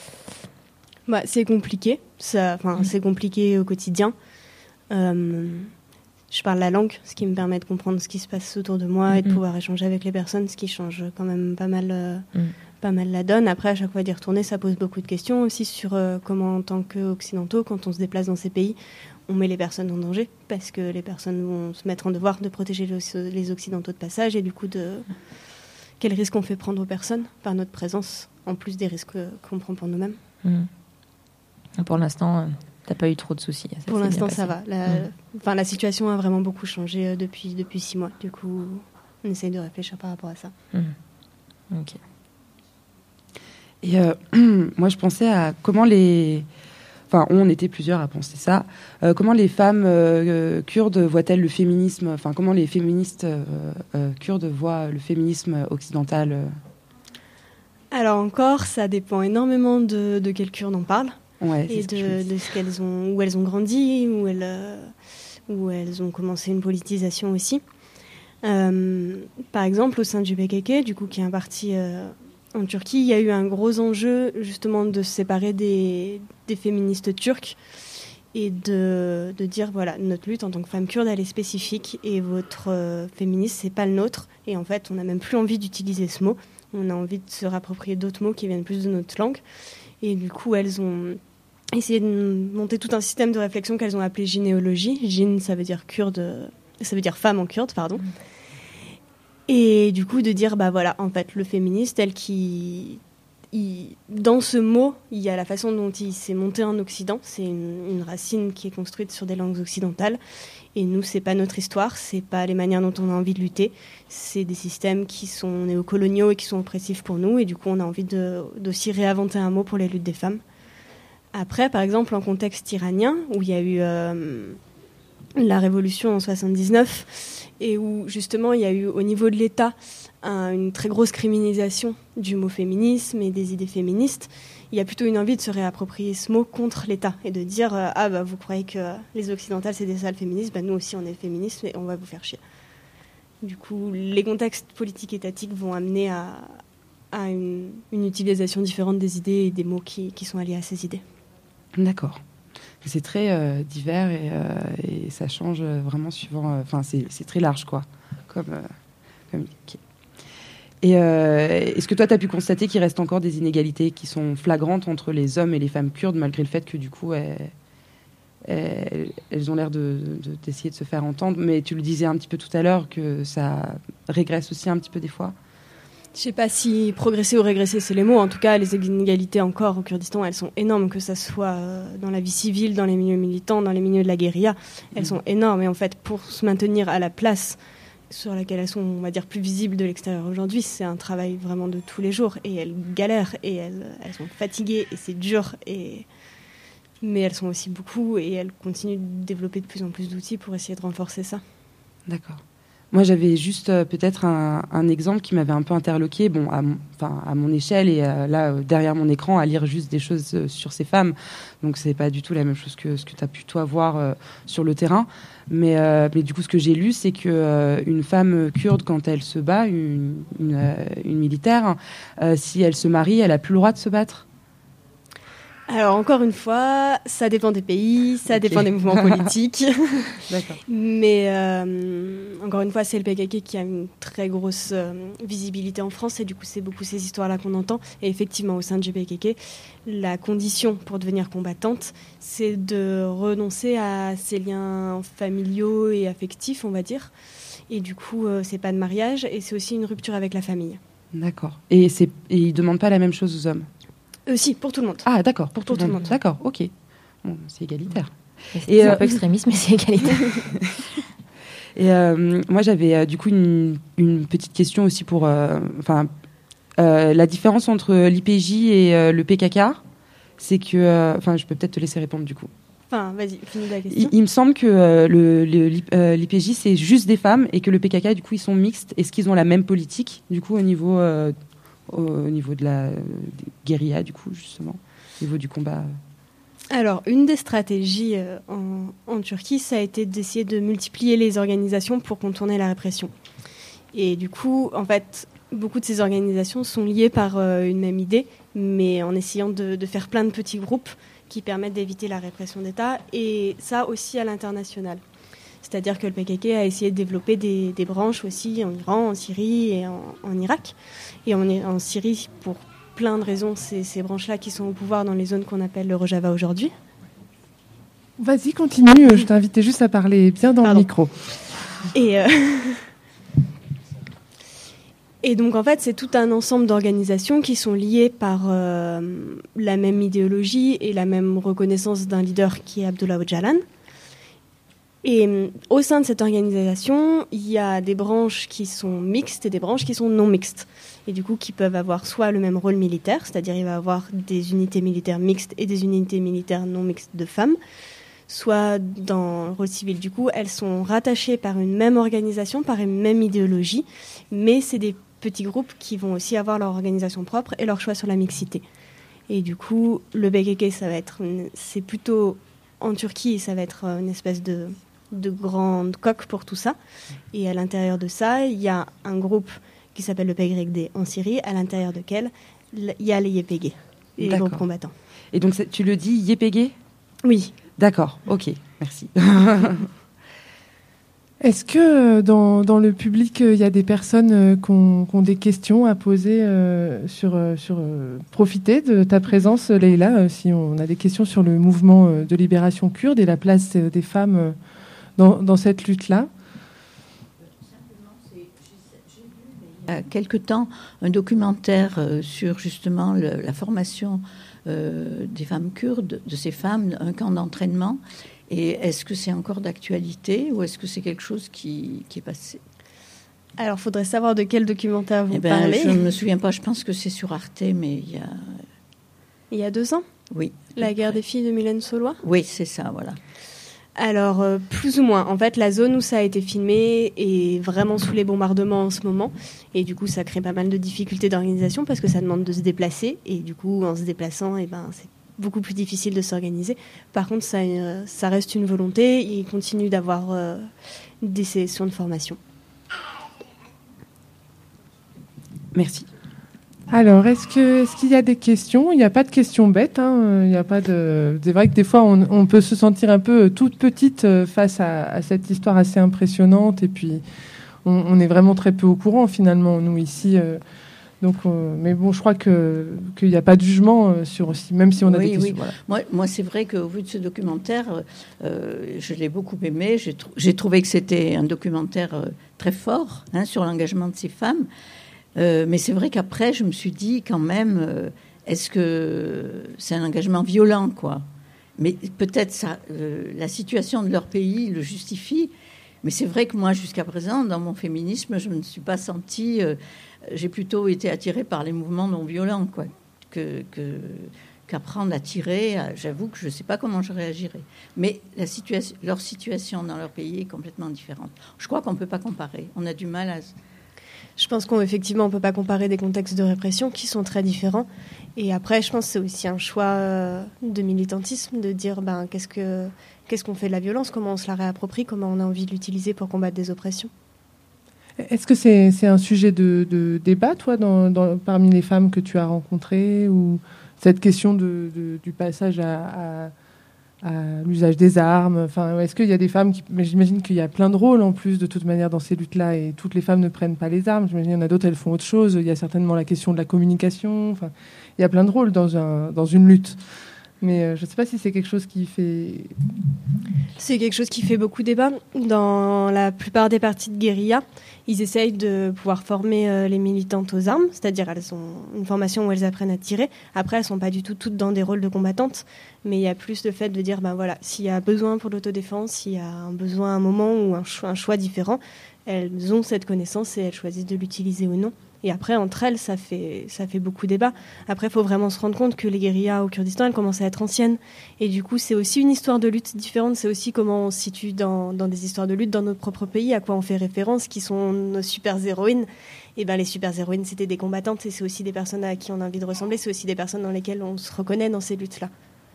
Bah, c'est compliqué, ça, mmh. c'est compliqué au quotidien. Euh, Je parle la langue, ce qui me permet de comprendre ce qui se passe autour de moi mmh. et de pouvoir échanger avec les personnes, ce qui change quand même pas mal, euh, mmh. pas mal la donne. Après, à chaque fois d'y retourner, ça pose beaucoup de questions aussi sur euh, comment, en tant qu'occidentaux, quand on se déplace dans ces pays, on met les personnes en danger, parce que les personnes vont se mettre en devoir de protéger les, les occidentaux de passage, et du coup, de quels risques on fait prendre aux personnes par notre présence, en plus des risques qu'on prend pour nous-mêmes. Mmh. Pour l'instant... T'as pas eu trop de soucis. Ça Pour l'instant, ça va. La, mmh. enfin, la situation a vraiment beaucoup changé euh, depuis, depuis six mois. Du coup, on essaye de réfléchir par rapport à ça. Mmh. Ok. Et euh, moi, je pensais à comment les... Enfin, on était plusieurs à penser ça. Euh, comment les femmes euh, kurdes voient-elles le féminisme ? Enfin, comment les féministes euh, euh, kurdes voient le féminisme occidental euh... Alors encore, ça dépend énormément de, de quelle kurde on parle. Ouais, et de, de ce qu'elles ont, où elles ont grandi, où elles, euh, où elles ont commencé une politisation aussi. Euh, par exemple, au sein du P K K, du coup, qui est un parti euh, en Turquie, il y a eu un gros enjeu justement de se séparer des, des féministes turques et de, de dire voilà, notre lutte en tant que femme kurde, elle est spécifique et votre euh, féminisme, c'est pas le nôtre. Et en fait, on n'a même plus envie d'utiliser ce mot. On a envie de se rapproprier d'autres mots qui viennent plus de notre langue. Et du coup, elles ont essayé de monter tout un système de réflexion qu'elles ont appelé gynéologie. Gyn, ça veut dire kurde, ça veut dire femme en kurde, pardon. Mmh. Et du coup, de dire, bah voilà, en fait, le féministe, tel qui... Il, dans ce mot, il y a la façon dont il s'est monté en Occident. C'est une, une racine qui est construite sur des langues occidentales. Et nous, c'est pas notre histoire, c'est pas les manières dont on a envie de lutter. C'est des systèmes qui sont néocoloniaux et qui sont oppressifs pour nous. Et du coup, on a envie de, d'aussi réinventer un mot pour les luttes des femmes. Après, par exemple, en contexte iranien, où il y a eu euh, la révolution en soixante-dix-neuf, et où justement, il y a eu au niveau de l'État un, une très grosse criminalisation du mot féminisme et des idées féministes, il y a plutôt une envie de se réapproprier ce mot contre l'État et de dire euh, « Ah, bah, vous croyez que les occidentales, c'est des sales féministes, bah, nous aussi, on est féministes et on va vous faire chier. » Du coup, les contextes politiques étatiques vont amener à, à une, une utilisation différente des idées et des mots qui, qui sont alliés à ces idées. D'accord. C'est très euh, divers et, euh, et ça change vraiment suivant... Enfin, euh, c'est, c'est très large, quoi. Comme... Euh, comme okay. Et euh, est-ce que toi, tu as pu constater qu'il reste encore des inégalités qui sont flagrantes entre les hommes et les femmes kurdes, malgré le fait que, du coup, elles, elles, elles ont l'air de, de, d'essayer de se faire entendre. Mais tu le disais un petit peu tout à l'heure, que ça régresse aussi un petit peu des fois. Je ne sais pas si progresser ou régresser, c'est les mots. En tout cas, les inégalités encore au Kurdistan, elles sont énormes, que ça soit dans la vie civile, dans les milieux militants, dans les milieux de la guérilla. Elles mmh. sont énormes. Et en fait, pour se maintenir à la place sur laquelle elles sont, on va dire, plus visibles de l'extérieur aujourd'hui. C'est un travail vraiment de tous les jours et elles galèrent et elles, elles sont fatiguées et c'est dur. Et... Mais elles sont aussi beaucoup et elles continuent de développer de plus en plus d'outils pour essayer de renforcer ça. D'accord. Moi, j'avais juste euh, peut-être un, un exemple qui m'avait un peu interloqué, bon, à mon, enfin, à mon échelle et euh, là, euh, derrière mon écran, à lire juste des choses euh, sur ces femmes. Donc, c'est pas du tout la même chose que ce que tu as pu, toi, voir euh, sur le terrain. Mais, euh, mais du coup, ce que j'ai lu, c'est qu'une euh, femme kurde, quand elle se bat, une, une, euh, une militaire, euh, si elle se marie, elle n'a plus le droit de se battre. Alors, encore une fois, ça dépend des pays, ça okay. dépend des mouvements politiques. D'accord. Mais, euh, encore une fois, c'est le P K K qui a une très grosse euh, visibilité en France. Et du coup, c'est beaucoup ces histoires-là qu'on entend. Et effectivement, au sein du P K K, la condition pour devenir combattante, c'est de renoncer à ces liens familiaux et affectifs, on va dire. Et du coup, euh, c'est pas de mariage. Et c'est aussi une rupture avec la famille. D'accord. Et, c'est, et ils ne demandent pas la même chose aux hommes? Euh, si, pour tout le monde. Ah, d'accord, pour, pour tout, tout le monde. monde. D'accord, ok. Bon, c'est égalitaire. C'est et, un euh... peu extrémiste, mais c'est égalitaire. Et euh, moi, j'avais euh, du coup une, une petite question aussi pour... Enfin, euh, euh, la différence entre l'I P J et euh, le P K K, c'est que... Enfin, je peux peut-être te laisser répondre du coup. Enfin, vas-y, finis la question. Il, il me semble que euh, le, le, euh, l'I P J, c'est juste des femmes et que le P K K, du coup, ils sont mixtes. Est-ce qu'ils ont la même politique, du coup, au niveau... Euh, au niveau de la guérilla, du coup, justement, au niveau du combat? Alors, une des stratégies euh, en, en Turquie, ça a été d'essayer de multiplier les organisations pour contourner la répression. Et du coup, en fait, beaucoup de ces organisations sont liées par euh, une même idée, mais en essayant de, de faire plein de petits groupes qui permettent d'éviter la répression d'État, et ça aussi à l'international. C'est-à-dire que le P K K a essayé de développer des, des branches aussi en Iran, en Syrie et en, en Irak. Et on est en Syrie, pour plein de raisons, c'est ces branches-là qui sont au pouvoir dans les zones qu'on appelle le Rojava aujourd'hui. Vas-y, continue. Je t'invitais juste à parler bien dans Pardon. le micro. Et, euh... et donc, en fait, c'est tout un ensemble d'organisations qui sont liées par euh, la même idéologie et la même reconnaissance d'un leader qui est Abdullah Öcalan. Et euh, au sein de cette organisation, il y a des branches qui sont mixtes et des branches qui sont non mixtes. Et du coup, qui peuvent avoir soit le même rôle militaire, c'est-à-dire il va y avoir des unités militaires mixtes et des unités militaires non mixtes de femmes, soit dans le rôle civil. Du coup, elles sont rattachées par une même organisation, par une même idéologie, mais c'est des petits groupes qui vont aussi avoir leur organisation propre et leur choix sur la mixité. Et du coup, le B K K, ça va être, une, c'est plutôt en Turquie, ça va être une espèce de de grande coque pour tout ça. Et à l'intérieur de ça, il y a un groupe qui s'appelle le P Y D en Syrie, à l'intérieur duquel il y a les Y P G, les D'accord. groupes combattants. Et donc, tu le dis Y P G ? Oui. D'accord, ok, merci. Est-ce que dans, dans le public, il y a des personnes qui ont, qui ont des questions à poser euh, sur, sur euh, profiter de ta présence, Leïla, euh, si on a des questions sur le mouvement de libération kurde et la place des femmes euh, Dans, dans cette lutte-là? Il y a quelque temps, un documentaire euh, sur justement le, la formation euh, des femmes kurdes, de ces femmes, un camp d'entraînement. Et est-ce que c'est encore d'actualité ou est-ce que c'est quelque chose qui, qui est passé? Alors, il faudrait savoir de quel documentaire vous eh ben, parlez. Je ne me souviens pas, je pense que c'est sur Arte, mais il y a... Il y a deux ans? Oui. La guerre des filles de Mylène Saulois? Oui, c'est ça, voilà. Alors, euh, plus ou moins. En fait, la zone où ça a été filmé est vraiment sous les bombardements en ce moment. Et du coup, ça crée pas mal de difficultés d'organisation parce que ça demande de se déplacer. Et du coup, en se déplaçant, eh ben, c'est beaucoup plus difficile de s'organiser. Par contre, ça, euh, ça reste une volonté. Il continue d'avoir euh, des sessions de formation. Merci. Alors, est-ce que est-ce qu'il y a des questions? Il n'y a pas de questions bêtes. Hein. Il y a pas de. C'est vrai que des fois, on, on peut se sentir un peu toute petite face à, à cette histoire assez impressionnante. Et puis, on, on est vraiment très peu au courant finalement, nous ici. Euh, donc, euh, mais bon, je crois que qu'il n'y a pas de jugement sur aussi, même si on a oui, des questions. Oui. Voilà. Moi, moi, c'est vrai qu'au vu de ce documentaire, euh, je l'ai beaucoup aimé. J'ai, tr- j'ai trouvé que c'était un documentaire euh, très fort hein, sur l'engagement de ces femmes. Euh, mais c'est vrai qu'après, je me suis dit quand même, euh, est-ce que c'est un engagement violent, quoi? Mais peut-être ça, euh, la situation de leur pays le justifie, Mais c'est vrai que moi, jusqu'à présent, dans mon féminisme, je ne me suis pas sentie... Euh, j'ai plutôt été attirée par les mouvements non violents, quoi, que, que, qu'apprendre à tirer. J'avoue que je ne sais pas comment je réagirais. Mais la situation, leur situation dans leur pays est complètement différente. Je crois qu'on ne peut pas comparer. On a du mal à... Je pense qu'effectivement, on ne peut pas comparer des contextes de répression qui sont très différents. Et après, je pense que c'est aussi un choix de militantisme, de dire ben, qu'est-ce, que, qu'est-ce qu'on fait de la violence, comment on se la réapproprie, comment on a envie de l'utiliser pour combattre des oppressions. Est-ce que c'est, c'est un sujet de, de débat, toi, dans, dans, parmi les femmes que tu as rencontrées, ou cette question de, de, du passage à... à à l'usage des armes. Enfin, est-ce qu'il y a des femmes qui... Mais j'imagine qu'il y a plein de rôles en plus de toute manière dans ces luttes-là et toutes les femmes ne prennent pas les armes. J'imagine qu'il y en a d'autres, elles font autre chose. Il y a certainement la question de la communication. Enfin, il y a plein de rôles dans, un, dans une lutte. Mais euh, je ne sais pas si c'est quelque chose qui fait... C'est quelque chose qui fait beaucoup débat. Dans la plupart des partis de guérilla, ils essayent de pouvoir former euh, les militantes aux armes, c'est-à-dire elles ont une formation où elles apprennent à tirer. Après, elles ne sont pas du tout toutes dans des rôles de combattantes, mais il y a plus le fait de dire, ben voilà, s'il y a besoin pour l'autodéfense, s'il y a un besoin à un moment ou un choix, un choix différent, elles ont cette connaissance et elles choisissent de l'utiliser ou non. Et après, entre elles, ça fait, ça fait beaucoup débat. Après, il faut vraiment se rendre compte que les guérillas au Kurdistan, elles commencent à être anciennes. Et du coup, c'est aussi une histoire de lutte différente. C'est aussi comment on se situe dans, dans des histoires de lutte dans notre propre pays, à quoi on fait référence, qui sont nos super-héroïnes. Et ben, les super-héroïnes, c'était des combattantes. Et c'est aussi des personnes à qui on a envie de ressembler. C'est aussi des personnes dans lesquelles on se reconnaît dans ces luttes-là.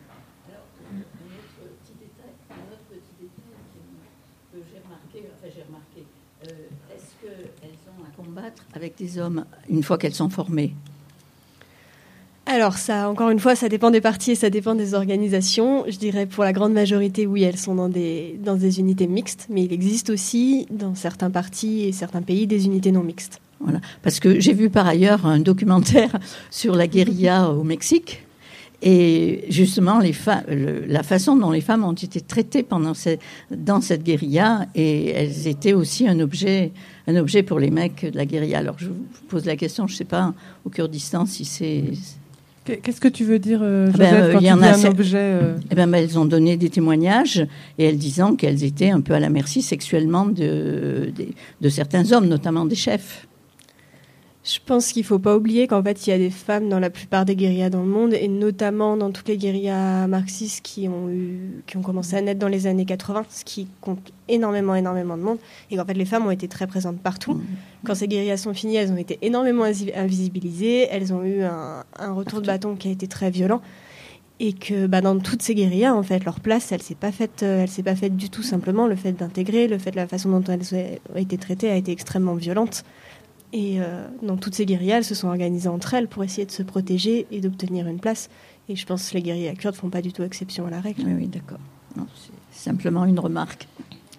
Avec des hommes, une fois qu'elles sont formées? Alors, ça, encore une fois, ça dépend des partis et ça dépend des organisations. Je dirais pour la grande majorité, oui, elles sont dans des, dans des unités mixtes, mais il existe aussi, dans certains partis et certains pays, des unités non mixtes. Voilà. Parce que j'ai vu par ailleurs un documentaire sur la guérilla au Mexique. Et justement, les fa- le, la façon dont les femmes ont été traitées pendant ce, dans cette guérilla, et elles étaient aussi un objet, un objet pour les mecs de la guérilla. Alors, je vous pose la question, je ne sais pas, au Kurdistan, si c'est... Qu'est-ce que tu veux dire, euh, Joseph, ben, euh, quand y tu en dis a un c'est... objet euh... eh ben, ben, elles ont donné des témoignages, et elles disant qu'elles étaient un peu à la merci sexuellement de, de, de certains hommes, notamment des chefs. Je pense qu'il ne faut pas oublier qu'en fait, il y a des femmes dans la plupart des guérillas dans le monde, et notamment dans toutes les guérillas marxistes qui ont, eu, qui ont commencé à naître dans les années quatre-vingts, ce qui compte énormément, énormément de monde, et qu'en fait, les femmes ont été très présentes partout. Mmh. Quand ces guérillas sont finies, elles ont été énormément invisibilisées, elles ont eu un, un retour de bâton qui a été très violent, et que bah, dans toutes ces guérillas, en fait, leur place, elle ne s'est pas faite, elle s'est pas faite du tout. Simplement, le fait d'intégrer, le fait de la façon dont elles ont été traitées a été extrêmement violente. Et euh, dans toutes ces guérillas, elles se sont organisées entre elles pour essayer de se protéger et d'obtenir une place. Et je pense que les guérillas kurdes ne font pas du tout exception à la règle. Oui, oui, d'accord. Non, c'est simplement une remarque.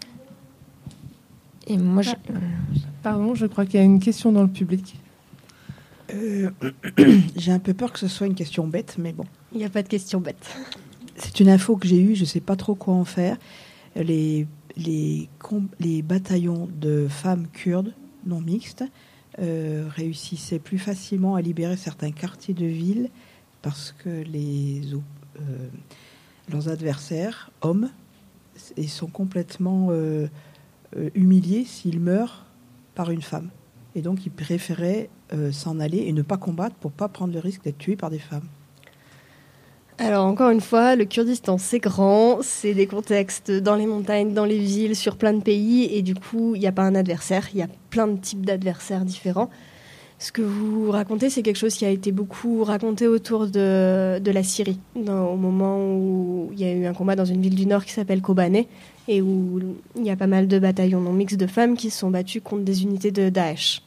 Et moi, je... Pardon, je crois qu'il y a une question dans le public. Euh, j'ai un peu peur que ce soit une question bête, mais bon. Il n'y a pas de question bête. C'est une info que j'ai eue, je ne sais pas trop quoi en faire. Les, les, les bataillons de femmes kurdes non mixtes Euh, réussissaient plus facilement à libérer certains quartiers de ville parce que les, euh, leurs adversaires, hommes, ils sont complètement euh, euh, humiliés s'ils meurent par une femme. Et donc, ils préféraient euh, s'en aller et ne pas combattre pour ne pas prendre le risque d'être tués par des femmes. Alors, encore une fois, le Kurdistan, c'est grand, c'est des contextes dans les montagnes, dans les villes, sur plein de pays, et du coup, il n'y a pas un adversaire, il y a plein de types d'adversaires différents. Ce que vous racontez, c'est quelque chose qui a été beaucoup raconté autour de, de la Syrie, dans, au moment où il y a eu un combat dans une ville du Nord qui s'appelle Kobané, et où il y a pas mal de bataillons non mixtes de femmes qui se sont battues contre des unités de Daesh.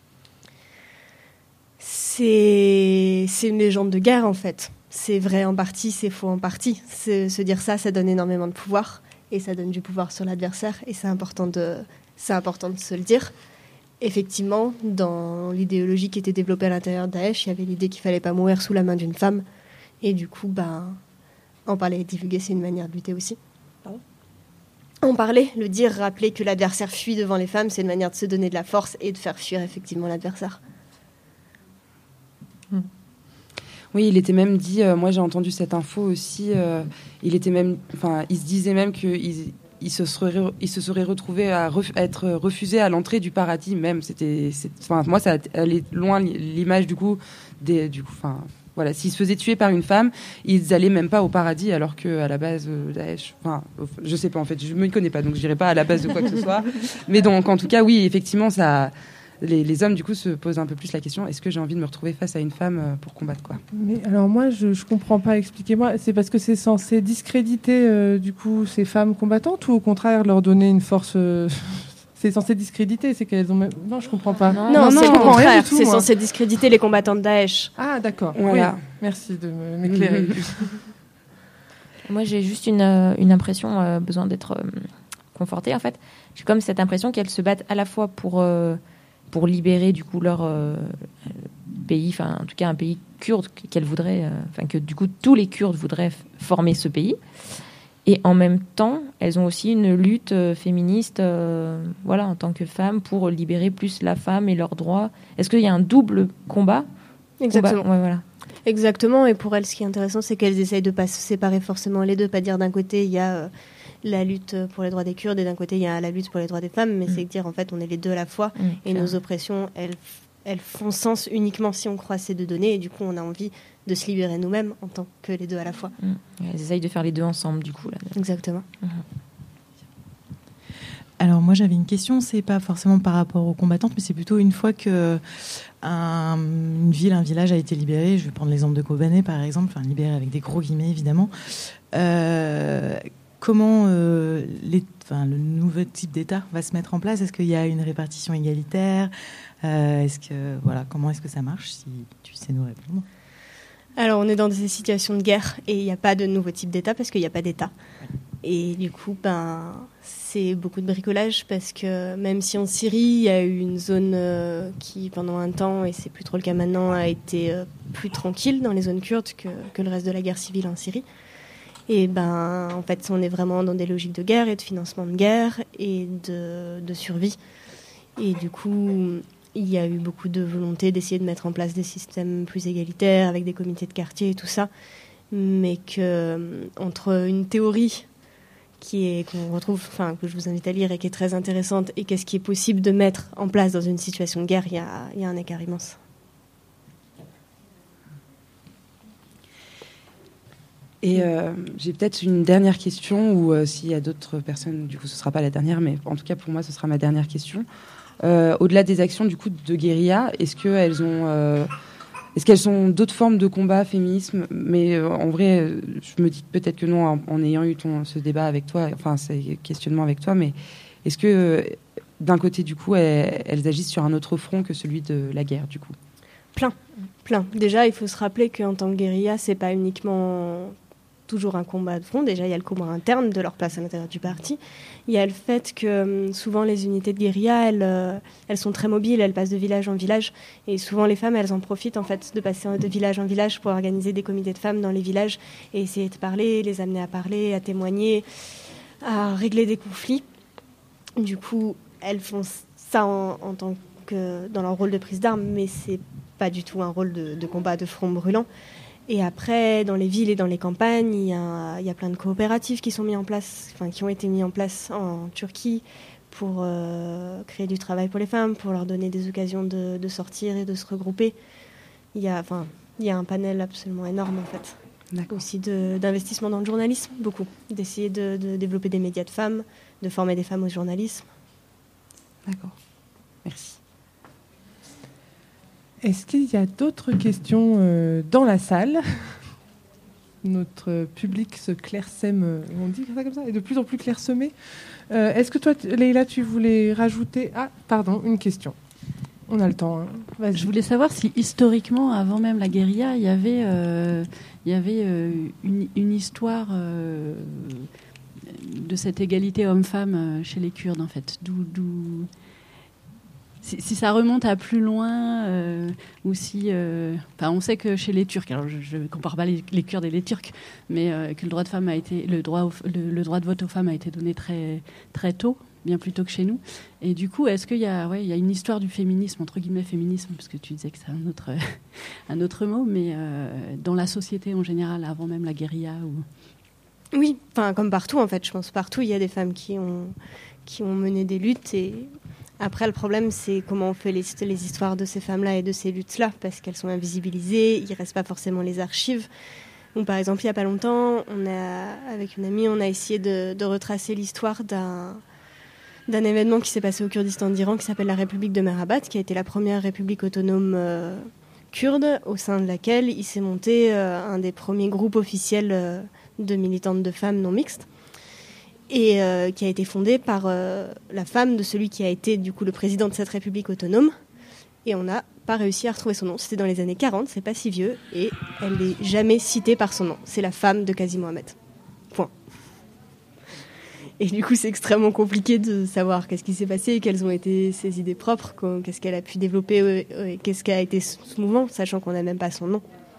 C'est, c'est une légende de guerre, en fait. C'est vrai en partie, c'est faux en partie. C'est, se dire ça, ça donne énormément de pouvoir, et ça donne du pouvoir sur l'adversaire, et c'est important de, c'est important de se le dire. Effectivement, dans l'idéologie qui était développée à l'intérieur de Daesh, il y avait l'idée qu'il ne fallait pas mourir sous la main d'une femme, et du coup, ben, en parler et divulguer, c'est une manière de lutter aussi. Pardon. En parler, le dire, rappeler que l'adversaire fuit devant les femmes, c'est une manière de se donner de la force et de faire fuir effectivement l'adversaire. Hmm. Oui, il était même dit, euh, moi j'ai entendu cette info aussi, euh, il était même, enfin, il se disait même qu'ils il se serait, il se serait retrouvé à, ref, à être refusé à l'entrée du paradis même. C'était, c'est, enfin, moi, ça allait loin l'image du coup des, du coup, enfin. Voilà, s'ils se faisaient tuer par une femme, ils allaient même pas au paradis, alors que à la base, euh, Daesh, enfin, je sais pas en fait, je me connais pas, donc je dirais pas à la base de quoi que ce soit. Mais donc, en tout cas, oui, effectivement, ça, les, les hommes du coup se posent un peu plus la question est-ce que j'ai envie de me retrouver face à une femme euh, pour combattre quoi ? Mais alors moi, je, je comprends pas. Expliquez-moi. C'est parce que c'est censé discréditer euh, du coup ces femmes combattantes ou au contraire leur donner une force euh... C'est censé discréditer, c'est qu'elles ont même... Non, je comprends pas. Non, non, non c'est le contraire. Tout, c'est moi. Censé discréditer les combattants de Daesh. Ah, d'accord. Voilà. Oui. Merci de m'éclairer. Moi, j'ai juste une, une impression, euh, besoin d'être euh, confortée, en fait. J'ai comme cette impression qu'elles se battent à la fois pour, euh, pour libérer, du coup, leur euh, pays, enfin, en tout cas, un pays kurde qu'elles voudraient... Enfin, euh, que, du coup, tous les Kurdes voudraient f- former ce pays. Et en même temps, elles ont aussi une lutte euh, féministe, euh, voilà, en tant que femmes, pour libérer plus la femme et leurs droits. Est-ce qu'il y a un double combat ? Exactement. Combat, ouais, voilà. Exactement. Et pour elles, ce qui est intéressant, c'est qu'elles essayent de pas se séparer forcément les deux. Pas dire d'un côté, il y a euh, la lutte pour les droits des Kurdes et d'un côté, il y a la lutte pour les droits des femmes. Mais mm. c'est dire, en fait, on est les deux à la fois. Mm, et clair. Nos oppressions, elles, elles font sens uniquement si on croit ces deux données. Et du coup, on a envie de se libérer nous-mêmes en tant que les deux à la fois. Mmh. Elles essayent de faire les deux ensemble, du coup. Là. Exactement. Mmh. Alors moi, j'avais une question, c'est pas forcément par rapport aux combattantes, mais c'est plutôt une fois que un, une ville, un village a été libéré, je vais prendre l'exemple de Kobané, par exemple, enfin libéré avec des gros guillemets, évidemment, euh, comment euh, les, enfin, le nouveau type d'État va se mettre en place ? Est-ce qu'il y a une répartition égalitaire ? euh, Est-ce que, voilà, comment est-ce que ça marche, si tu sais nous répondre ? Alors, on est dans des situations de guerre et il n'y a pas de nouveau type d'État parce qu'il n'y a pas d'État. Et du coup, ben, c'est beaucoup de bricolage parce que même si en Syrie, il y a eu une zone euh, qui, pendant un temps, et c'est plus trop le cas maintenant, a été euh, plus tranquille dans les zones kurdes que, que le reste de la guerre civile en Syrie. Et ben, en fait, on est vraiment dans des logiques de guerre et de financement de guerre et de, de survie. Et du coup... il y a eu beaucoup de volonté d'essayer de mettre en place des systèmes plus égalitaires avec des comités de quartier et tout ça, mais que entre une théorie qui est qu'on retrouve, enfin que je vous invite à lire et qui est très intéressante, et qu'est-ce qui est possible de mettre en place dans une situation de guerre, il y a, il y a un écart immense. Et euh, j'ai peut-être une dernière question, ou euh, s'il y a d'autres personnes, du coup ce sera pas la dernière, mais en tout cas pour moi ce sera ma dernière question. Euh, au-delà des actions du coup de guérilla, est-ce qu'elles ont, euh, est-ce qu'elles sont d'autres formes de combat, féminisme ? Mais euh, en vrai, euh, je me dis peut-être que non, en, en ayant eu ton, ce débat avec toi, enfin ces questionnements avec toi, mais est-ce que euh, d'un côté du coup, elles, elles agissent sur un autre front que celui de la guerre du coup ? Plein, plein. Déjà, il faut se rappeler qu'en tant que guérilla, c'est pas uniquement toujours un combat de front. Déjà, il y a le combat interne de leur place à l'intérieur du parti. Il y a le fait que souvent les unités de guérilla, elles, euh, elles sont très mobiles, elles passent de village en village. Et souvent les femmes, elles en profitent en fait de passer de village en village pour organiser des comités de femmes dans les villages et essayer de parler, les amener à parler, à témoigner, à régler des conflits. Du coup, elles font ça en, en tant que dans leur rôle de prise d'armes, mais c'est pas du tout un rôle de, de combat de front brûlant. Et après, dans les villes et dans les campagnes, il y a, il y a plein de coopératives qui sont mis en place, enfin qui ont été mis en place en Turquie pour euh, créer du travail pour les femmes, pour leur donner des occasions de, de sortir et de se regrouper. Il y a, enfin, il y a un panel absolument énorme en fait. D'accord. Aussi de, d'investissement dans le journalisme, beaucoup. D'essayer de, de développer des médias de femmes, de former des femmes au journalisme. D'accord. Merci. Est-ce qu'il y a d'autres questions euh, dans la salle ? Notre public se clairsème, on dit ça comme ça, est de plus en plus clairsemé. Euh, est-ce que toi, Leïla, tu voulais rajouter... Ah, pardon, une question. On a le temps. Hein. Vas-y. Je voulais savoir si historiquement, avant même la guérilla, il y avait, euh, il y avait euh, une, une histoire euh, de cette égalité homme-femme chez les Kurdes, en fait. D'où... d'où... Si, si ça remonte à plus loin, euh, ou si... Euh, on sait que chez les Turcs, alors je ne compare pas les, les Kurdes et les Turcs, mais euh, que le droit de femme a été, le droit, au, le, le droit de vote aux femmes a été donné très, très tôt, bien plus tôt que chez nous. Et du coup, est-ce qu'il y a, ouais, il y a une histoire du féminisme, entre guillemets féminisme, parce que tu disais que c'est un autre, un autre mot, mais euh, dans la société en général, avant même la guérilla ou... Oui, enfin comme partout en fait, je pense partout il y a des femmes qui ont qui ont mené des luttes et après le problème c'est comment on fait les, les histoires de ces femmes-là et de ces luttes-là parce qu'elles sont invisibilisées, il reste pas forcément les archives. Donc, par exemple il y a pas longtemps, on a avec une amie on a essayé de, de retracer l'histoire d'un d'un événement qui s'est passé au Kurdistan d'Iran qui s'appelle la République de Mehrabad, qui a été la première république autonome euh, kurde au sein de laquelle il s'est monté euh, un des premiers groupes officiels euh, de militantes de femmes non mixtes et euh, qui a été fondée par euh, la femme de celui qui a été du coup le président de cette république autonome et on n'a pas réussi à retrouver son nom. C'était dans les années quarante, c'est pas si vieux et elle n'est jamais citée par son nom. C'est la femme de Qazi Mohammed. Point. Et du coup c'est extrêmement compliqué de savoir qu'est-ce qui s'est passé, quelles ont été ses idées propres, qu'est-ce qu'elle a pu développer, qu'est-ce qu'a été ce mouvement, sachant qu'on n'a même pas son nom.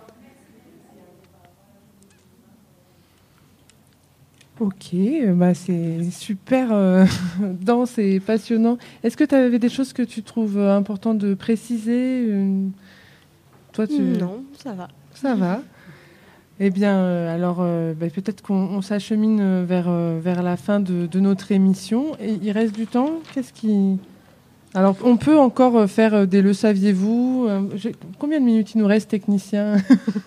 Ok, bah c'est super euh, dense et passionnant. Est-ce que tu avais des choses que tu trouves importantes de préciser une... Toi, tu... Non, ça va. Ça va. Eh bien, euh, alors euh, bah, peut-être qu'on on s'achemine vers, euh, vers la fin de, de notre émission. Et il reste du temps. Qu'est-ce qui... Alors, on peut encore faire des Le saviez-vous. Combien de minutes il nous reste, technicien?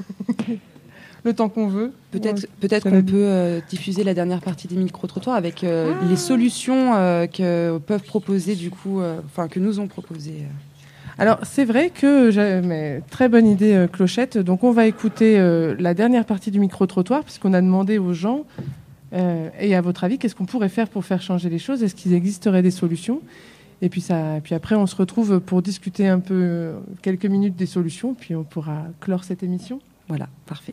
Le temps qu'on veut. Peut-être, peut-être qu'on peut euh, diffuser la dernière partie des micro-trottoirs avec euh, ah. les solutions euh, que peuvent proposer du coup, enfin euh, que nous ont proposé. Alors c'est vrai que j'ai, mais, très bonne idée euh, Clochette. Donc on va écouter euh, la dernière partie du micro-trottoir puisqu'on a demandé aux gens euh, et à votre avis qu'est-ce qu'on pourrait faire pour faire changer les choses. Est-ce qu'il existerait des solutions? Et puis ça, et puis après on se retrouve pour discuter un peu euh, quelques minutes des solutions. Puis on pourra clore cette émission. Voilà, parfait.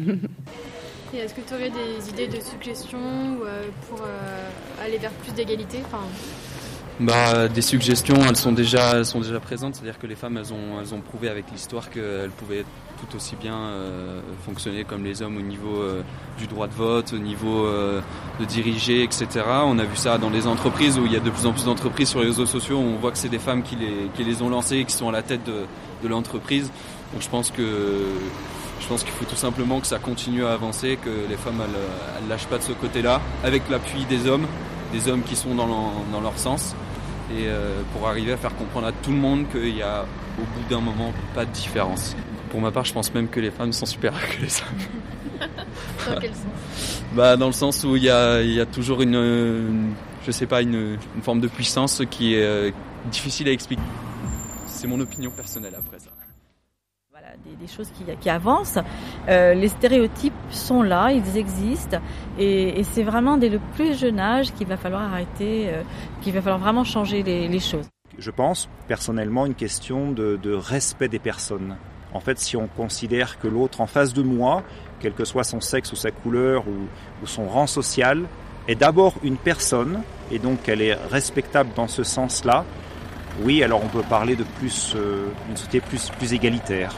Et est-ce que tu aurais des idées de suggestions euh, pour euh, aller vers plus d'égalité enfin... Bah, des suggestions, elles sont déjà, elles sont déjà présentes, c'est-à-dire que les femmes, elles ont, elles ont prouvé avec l'histoire qu'elles pouvaient tout aussi bien euh, fonctionner comme les hommes au niveau euh, du droit de vote, au niveau euh, de diriger, et cetera. On a vu ça dans les entreprises où il y a de plus en plus d'entreprises sur les réseaux sociaux où on voit que c'est des femmes qui les, qui les ont lancées et qui sont à la tête de, de l'entreprise. Donc je pense que Je pense qu'il faut tout simplement que ça continue à avancer, que les femmes elles, elles lâchent pas de ce côté-là, avec l'appui des hommes, des hommes qui sont dans leur, dans leur sens, et euh, pour arriver à faire comprendre à tout le monde qu'il y a au bout d'un moment pas de différence. Pour ma part, je pense même que les femmes sont supérieures que les hommes. Dans quel sens? Bah, dans le sens où il y a, il y a toujours une, une je sais pas, une, une forme de puissance qui est euh, difficile à expliquer. C'est mon opinion personnelle après ça. Des, des choses qui, qui avancent. Euh, les stéréotypes sont là, ils existent, et, et c'est vraiment dès le plus jeune âge qu'il va falloir arrêter, euh, qu'il va falloir vraiment changer les, les choses. Je pense personnellement une question de, de respect des personnes. En fait, si on considère que l'autre en face de moi, quel que soit son sexe ou sa couleur ou, ou son rang social, est d'abord une personne, et donc elle est respectable dans ce sens-là, oui, alors on peut parler de plus, euh, une société plus, plus égalitaire.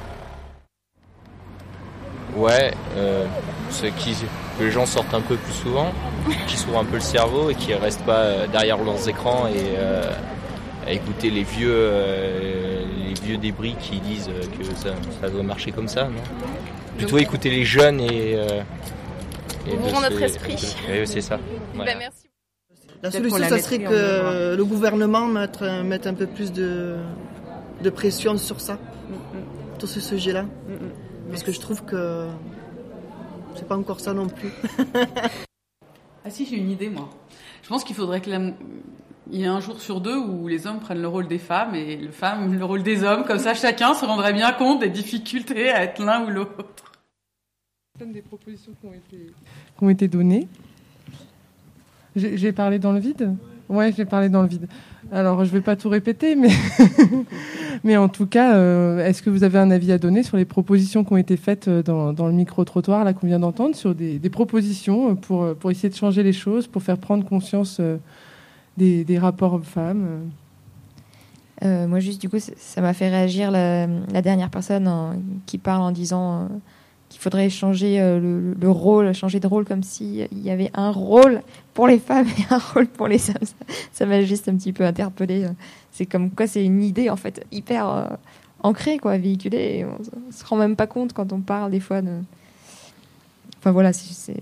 Ouais, euh, c'est qui, que les gens sortent un peu plus souvent, qui s'ouvrent un peu le cerveau et qui restent pas derrière leurs écrans et euh, à écouter les vieux, euh, les vieux débris qui disent que ça, ça doit marcher comme ça, non ? Plutôt écouter les jeunes et, euh, et ouvrons notre esprit. Oui, c'est ça. Voilà. Ben, merci. La solution, ça serait que le gouvernement mette, mette un peu plus de, de pression sur ça, mm-hmm. sur ce sujet-là. Mm-hmm. Parce que je trouve que c'est pas encore ça non plus. Ah si, j'ai une idée, moi. Je pense qu'il faudrait qu'il y ait un jour sur deux où les hommes prennent le rôle des femmes et les femmes le rôle des hommes. Comme ça, chacun se rendrait bien compte des difficultés à être l'un ou l'autre. Des propositions qui ont été, qui ont été données. J'ai, j'ai parlé dans le vide ? Ouais, j'ai parlé dans le vide. Alors, je ne vais pas tout répéter, mais, mais en tout cas, euh, est-ce que vous avez un avis à donner sur les propositions qui ont été faites dans, dans le micro-trottoir là, qu'on vient d'entendre, sur des, des propositions pour, pour essayer de changer les choses, pour faire prendre conscience euh, des, des rapports hommes-femmes euh, Moi, juste, du coup, ça m'a fait réagir la, la dernière personne hein, qui parle en disant... Euh, qu'il faudrait changer euh, le, le rôle, changer de rôle comme s'il y avait un rôle pour les femmes et un rôle pour les hommes. Ça, ça m'a juste un petit peu interpellée. C'est comme quoi c'est une idée en fait hyper euh, ancrée, quoi, véhiculée. Et on, on se rend même pas compte quand on parle des fois de... Enfin voilà, c'est, c'est...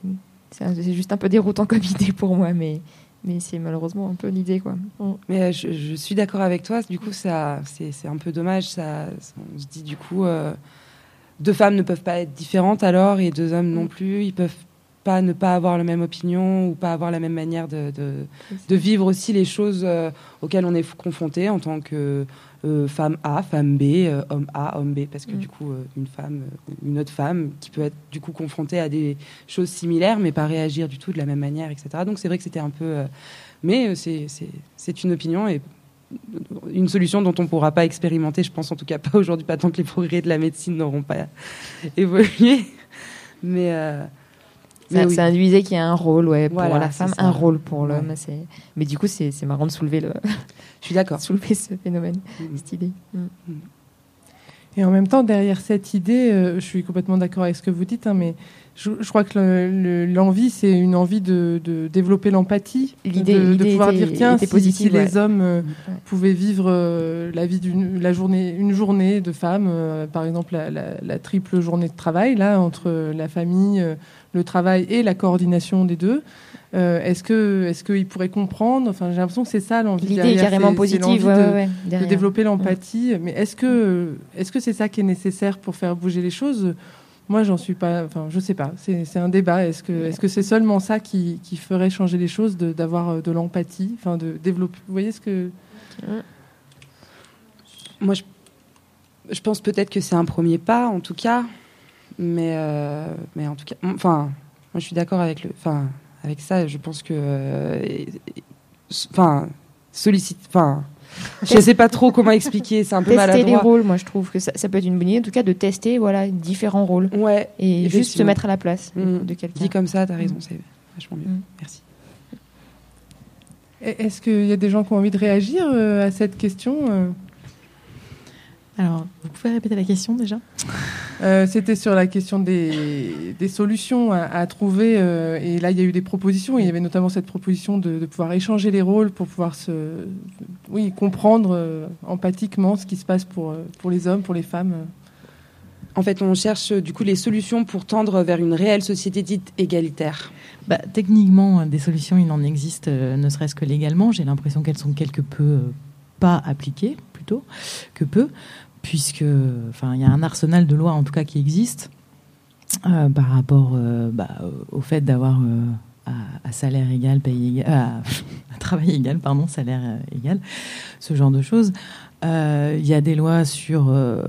c'est, un, c'est juste un peu déroutant comme idée pour moi, mais, mais c'est malheureusement un peu l'idée, quoi. Mais je, je suis d'accord avec toi. Du coup, ça, c'est, c'est un peu dommage. Ça, on se dit du coup, euh, deux femmes ne peuvent pas être différentes alors, et deux hommes non plus. Ils peuvent pas ne pas avoir la même opinion ou pas avoir la même manière de, de, de vivre aussi les choses euh, auxquelles on est confronté en tant que euh, femme A, femme B, euh, homme A, homme B, parce que mm. du coup euh, une femme, euh, une autre femme qui peut être du coup confrontée à des choses similaires mais pas réagir du tout de la même manière, et cetera. Donc c'est vrai que c'était un peu... Euh, mais euh, c'est, c'est, c'est une opinion et une solution dont on ne pourra pas expérimenter, je pense en tout cas pas aujourd'hui, pas tant que les progrès de la médecine n'auront pas évolué. Mais... Euh, Ça, oui. ça induisait qu'il y a un rôle, ouais, pour voilà, la femme, un rôle pour l'homme. Ouais. C'est... Mais du coup, c'est, c'est marrant de soulever le. Je suis d'accord. soulever ce phénomène, mmh. cette idée. Mmh. Et en même temps, derrière cette idée, euh, je suis complètement d'accord avec ce que vous dites, hein, mais je, je crois que le, le, l'envie, c'est une envie de, de développer l'empathie, l'idée, de, l'idée de pouvoir était, dire tiens, si, positive, si ouais. les hommes euh, ouais. pouvaient vivre euh, la vie d'une la journée, une journée de femme, euh, par exemple la, la, la triple journée de travail là entre la famille, euh, le travail et la coordination des deux. Euh, est-ce que est-ce qu'ils pourraient comprendre? Enfin, j'ai l'impression que c'est ça l'envie. L'idée derrière, est carrément c'est, positive, c'est ouais, de, ouais, ouais, de développer l'empathie. Ouais. Mais est-ce que est-ce que c'est ça qui est nécessaire pour faire bouger les choses? Moi, j'en suis pas. Enfin, je sais pas. C'est, c'est un débat. Est-ce que est-ce que c'est seulement ça qui, qui ferait changer les choses, de, d'avoir de l'empathie, enfin de développer. Vous voyez ce que? Moi, je, je pense peut-être que c'est un premier pas, en tout cas. Mais euh, mais en tout cas, enfin, moi, je suis d'accord avec le. Enfin. Avec ça, je pense que, enfin, euh, sollicite, enfin, je ne sais pas trop comment expliquer. C'est un peu tester maladroit. Tester les rôles, moi, je trouve que ça, ça peut être une bonne idée, en tout cas, de tester, voilà, différents rôles. Ouais. Et juste se mettre à la place mmh. de quelqu'un. Dit comme ça, t'as raison, mmh. c'est vachement mieux. Mmh. Merci. Est-ce qu'il y a des gens qui ont envie de réagir euh, à cette question euh Alors, vous pouvez répéter la question déjà? euh, C'était sur la question des, des solutions à, à trouver. Euh, et là, il y a eu des propositions. Il y avait notamment cette proposition de, de pouvoir échanger les rôles pour pouvoir se, oui, comprendre euh, empathiquement ce qui se passe pour, pour les hommes, pour les femmes. En fait, on cherche du coup les solutions pour tendre vers une réelle société dite égalitaire. Bah, techniquement, des solutions, il en existe, euh, ne serait-ce que légalement. J'ai l'impression qu'elles sont quelque peu euh, pas appliquées, plutôt que peu. Puisque, enfin, il y a un arsenal de lois en tout cas qui existe euh, par rapport euh, bah, au fait d'avoir euh, à, à salaire égal, paye égal, à, à travail égal, pardon, salaire euh, égal, ce genre de choses. Il euh, y a des lois sur, euh,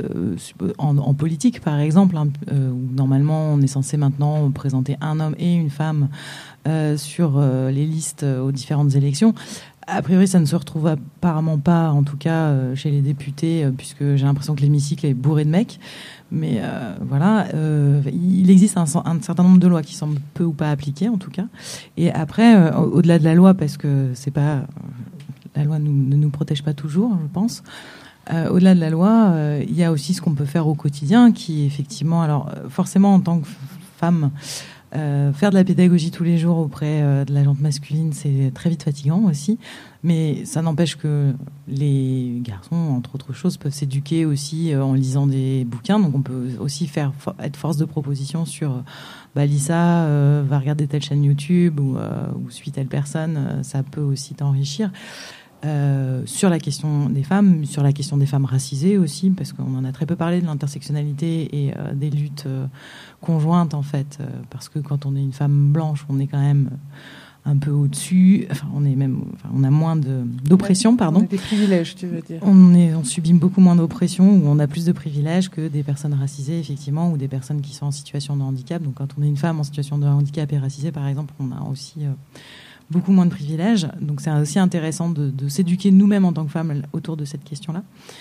en, en politique par exemple, hein, euh, où normalement on est censé maintenant présenter un homme et une femme euh, sur euh, les listes aux différentes élections. A priori, ça ne se retrouve apparemment pas, en tout cas euh, chez les députés, euh, puisque j'ai l'impression que l'hémicycle est bourré de mecs. Mais euh, voilà, euh, il existe un, un certain nombre de lois qui semblent peu ou pas appliquées, en tout cas. Et après, euh, au-delà de la loi, parce que c'est pas, la loi nous, ne nous protège pas toujours, je pense. Euh, au-delà de la loi, euh, il y a aussi ce qu'on peut faire au quotidien, qui effectivement, alors forcément en tant que femme. Euh, faire de la pédagogie tous les jours auprès euh, de la gente masculine, c'est très vite fatigant aussi. Mais ça n'empêche que les garçons, entre autres choses, peuvent s'éduquer aussi euh, en lisant des bouquins. Donc on peut aussi faire être force de proposition sur euh, bah, Lisa euh, va regarder telle chaîne YouTube ou, euh, ou suit telle personne. Euh, ça peut aussi t'enrichir. Euh, sur la question des femmes, sur la question des femmes racisées aussi, parce qu'on en a très peu parlé de l'intersectionnalité et euh, des luttes euh, conjointes en fait, euh, parce que quand on est une femme blanche, on est quand même un peu au-dessus, enfin on est même, enfin, on a moins de, d'oppression, pardon. On a des privilèges, tu veux dire. On est, on subit beaucoup moins d'oppression, ou on a plus de privilèges que des personnes racisées effectivement, ou des personnes qui sont en situation de handicap. Donc quand on est une femme en situation de handicap et racisée, par exemple, on a aussi euh, beaucoup moins de privilèges. Donc c'est aussi intéressant de, de s'éduquer nous-mêmes en tant que femmes autour de cette question-là.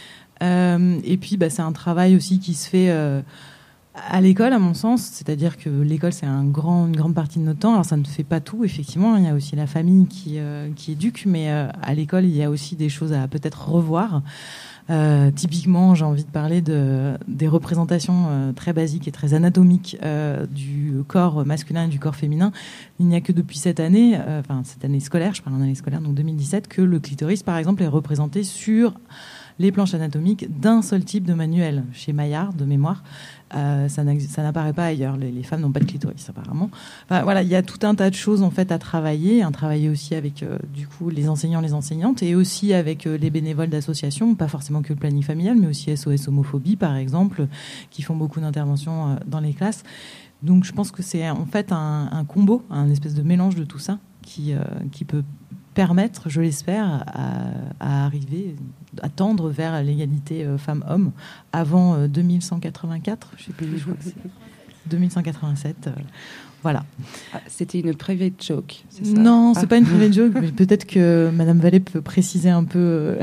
Euh, et puis bah, c'est un travail aussi qui se fait euh, à l'école, à mon sens. C'est-à-dire que l'école, c'est un grand, une grande partie de notre temps. Alors ça ne fait pas tout, effectivement. Il y a aussi la famille qui, euh, qui éduque. Mais euh, à l'école, il y a aussi des choses à peut-être revoir. Euh, typiquement, j'ai envie de parler de, des représentations euh, très basiques et très anatomiques euh, du corps masculin et du corps féminin. Il n'y a que depuis cette année, euh, enfin cette année scolaire, je parle en année scolaire, donc deux mille dix-sept, que le clitoris, par exemple, est représenté sur les planches anatomiques d'un seul type de manuel. Chez Maillard, de mémoire, euh, ça, ça n'apparaît pas ailleurs. Les, les femmes n'ont pas de clitoris, apparemment. Enfin, voilà, il y a tout un tas de choses en fait à travailler, à travailler aussi avec euh, du coup les enseignants, les enseignantes, et aussi avec euh, les bénévoles d'associations, pas forcément que le planning familial, mais aussi S O S Homophobie, par exemple, qui font beaucoup d'interventions euh, dans les classes. Donc, je pense que c'est en fait un, un combo, un espèce de mélange de tout ça qui euh, qui peut permettre, je l'espère, à, à arriver, à tendre vers l'égalité euh, femmes-hommes avant euh, deux mille cent quatre-vingt-quatre, je sais plus, je crois que c'est deux mille cent quatre-vingt-sept. Euh, voilà. Ah, c'était une private joke, c'est ça? Non, c'est ah. pas une private joke, mais peut-être que Madame Vallée peut préciser un peu, euh,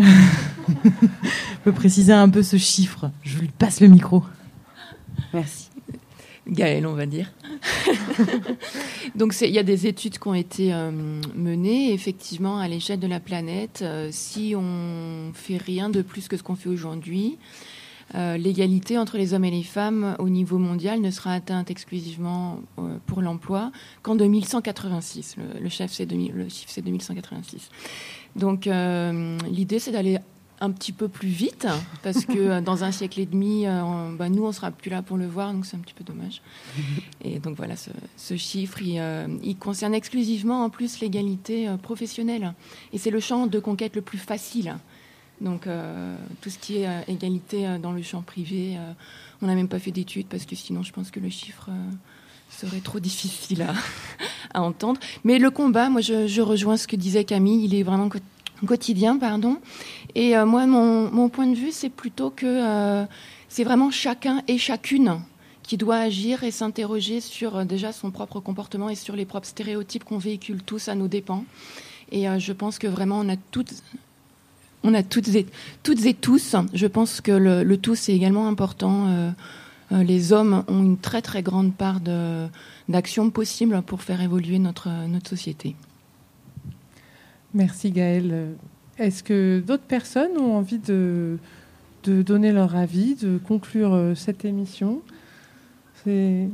peut préciser un peu ce chiffre. Je lui passe le micro. Merci. Gaëlle, on va dire. Donc, il y a des études qui ont été euh, menées, effectivement, à l'échelle de la planète. Euh, si on fait rien de plus que ce qu'on fait aujourd'hui, euh, l'égalité entre les hommes et les femmes au niveau mondial ne sera atteinte exclusivement euh, pour l'emploi qu'en deux mille cent quatre-vingt-six. Le, le, chef, c'est deux mille, le chiffre, c'est deux mille cent quatre-vingt-six. Donc, euh, l'idée, c'est d'aller un petit peu plus vite, parce que dans un siècle et demi, euh, on, bah, nous, on sera plus là pour le voir, donc c'est un petit peu dommage. Et donc voilà, ce, ce chiffre, il, euh, il concerne exclusivement en plus l'égalité euh, professionnelle. Et c'est le champ de conquête le plus facile. Donc euh, tout ce qui est euh, égalité euh, dans le champ privé, euh, on n'a même pas fait d'études, parce que sinon, je pense que le chiffre euh, serait trop difficile à, à entendre. Mais le combat, moi, je, je rejoins ce que disait Camille, il est vraiment quotidien, pardon. Et euh, moi, mon, mon point de vue, c'est plutôt que euh, c'est vraiment chacun et chacune qui doit agir et s'interroger sur euh, déjà son propre comportement et sur les propres stéréotypes qu'on véhicule tous à nos dépens. Et euh, je pense que vraiment, on a toutes, on a toutes et, toutes et tous, je pense que le, le tous est également important. Euh, euh, les hommes ont une très très grande part de, d'action possible pour faire évoluer notre, notre société. Merci Gaëlle. Est-ce que d'autres personnes ont envie de, de donner leur avis, de conclure cette émission? C'est...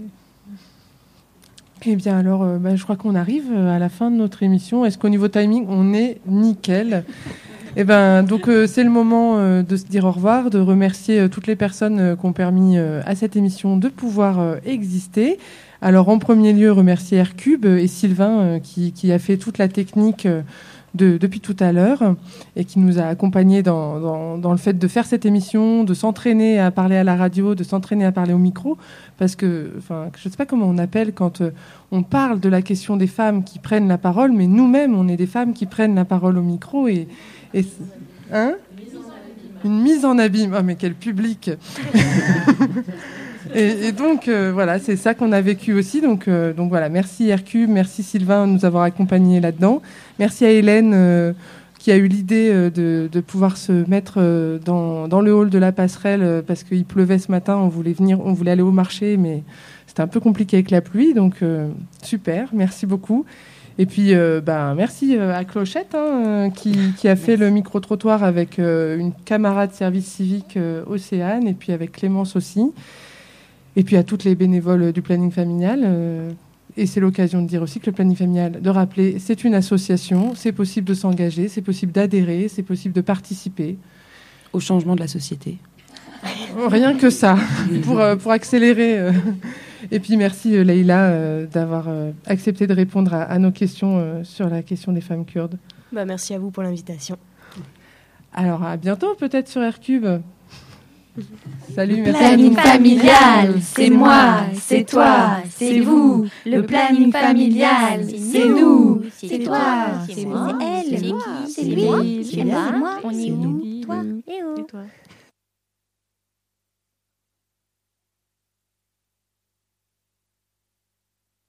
Eh bien alors, euh, bah, je crois qu'on arrive à la fin de notre émission. Est-ce qu'au niveau timing, on est nickel? Eh ben, donc euh, c'est le moment euh, de se dire au revoir, de remercier euh, toutes les personnes euh, qui ont permis euh, à cette émission de pouvoir euh, exister. Alors en premier lieu, remercier Aircube et Sylvain euh, qui, qui a fait toute la technique euh, De, depuis tout à l'heure et qui nous a accompagnés dans, dans, dans le fait de faire cette émission, de s'entraîner à parler à la radio, de s'entraîner à parler au micro, parce que, enfin, je ne sais pas comment on appelle quand euh, on parle de la question des femmes qui prennent la parole, mais nous-mêmes, on est des femmes qui prennent la parole au micro et, et hein, une mise en abîme. Ah, mais quel public. Et, et donc, euh, voilà, c'est ça qu'on a vécu aussi. Donc, euh, donc voilà, merci Aircube, merci Sylvain de nous avoir accompagnés là-dedans. Merci à Hélène euh, qui a eu l'idée euh, de, de pouvoir se mettre euh, dans, dans le hall de la passerelle euh, parce qu'il pleuvait ce matin. On voulait venir, on voulait aller au marché, mais c'était un peu compliqué avec la pluie. Donc, euh, super, merci beaucoup. Et puis, euh, ben, merci à Clochette hein, qui, qui a fait le micro-trottoir avec euh, une camarade service civique euh, Océane et puis avec Clémence aussi. Et puis à toutes les bénévoles du planning familial. Euh, et c'est l'occasion de dire aussi que le planning familial, de rappeler, c'est une association, c'est possible de s'engager, c'est possible d'adhérer, c'est possible de participer. Au changement de la société. Rien que ça, pour, euh, pour accélérer. Euh. Et puis merci euh, Leïla euh, d'avoir euh, accepté de répondre à, à nos questions euh, sur la question des femmes kurdes. Bah, merci à vous pour l'invitation. Alors à bientôt peut-être sur Aircube. Salut, le planning familial, c'est moi, c'est toi, c'est vous. Le planning familial, c'est nous, c'est toi, c'est moi, c'est elle, c'est lui, c'est moi, on est où, toi et où.